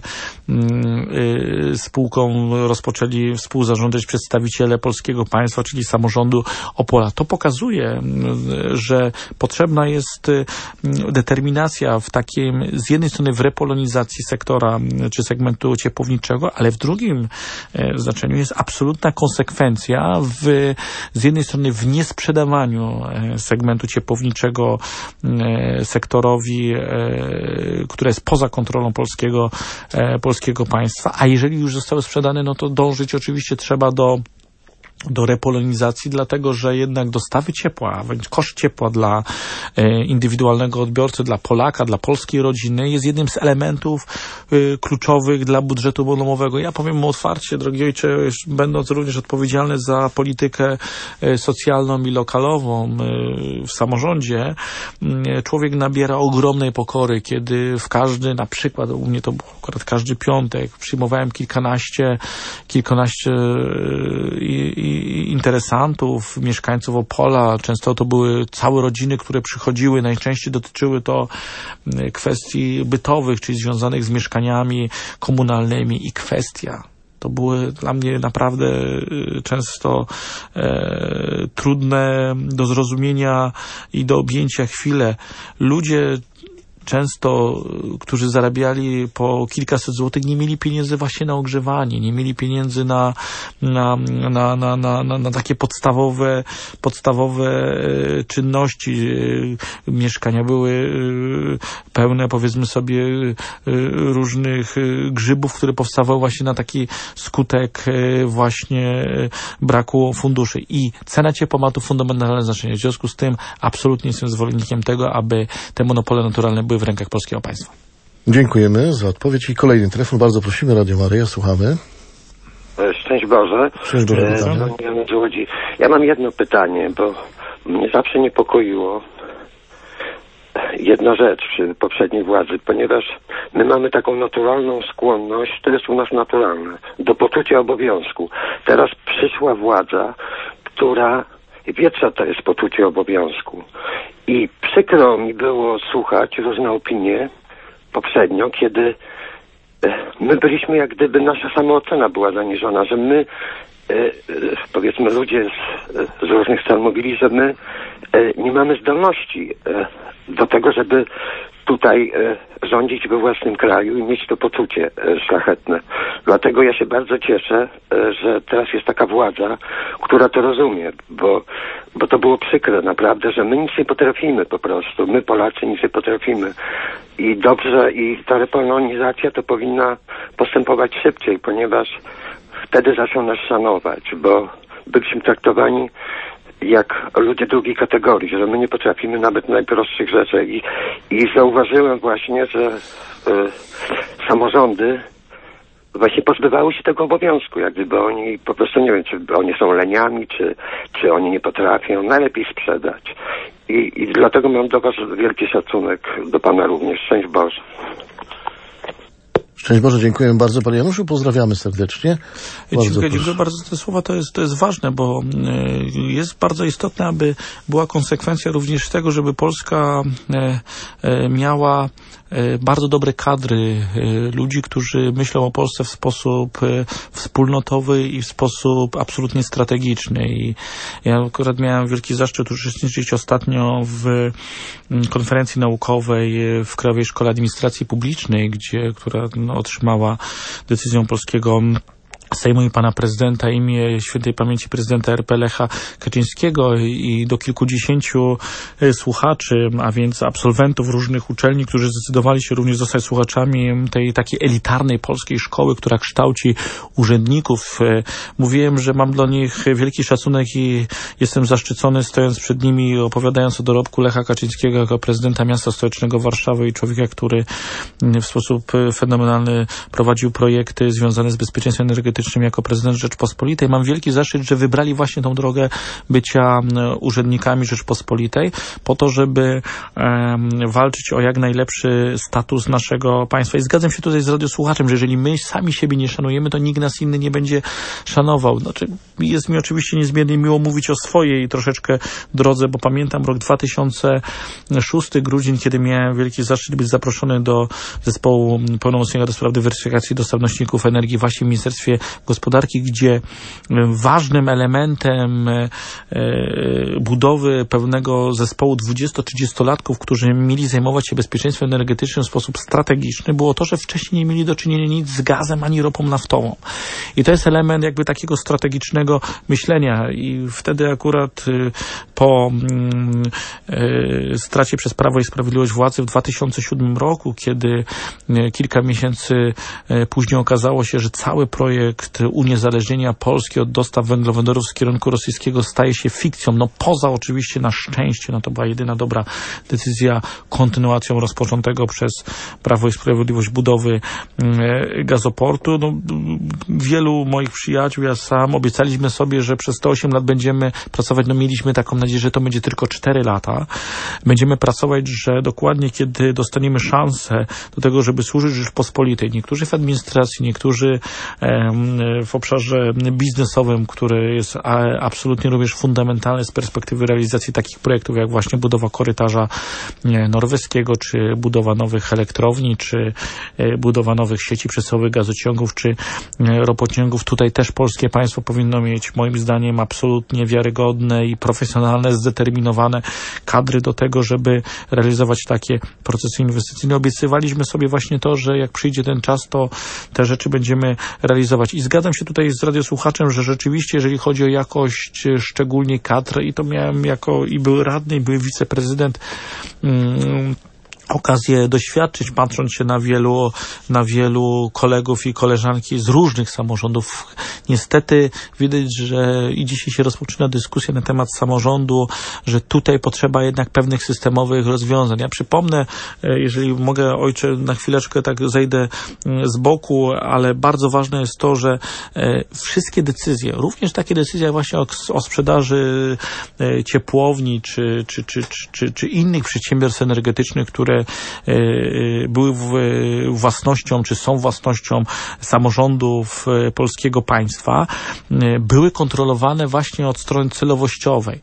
spółką rozpoczęli współzarządzać przedstawiciele polskiego państwa, czyli samorządu Opola. To pokazuje, że potrzebna jest determinacja w takim, z jednej strony w repolonizacji sektora czy segmentu ciepłowniczego, ale w drugim znaczeniu jest absolutna konsekwencja z jednej strony w niesprzedawaniu segmentu ciepłowniczego sektorowi, które jest poza kontrolą polskiego państwa, a jeżeli już zostały sprzedane, no to dążyć oczywiście trzeba do repolonizacji, dlatego że jednak dostawy ciepła, a wręcz koszt ciepła dla indywidualnego odbiorcy, dla Polaka, dla polskiej rodziny jest jednym z elementów kluczowych dla budżetu domowego. Ja powiem otwarcie, drogi ojcze, będąc również odpowiedzialny za politykę socjalną i lokalową w samorządzie, człowiek nabiera ogromnej pokory, kiedy w każdy, na przykład u mnie to było akurat każdy piątek, przyjmowałem kilkanaście interesantów, mieszkańców Opola. Często to były całe rodziny, które przychodziły. Najczęściej dotyczyły to kwestii bytowych, czyli związanych z mieszkaniami komunalnymi i kwestia. To były dla mnie naprawdę często trudne do zrozumienia i do objęcia chwile. Ludzie często, którzy zarabiali po kilkaset złotych, nie mieli pieniędzy właśnie na ogrzewanie, nie mieli pieniędzy na takie podstawowe czynności. Mieszkania były pełne, powiedzmy sobie, różnych grzybów, które powstawały właśnie na taki skutek właśnie braku funduszy. I cena ciepła ma tu fundamentalne znaczenie. W związku z tym absolutnie jestem zwolennikiem tego, aby te monopole naturalne były w rękach polskiego państwa. Dziękujemy za odpowiedź i kolejny telefon. Bardzo prosimy, Radio Maryja, słuchamy. Szczęść Boże. Szczęść Boże. Ja mam jedno pytanie, bo mnie zawsze niepokoiło jedna rzecz przy poprzedniej władzy, ponieważ my mamy taką naturalną skłonność, to jest u nas naturalne, do poczucia obowiązku. Teraz przyszła władza, która wie, co to jest poczucie obowiązku. I przykro mi było słuchać różne opinie poprzednio, kiedy my byliśmy, jak gdyby nasza samoocena była zaniżona, że my, powiedzmy ludzie z różnych stron mówili, że my nie mamy zdolności do tego, żeby tutaj rządzić we własnym kraju i mieć to poczucie szlachetne. Dlatego ja się bardzo cieszę, że teraz jest taka władza, która to rozumie, bo to było przykre naprawdę, że my nic nie potrafimy po prostu. My Polacy nic nie potrafimy. I dobrze, i ta repolonizacja to powinna postępować szybciej, ponieważ wtedy zaczną nas szanować, bo byliśmy traktowani jak ludzie drugiej kategorii, że my nie potrafimy nawet najprostszych rzeczy. I zauważyłem właśnie, że samorządy właśnie pozbywały się tego obowiązku, jak gdyby oni po prostu, nie wiem, czy oni są leniami, czy oni nie potrafią, najlepiej sprzedać. I dlatego mam do was wielki szacunek, do pana również. Szczęść Boże. Szczęść Boże, dziękujemy bardzo Panie Januszu, pozdrawiamy serdecznie. Dziękuję bardzo za te słowa, to jest ważne, bo jest bardzo istotne, aby była konsekwencja również tego, żeby Polska miała bardzo dobre kadry ludzi, którzy myślą o Polsce w sposób wspólnotowy i w sposób absolutnie strategiczny. I ja akurat miałem wielki zaszczyt uczestniczyć ostatnio w konferencji naukowej w Krajowej Szkole Administracji Publicznej, która otrzymała decyzją polskiego Sejmu i pana prezydenta imię świętej pamięci prezydenta RP Lecha Kaczyńskiego i do kilkudziesięciu słuchaczy, a więc absolwentów różnych uczelni, którzy zdecydowali się również zostać słuchaczami tej takiej elitarnej polskiej szkoły, która kształci urzędników. Mówiłem, że mam dla nich wielki szacunek i jestem zaszczycony, stojąc przed nimi, opowiadając o dorobku Lecha Kaczyńskiego jako prezydenta miasta stołecznego Warszawy i człowieka, który w sposób fenomenalny prowadził projekty związane z bezpieczeństwem energetycznym energetycznym jako prezydent Rzeczpospolitej. Mam wielki zaszczyt, że wybrali właśnie tą drogę bycia urzędnikami Rzeczpospolitej po to, żeby walczyć o jak najlepszy status naszego państwa. I zgadzam się tutaj z radiosłuchaczem, że jeżeli my sami siebie nie szanujemy, to nikt nas inny nie będzie szanował. Znaczy, jest mi oczywiście niezmiernie miło mówić o swojej troszeczkę drodze, bo pamiętam rok 2006, grudzień, kiedy miałem wielki zaszczyt być zaproszony do zespołu pełnomocniczego do spraw dywersyfikacji dostawnośników energii właśnie w Ministerstwie Gospodarki, gdzie ważnym elementem budowy pewnego zespołu 20-30-latków, którzy mieli zajmować się bezpieczeństwem energetycznym w sposób strategiczny, było to, że wcześniej nie mieli do czynienia nic z gazem ani ropą naftową. I to jest element jakby takiego strategicznego myślenia i wtedy akurat po stracie przez Prawo i Sprawiedliwość władzy w 2007 roku, kiedy kilka miesięcy później okazało się, że cały projekt uniezależnienia Polski od dostaw węglowodorów z kierunku rosyjskiego staje się fikcją. No poza oczywiście na szczęście, no to była jedyna dobra decyzja kontynuacją rozpoczętego przez Prawo i Sprawiedliwość budowy gazoportu. No, wielu moich przyjaciół, ja sam obiecaliśmy sobie, że przez te 8 lat będziemy pracować, no mieliśmy taką nadzieję, że to będzie tylko 4 lata. Będziemy pracować, że dokładnie kiedy dostaniemy szansę do tego, żeby służyć Rzeczpospolitej. Niektórzy w administracji, niektórzy w obszarze biznesowym, który jest absolutnie również fundamentalny z perspektywy realizacji takich projektów, jak właśnie budowa korytarza norweskiego, czy budowa nowych elektrowni, czy budowa nowych sieci przesyłowych gazociągów, czy ropociągów. Tutaj też polskie państwo powinno mieć, moim zdaniem, absolutnie wiarygodne i profesjonalne, zdeterminowane kadry do tego, żeby realizować takie procesy inwestycyjne. Obiecywaliśmy sobie właśnie to, że jak przyjdzie ten czas, to te rzeczy będziemy realizować. I zgadzam się tutaj z radiosłuchaczem, że rzeczywiście, jeżeli chodzi o jakość szczególnie kadr, i to miałem jako i był radny, i był wiceprezydent, okazję doświadczyć, patrząc się na wielu kolegów i koleżanki z różnych samorządów. Niestety widać, że i dzisiaj się rozpoczyna dyskusja na temat samorządu, że tutaj potrzeba jednak pewnych systemowych rozwiązań. Ja przypomnę, jeżeli mogę, ojcze, na chwileczkę tak zejdę z boku, ale bardzo ważne jest to, że wszystkie decyzje, również takie decyzje właśnie o sprzedaży ciepłowni czy innych przedsiębiorstw energetycznych, które były własnością, czy są własnością samorządów polskiego państwa, były kontrolowane właśnie od strony celowościowej.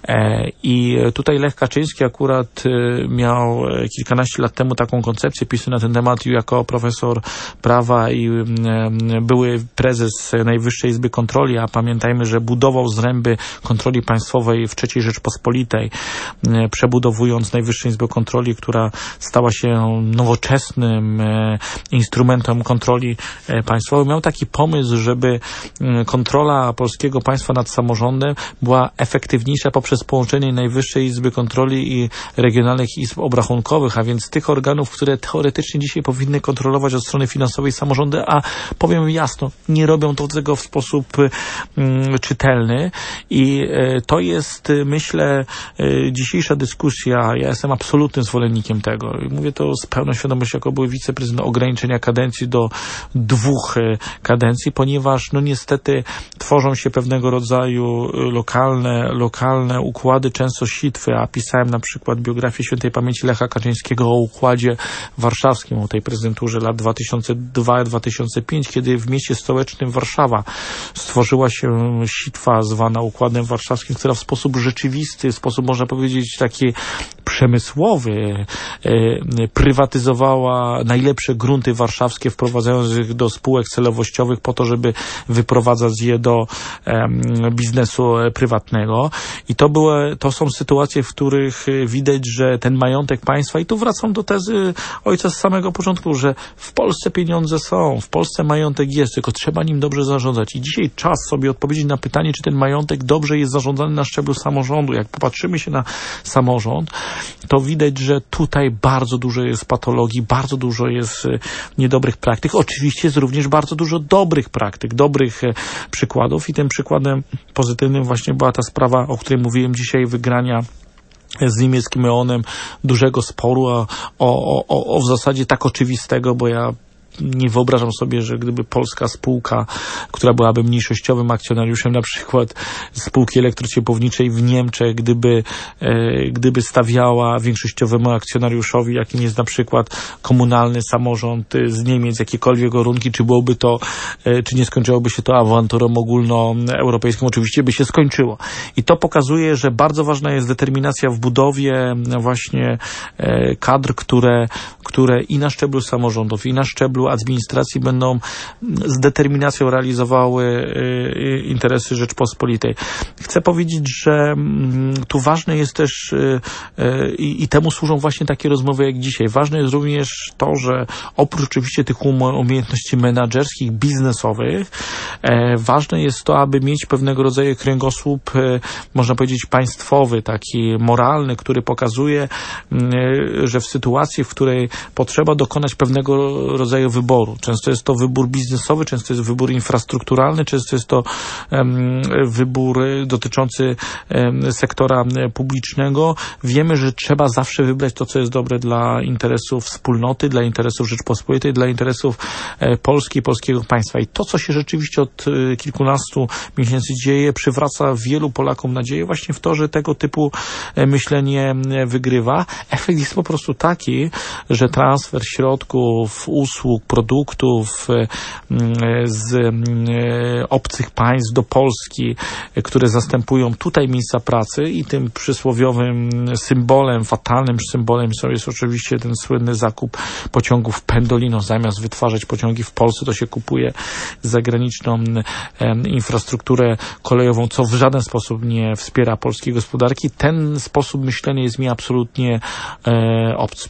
I tutaj Lech Kaczyński akurat miał kilkanaście lat temu taką koncepcję, pisał na ten temat jako profesor prawa i były prezes Najwyższej Izby Kontroli, a pamiętajmy, że budował zręby kontroli państwowej w III Rzeczpospolitej, przebudowując Najwyższą Izbę Kontroli, która stała się nowoczesnym instrumentem kontroli państwowej. Miał taki pomysł, żeby kontrola polskiego państwa nad samorządem była efektywniejsza poprzez połączenie Najwyższej Izby Kontroli i regionalnych izb obrachunkowych, a więc tych organów, które teoretycznie dzisiaj powinny kontrolować od strony finansowej samorządy, a powiem jasno, nie robią tego w sposób czytelny i to jest, myślę, dzisiejsza dyskusja. Ja jestem absolutnym zwolennikiem tego. Mówię to z pełną świadomością, jako były wiceprezydent, ograniczenia kadencji do 2 kadencji, ponieważ no niestety tworzą się pewnego rodzaju lokalne układy, często sitwy, a pisałem na przykład biografię świętej pamięci Lecha Kaczyńskiego o układzie warszawskim, o tej prezydenturze lat 2002-2005, kiedy w mieście stołecznym Warszawa stworzyła się sitwa zwana układem warszawskim, która w sposób rzeczywisty, w sposób można powiedzieć taki przemysłowy, prywatyzowała najlepsze grunty warszawskie, wprowadzając ich do spółek celowościowych po to, żeby wyprowadzać je do biznesu prywatnego. I to są sytuacje, w których widać, że ten majątek państwa, i tu wracam do tezy ojca z samego początku, że w Polsce pieniądze są, w Polsce majątek jest, tylko trzeba nim dobrze zarządzać. I dzisiaj czas sobie odpowiedzieć na pytanie, czy ten majątek dobrze jest zarządzany na szczeblu samorządu. Jak popatrzymy się na samorząd, to widać, że tutaj bardzo dużo jest patologii, bardzo dużo jest niedobrych praktyk. Oczywiście jest również bardzo dużo dobrych praktyk, dobrych przykładów i tym przykładem pozytywnym właśnie była ta sprawa, o której mówiłem dzisiaj, wygrania z niemieckim E.ON-em dużego sporu o w zasadzie tak oczywistego, bo ja nie wyobrażam sobie, że gdyby polska spółka, która byłaby mniejszościowym akcjonariuszem, na przykład spółki elektrociepłowniczej w Niemczech, gdyby stawiała większościowemu akcjonariuszowi, jakim jest na przykład komunalny samorząd z Niemiec, jakiekolwiek warunki, czy nie skończyłoby się to awanturą ogólnoeuropejską? Oczywiście by się skończyło. I to pokazuje, że bardzo ważna jest determinacja w budowie właśnie kadr, które i na szczeblu samorządów, i na szczeblu administracji będą z determinacją realizowały interesy Rzeczpospolitej. Chcę powiedzieć, że tu ważne jest też i temu służą właśnie takie rozmowy jak dzisiaj. Ważne jest również to, że oprócz oczywiście tych umiejętności menedżerskich, biznesowych, ważne jest to, aby mieć pewnego rodzaju kręgosłup, można powiedzieć państwowy, taki moralny, który pokazuje, że w sytuacji, w której potrzeba dokonać pewnego rodzaju wyboru, często jest to wybór biznesowy, często jest wybór infrastrukturalny, często jest to wybór dotyczący sektora publicznego. Wiemy, że trzeba zawsze wybrać to, co jest dobre dla interesów wspólnoty, dla interesów Rzeczpospolitej, dla interesów Polski i polskiego państwa. I to, co się rzeczywiście od kilkunastu miesięcy dzieje, przywraca wielu Polakom nadzieję właśnie w to, że tego typu myślenie wygrywa. Efekt jest po prostu taki, że transfer środków, usług, produktów z obcych państw do Polski, które zastępują tutaj miejsca pracy, i tym przysłowiowym symbolem, fatalnym symbolem jest oczywiście ten słynny zakup pociągów Pendolino. Zamiast wytwarzać pociągi w Polsce, to się kupuje zagraniczną infrastrukturę kolejową, co w żaden sposób nie wspiera polskiej gospodarki. Ten sposób myślenia jest mi absolutnie obcy.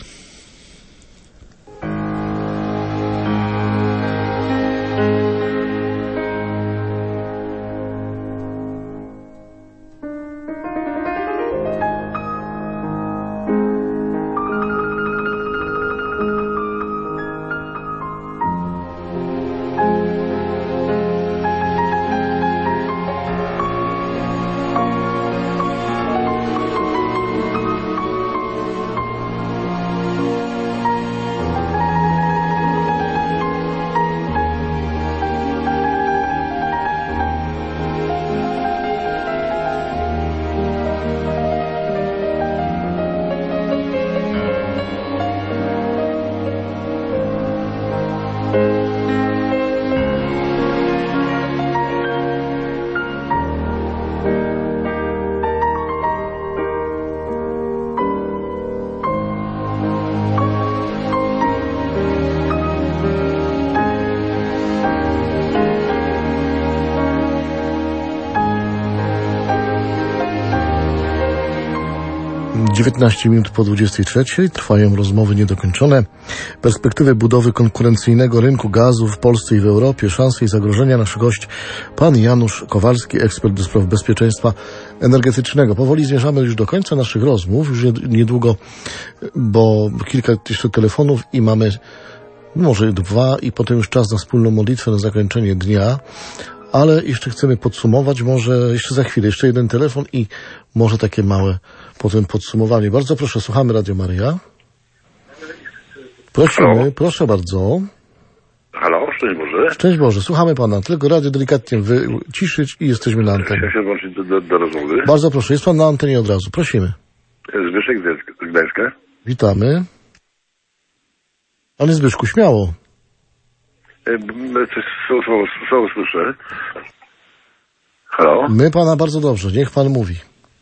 Dziewiętnaście minut po 23:00 trwają rozmowy niedokończone. Perspektywy budowy konkurencyjnego rynku gazu w Polsce i w Europie, szanse i zagrożenia. Nasz gość, pan Janusz Kowalski, ekspert do spraw bezpieczeństwa energetycznego. Powoli zmierzamy już do końca naszych rozmów, już niedługo, bo kilka jeszcze telefonów i mamy może 2 i potem już czas na wspólną modlitwę na zakończenie dnia. Ale jeszcze chcemy podsumować, może jeszcze za chwilę, jeszcze jeden telefon i może takie małe potem podsumowanie. Bardzo proszę, słuchamy Radio Maryja. Prosimy, halo? Proszę bardzo. Halo, szczęść Boże. Szczęść Boże, słuchamy pana. Tylko radio delikatnie wyciszyć i jesteśmy na antenie. Chciałem się włączyć do rozmowy. Bardzo proszę, jest pan na antenie od razu. Prosimy. Zbyszek z Gdańska. Witamy. Panie Zbyszku, śmiało. Słowo słyszę. Halo? My pana bardzo dobrze, niech pan mówi.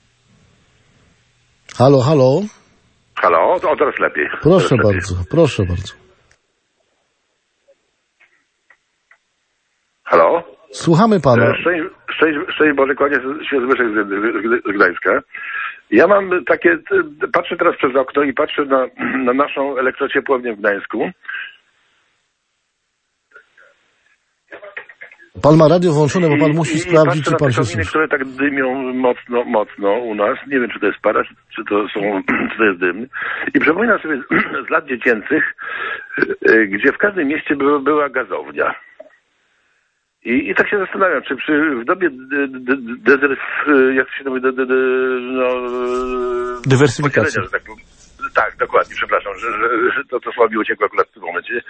Halo, halo? Halo? O, teraz lepiej. Proszę teraz bardzo, lepiej. Proszę bardzo. Halo? Słuchamy pana. Szczęść Boże, kłania się Zbyszek z Gdańska. Ja mam takie, patrzę teraz przez okno i patrzę na naszą elektrociepłownię w Gdańsku. Pan ma radio włączone, bo pan musi sprawdzić, czy pan się słyszy. Które tak dymią mocno u nas. Nie wiem, czy to jest para, czy to jest dym. I przypominam sobie z lat dziecięcych, gdzie w każdym mieście była gazownia. I tak się zastanawiam, czy w dobie dywersyfikacji. Tak, dokładnie, przepraszam, że to słowo mi uciekło akurat w tym momencie.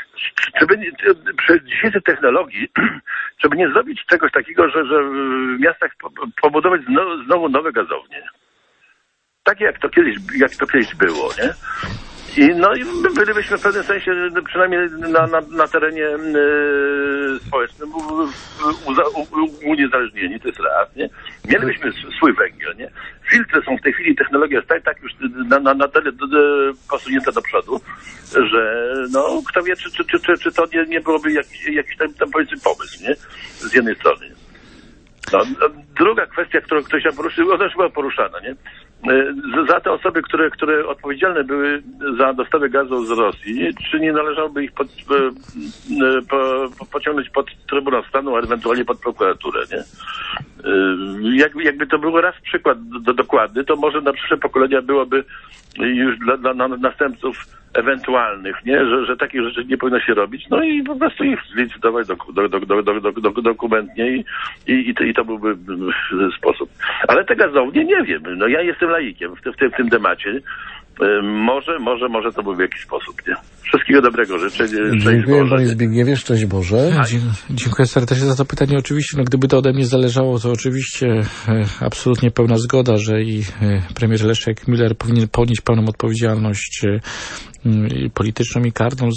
Przy dzisiejszej technologii, żeby nie zrobić czegoś takiego, że w miastach pobudować znowu nowe gazownie. Takie jak to kiedyś było, nie? I bylibyśmy w pewnym sensie, przynajmniej na terenie społecznym, uniezależnieni, to jest raz, nie? Mielibyśmy swój węgiel, nie? Filtry są w tej chwili, technologia jest tak już na tyle posunięta do przodu, że kto wie, czy to nie byłoby jakiś tam powiedzmy pomysł, nie? Z jednej strony. Druga kwestia, którą ktoś tam poruszył, ona już była poruszana, nie? Za te osoby, które odpowiedzialne były za dostawę gazu z Rosji, czy nie należałoby ich pociągnąć pod Trybunał Stanu, a ewentualnie pod prokuraturę, nie? Jakby to był raz przykład dokładny, to może na przyszłe pokolenia byłoby już dla następców ewentualnych, nie? Że takich rzeczy nie powinno się robić, i po prostu ich zlicytować dokumentnie i to byłby sposób. Ale te gazownie nie wiem, ja jestem laikiem w tym temacie. Może to był w jakiś sposób, nie? Wszystkiego dobrego życzę. Dziękuję panie Zbigniewie, szczęść Boże. Dziękuję serdecznie za to pytanie. Oczywiście, gdyby to ode mnie zależało, to oczywiście absolutnie pełna zgoda, że i premier Leszek Miller powinien ponieść pełną odpowiedzialność polityczną i karną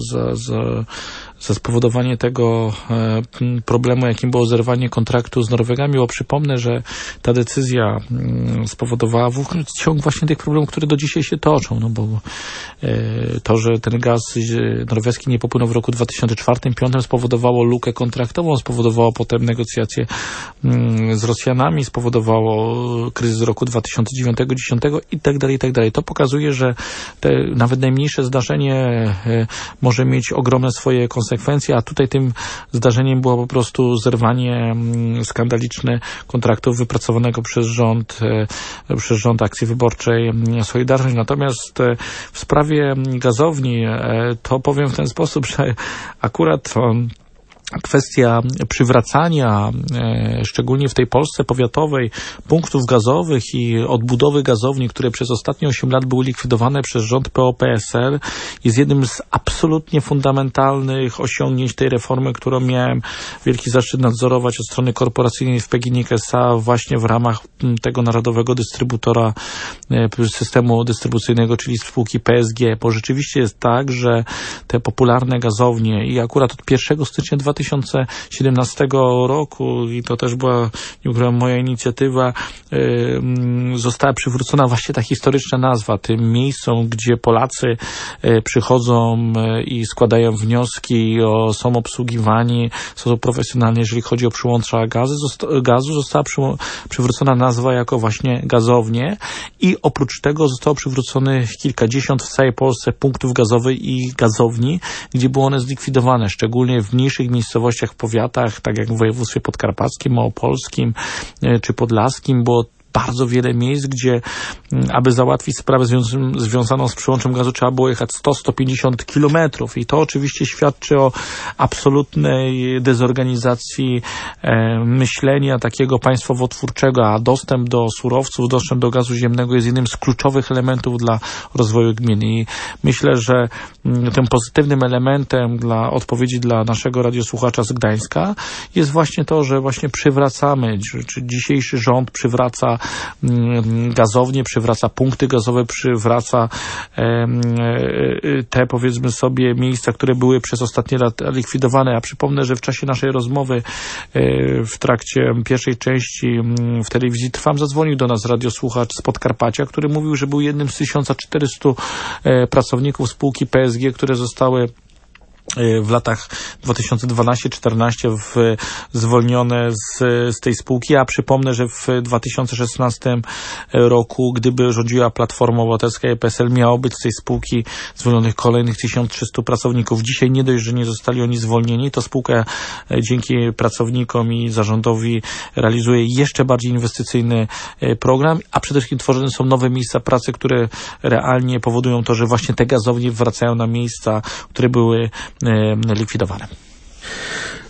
za spowodowanie tego problemu, jakim było zerwanie kontraktu z Norwegami, bo przypomnę, że ta decyzja spowodowała ciąg właśnie tych problemów, które do dzisiaj się toczą, bo to, że ten gaz norweski nie popłynął w roku 2004-2005 spowodowało lukę kontraktową, spowodowało potem negocjacje z Rosjanami, spowodowało kryzys roku 2009-2010 i tak dalej. To pokazuje, że nawet najmniejsze zdarzenie może mieć ogromne swoje konsekwencje, a tutaj tym zdarzeniem było po prostu zerwanie skandaliczne kontraktów wypracowanego przez rząd Akcji Wyborczej Solidarność. Natomiast w sprawie gazowni to powiem w ten sposób, że akurat kwestia przywracania, szczególnie w tej Polsce powiatowej, punktów gazowych i odbudowy gazowni, które przez ostatnie 8 lat były likwidowane przez rząd PO-PSL, jest jednym z absolutnie fundamentalnych osiągnięć tej reformy, którą miałem wielki zaszczyt nadzorować od strony korporacyjnej w PGNiG S.A. właśnie w ramach tego narodowego dystrybutora systemu dystrybucyjnego, czyli spółki PSG, bo rzeczywiście jest tak, że te popularne gazownie i akurat od 1 stycznia 2017 roku, i to też była, nie ukrywam, moja inicjatywa, została przywrócona właśnie ta historyczna nazwa tym miejscom, gdzie Polacy przychodzą i składają wnioski, są obsługiwani w sposób profesjonalny, jeżeli chodzi o przyłącza gazu, została przywrócona nazwa jako właśnie gazownie i oprócz tego zostało przywróconych kilkadziesiąt w całej Polsce punktów gazowych i gazowni, gdzie były one zlikwidowane, szczególnie w mniejszych miejscowościach, w powiatach, tak jak w województwie podkarpackim, małopolskim czy podlaskim, było bardzo wiele miejsc, gdzie aby załatwić sprawę związaną z przyłączem gazu trzeba było jechać 100-150 kilometrów i to oczywiście świadczy o absolutnej dezorganizacji myślenia takiego państwowo-twórczego, a dostęp do surowców, dostęp do gazu ziemnego jest jednym z kluczowych elementów dla rozwoju gminy i myślę, że tym pozytywnym elementem dla odpowiedzi dla naszego radiosłuchacza z Gdańska jest właśnie to, że właśnie przywracamy, czy dzisiejszy rząd przywraca gazownie, przywraca punkty gazowe, przywraca te, powiedzmy sobie, miejsca, które były przez ostatnie lata likwidowane. Ja przypomnę, że w czasie naszej rozmowy w trakcie pierwszej części w telewizji Trwam zadzwonił do nas radiosłuchacz z Podkarpacia, który mówił, że był jednym z 1400 pracowników spółki PSG, które zostały w latach 2012-14 zwolnione z tej spółki. Ja przypomnę, że w 2016 roku, gdyby rządziła Platforma Obywatelska i PSL, miało być z tej spółki zwolnionych kolejnych 1300 pracowników. Dzisiaj nie dość, że nie zostali oni zwolnieni, to spółka dzięki pracownikom i zarządowi realizuje jeszcze bardziej inwestycyjny program, a przede wszystkim tworzone są nowe miejsca pracy, które realnie powodują to, że właśnie te gazownie wracają na miejsca, które były likwidowane.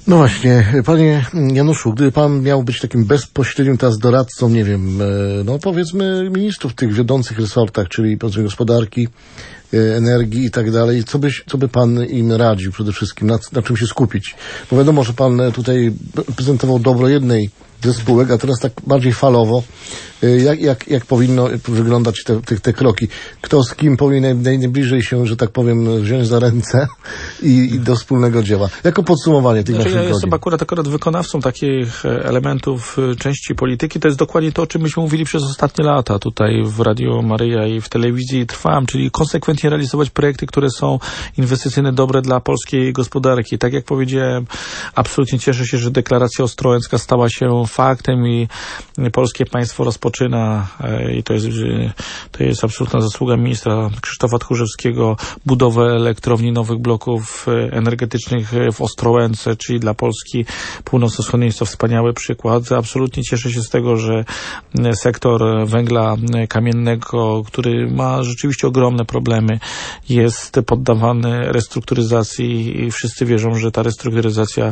No właśnie, panie Januszu, gdyby pan miał być takim bezpośrednim teraz doradcą, nie wiem, no powiedzmy ministrów w tych wiodących resortach, czyli gospodarki, energii i tak dalej, co by pan im radził przede wszystkim, na czym się skupić? Bo wiadomo, że pan tutaj prezentował dobro jednej ze spółek, a teraz tak bardziej falowo. Jak powinno wyglądać te kroki? Kto z kim powinien najbliżej się, że tak powiem, wziąć za ręce i do wspólnego dzieła? Jako podsumowanie tych naszych godzin. Ja jestem akurat wykonawcą takich elementów części polityki. To jest dokładnie to, o czym myśmy mówili przez ostatnie lata tutaj w Radio Maryja i w telewizji Trwam, czyli konsekwentnie realizować projekty, które są inwestycyjne, dobre dla polskiej gospodarki. Tak jak powiedziałem, absolutnie cieszę się, że deklaracja ostrołęcka stała się faktem i polskie państwo rozpoczyna i to jest absolutna zasługa ministra Krzysztofa Tchórzewskiego, budowę elektrowni nowych bloków energetycznych w Ostrołęce, czyli dla Polski północno-wschodniej jest to wspaniały przykład. Absolutnie cieszę się z tego, że sektor węgla kamiennego, który ma rzeczywiście ogromne problemy, jest poddawany restrukturyzacji i wszyscy wierzą, że ta restrukturyzacja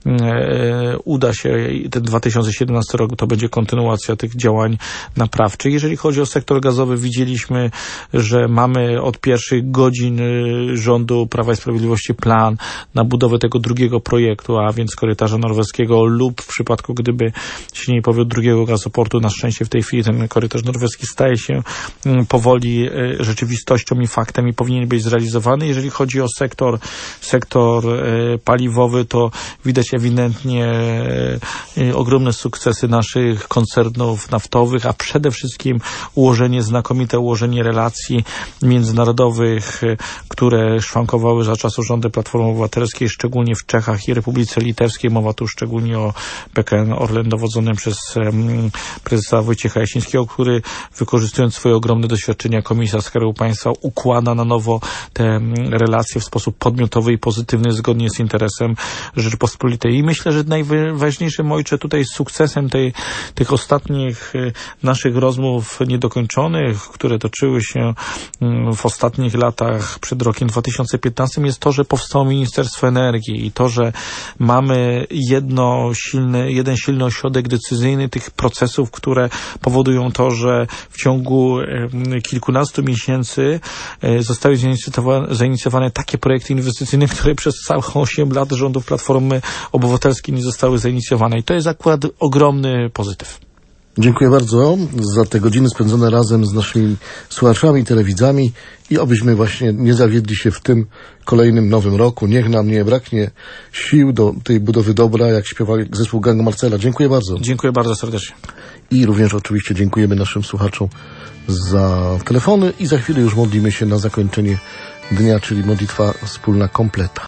uda się i ten 2017 rok to będzie kontynuacja tych działań naprawczych. Jeżeli chodzi o sektor gazowy, widzieliśmy, że mamy od pierwszych godzin rządu Prawa i Sprawiedliwości plan na budowę tego drugiego projektu, a więc korytarza norweskiego lub w przypadku, gdyby się nie powiódł drugiego gazoportu, na szczęście w tej chwili ten korytarz norweski staje się powoli rzeczywistością i faktem i powinien być zrealizowany. Jeżeli chodzi o sektor paliwowy, to widać ewidentnie ogromne sukcesy naszych koncernów naftowych, a przede wszystkim znakomite ułożenie relacji międzynarodowych, które szwankowały za czasów rządu Platformy Obywatelskiej, szczególnie w Czechach i Republice Litewskiej. Mowa tu szczególnie o PKN Orlen dowodzonym przez prezesa Wojciecha Jasińskiego, który wykorzystując swoje ogromne doświadczenia jako ministra Skarbu Państwa układa na nowo te relacje w sposób podmiotowy i pozytywny zgodnie z interesem Rzeczypospolitej. I myślę, że najważniejszym, ojcze, tutaj sukcesem tych ostatnich naszych rozmów niedokończonych, które toczyły się w ostatnich latach przed rokiem 2015, jest to, że powstało Ministerstwo Energii i to, że mamy jeden silny ośrodek decyzyjny tych procesów, które powodują to, że w ciągu kilkunastu miesięcy zostały zainicjowane takie projekty inwestycyjne, które przez całe 8 lat rządów Platformy Obywatelskiej nie zostały zainicjowane. I to jest akurat ogromny pozytyw. Dziękuję bardzo za te godziny spędzone razem z naszymi słuchaczami, telewidzami i obyśmy właśnie nie zawiedli się w tym kolejnym nowym roku. Niech nam nie braknie sił do tej budowy dobra, jak śpiewał zespół Gangu Marcela. Dziękuję bardzo. Dziękuję bardzo serdecznie. I również oczywiście dziękujemy naszym słuchaczom za telefony i za chwilę już modlimy się na zakończenie dnia, czyli modlitwa wspólna kompleta.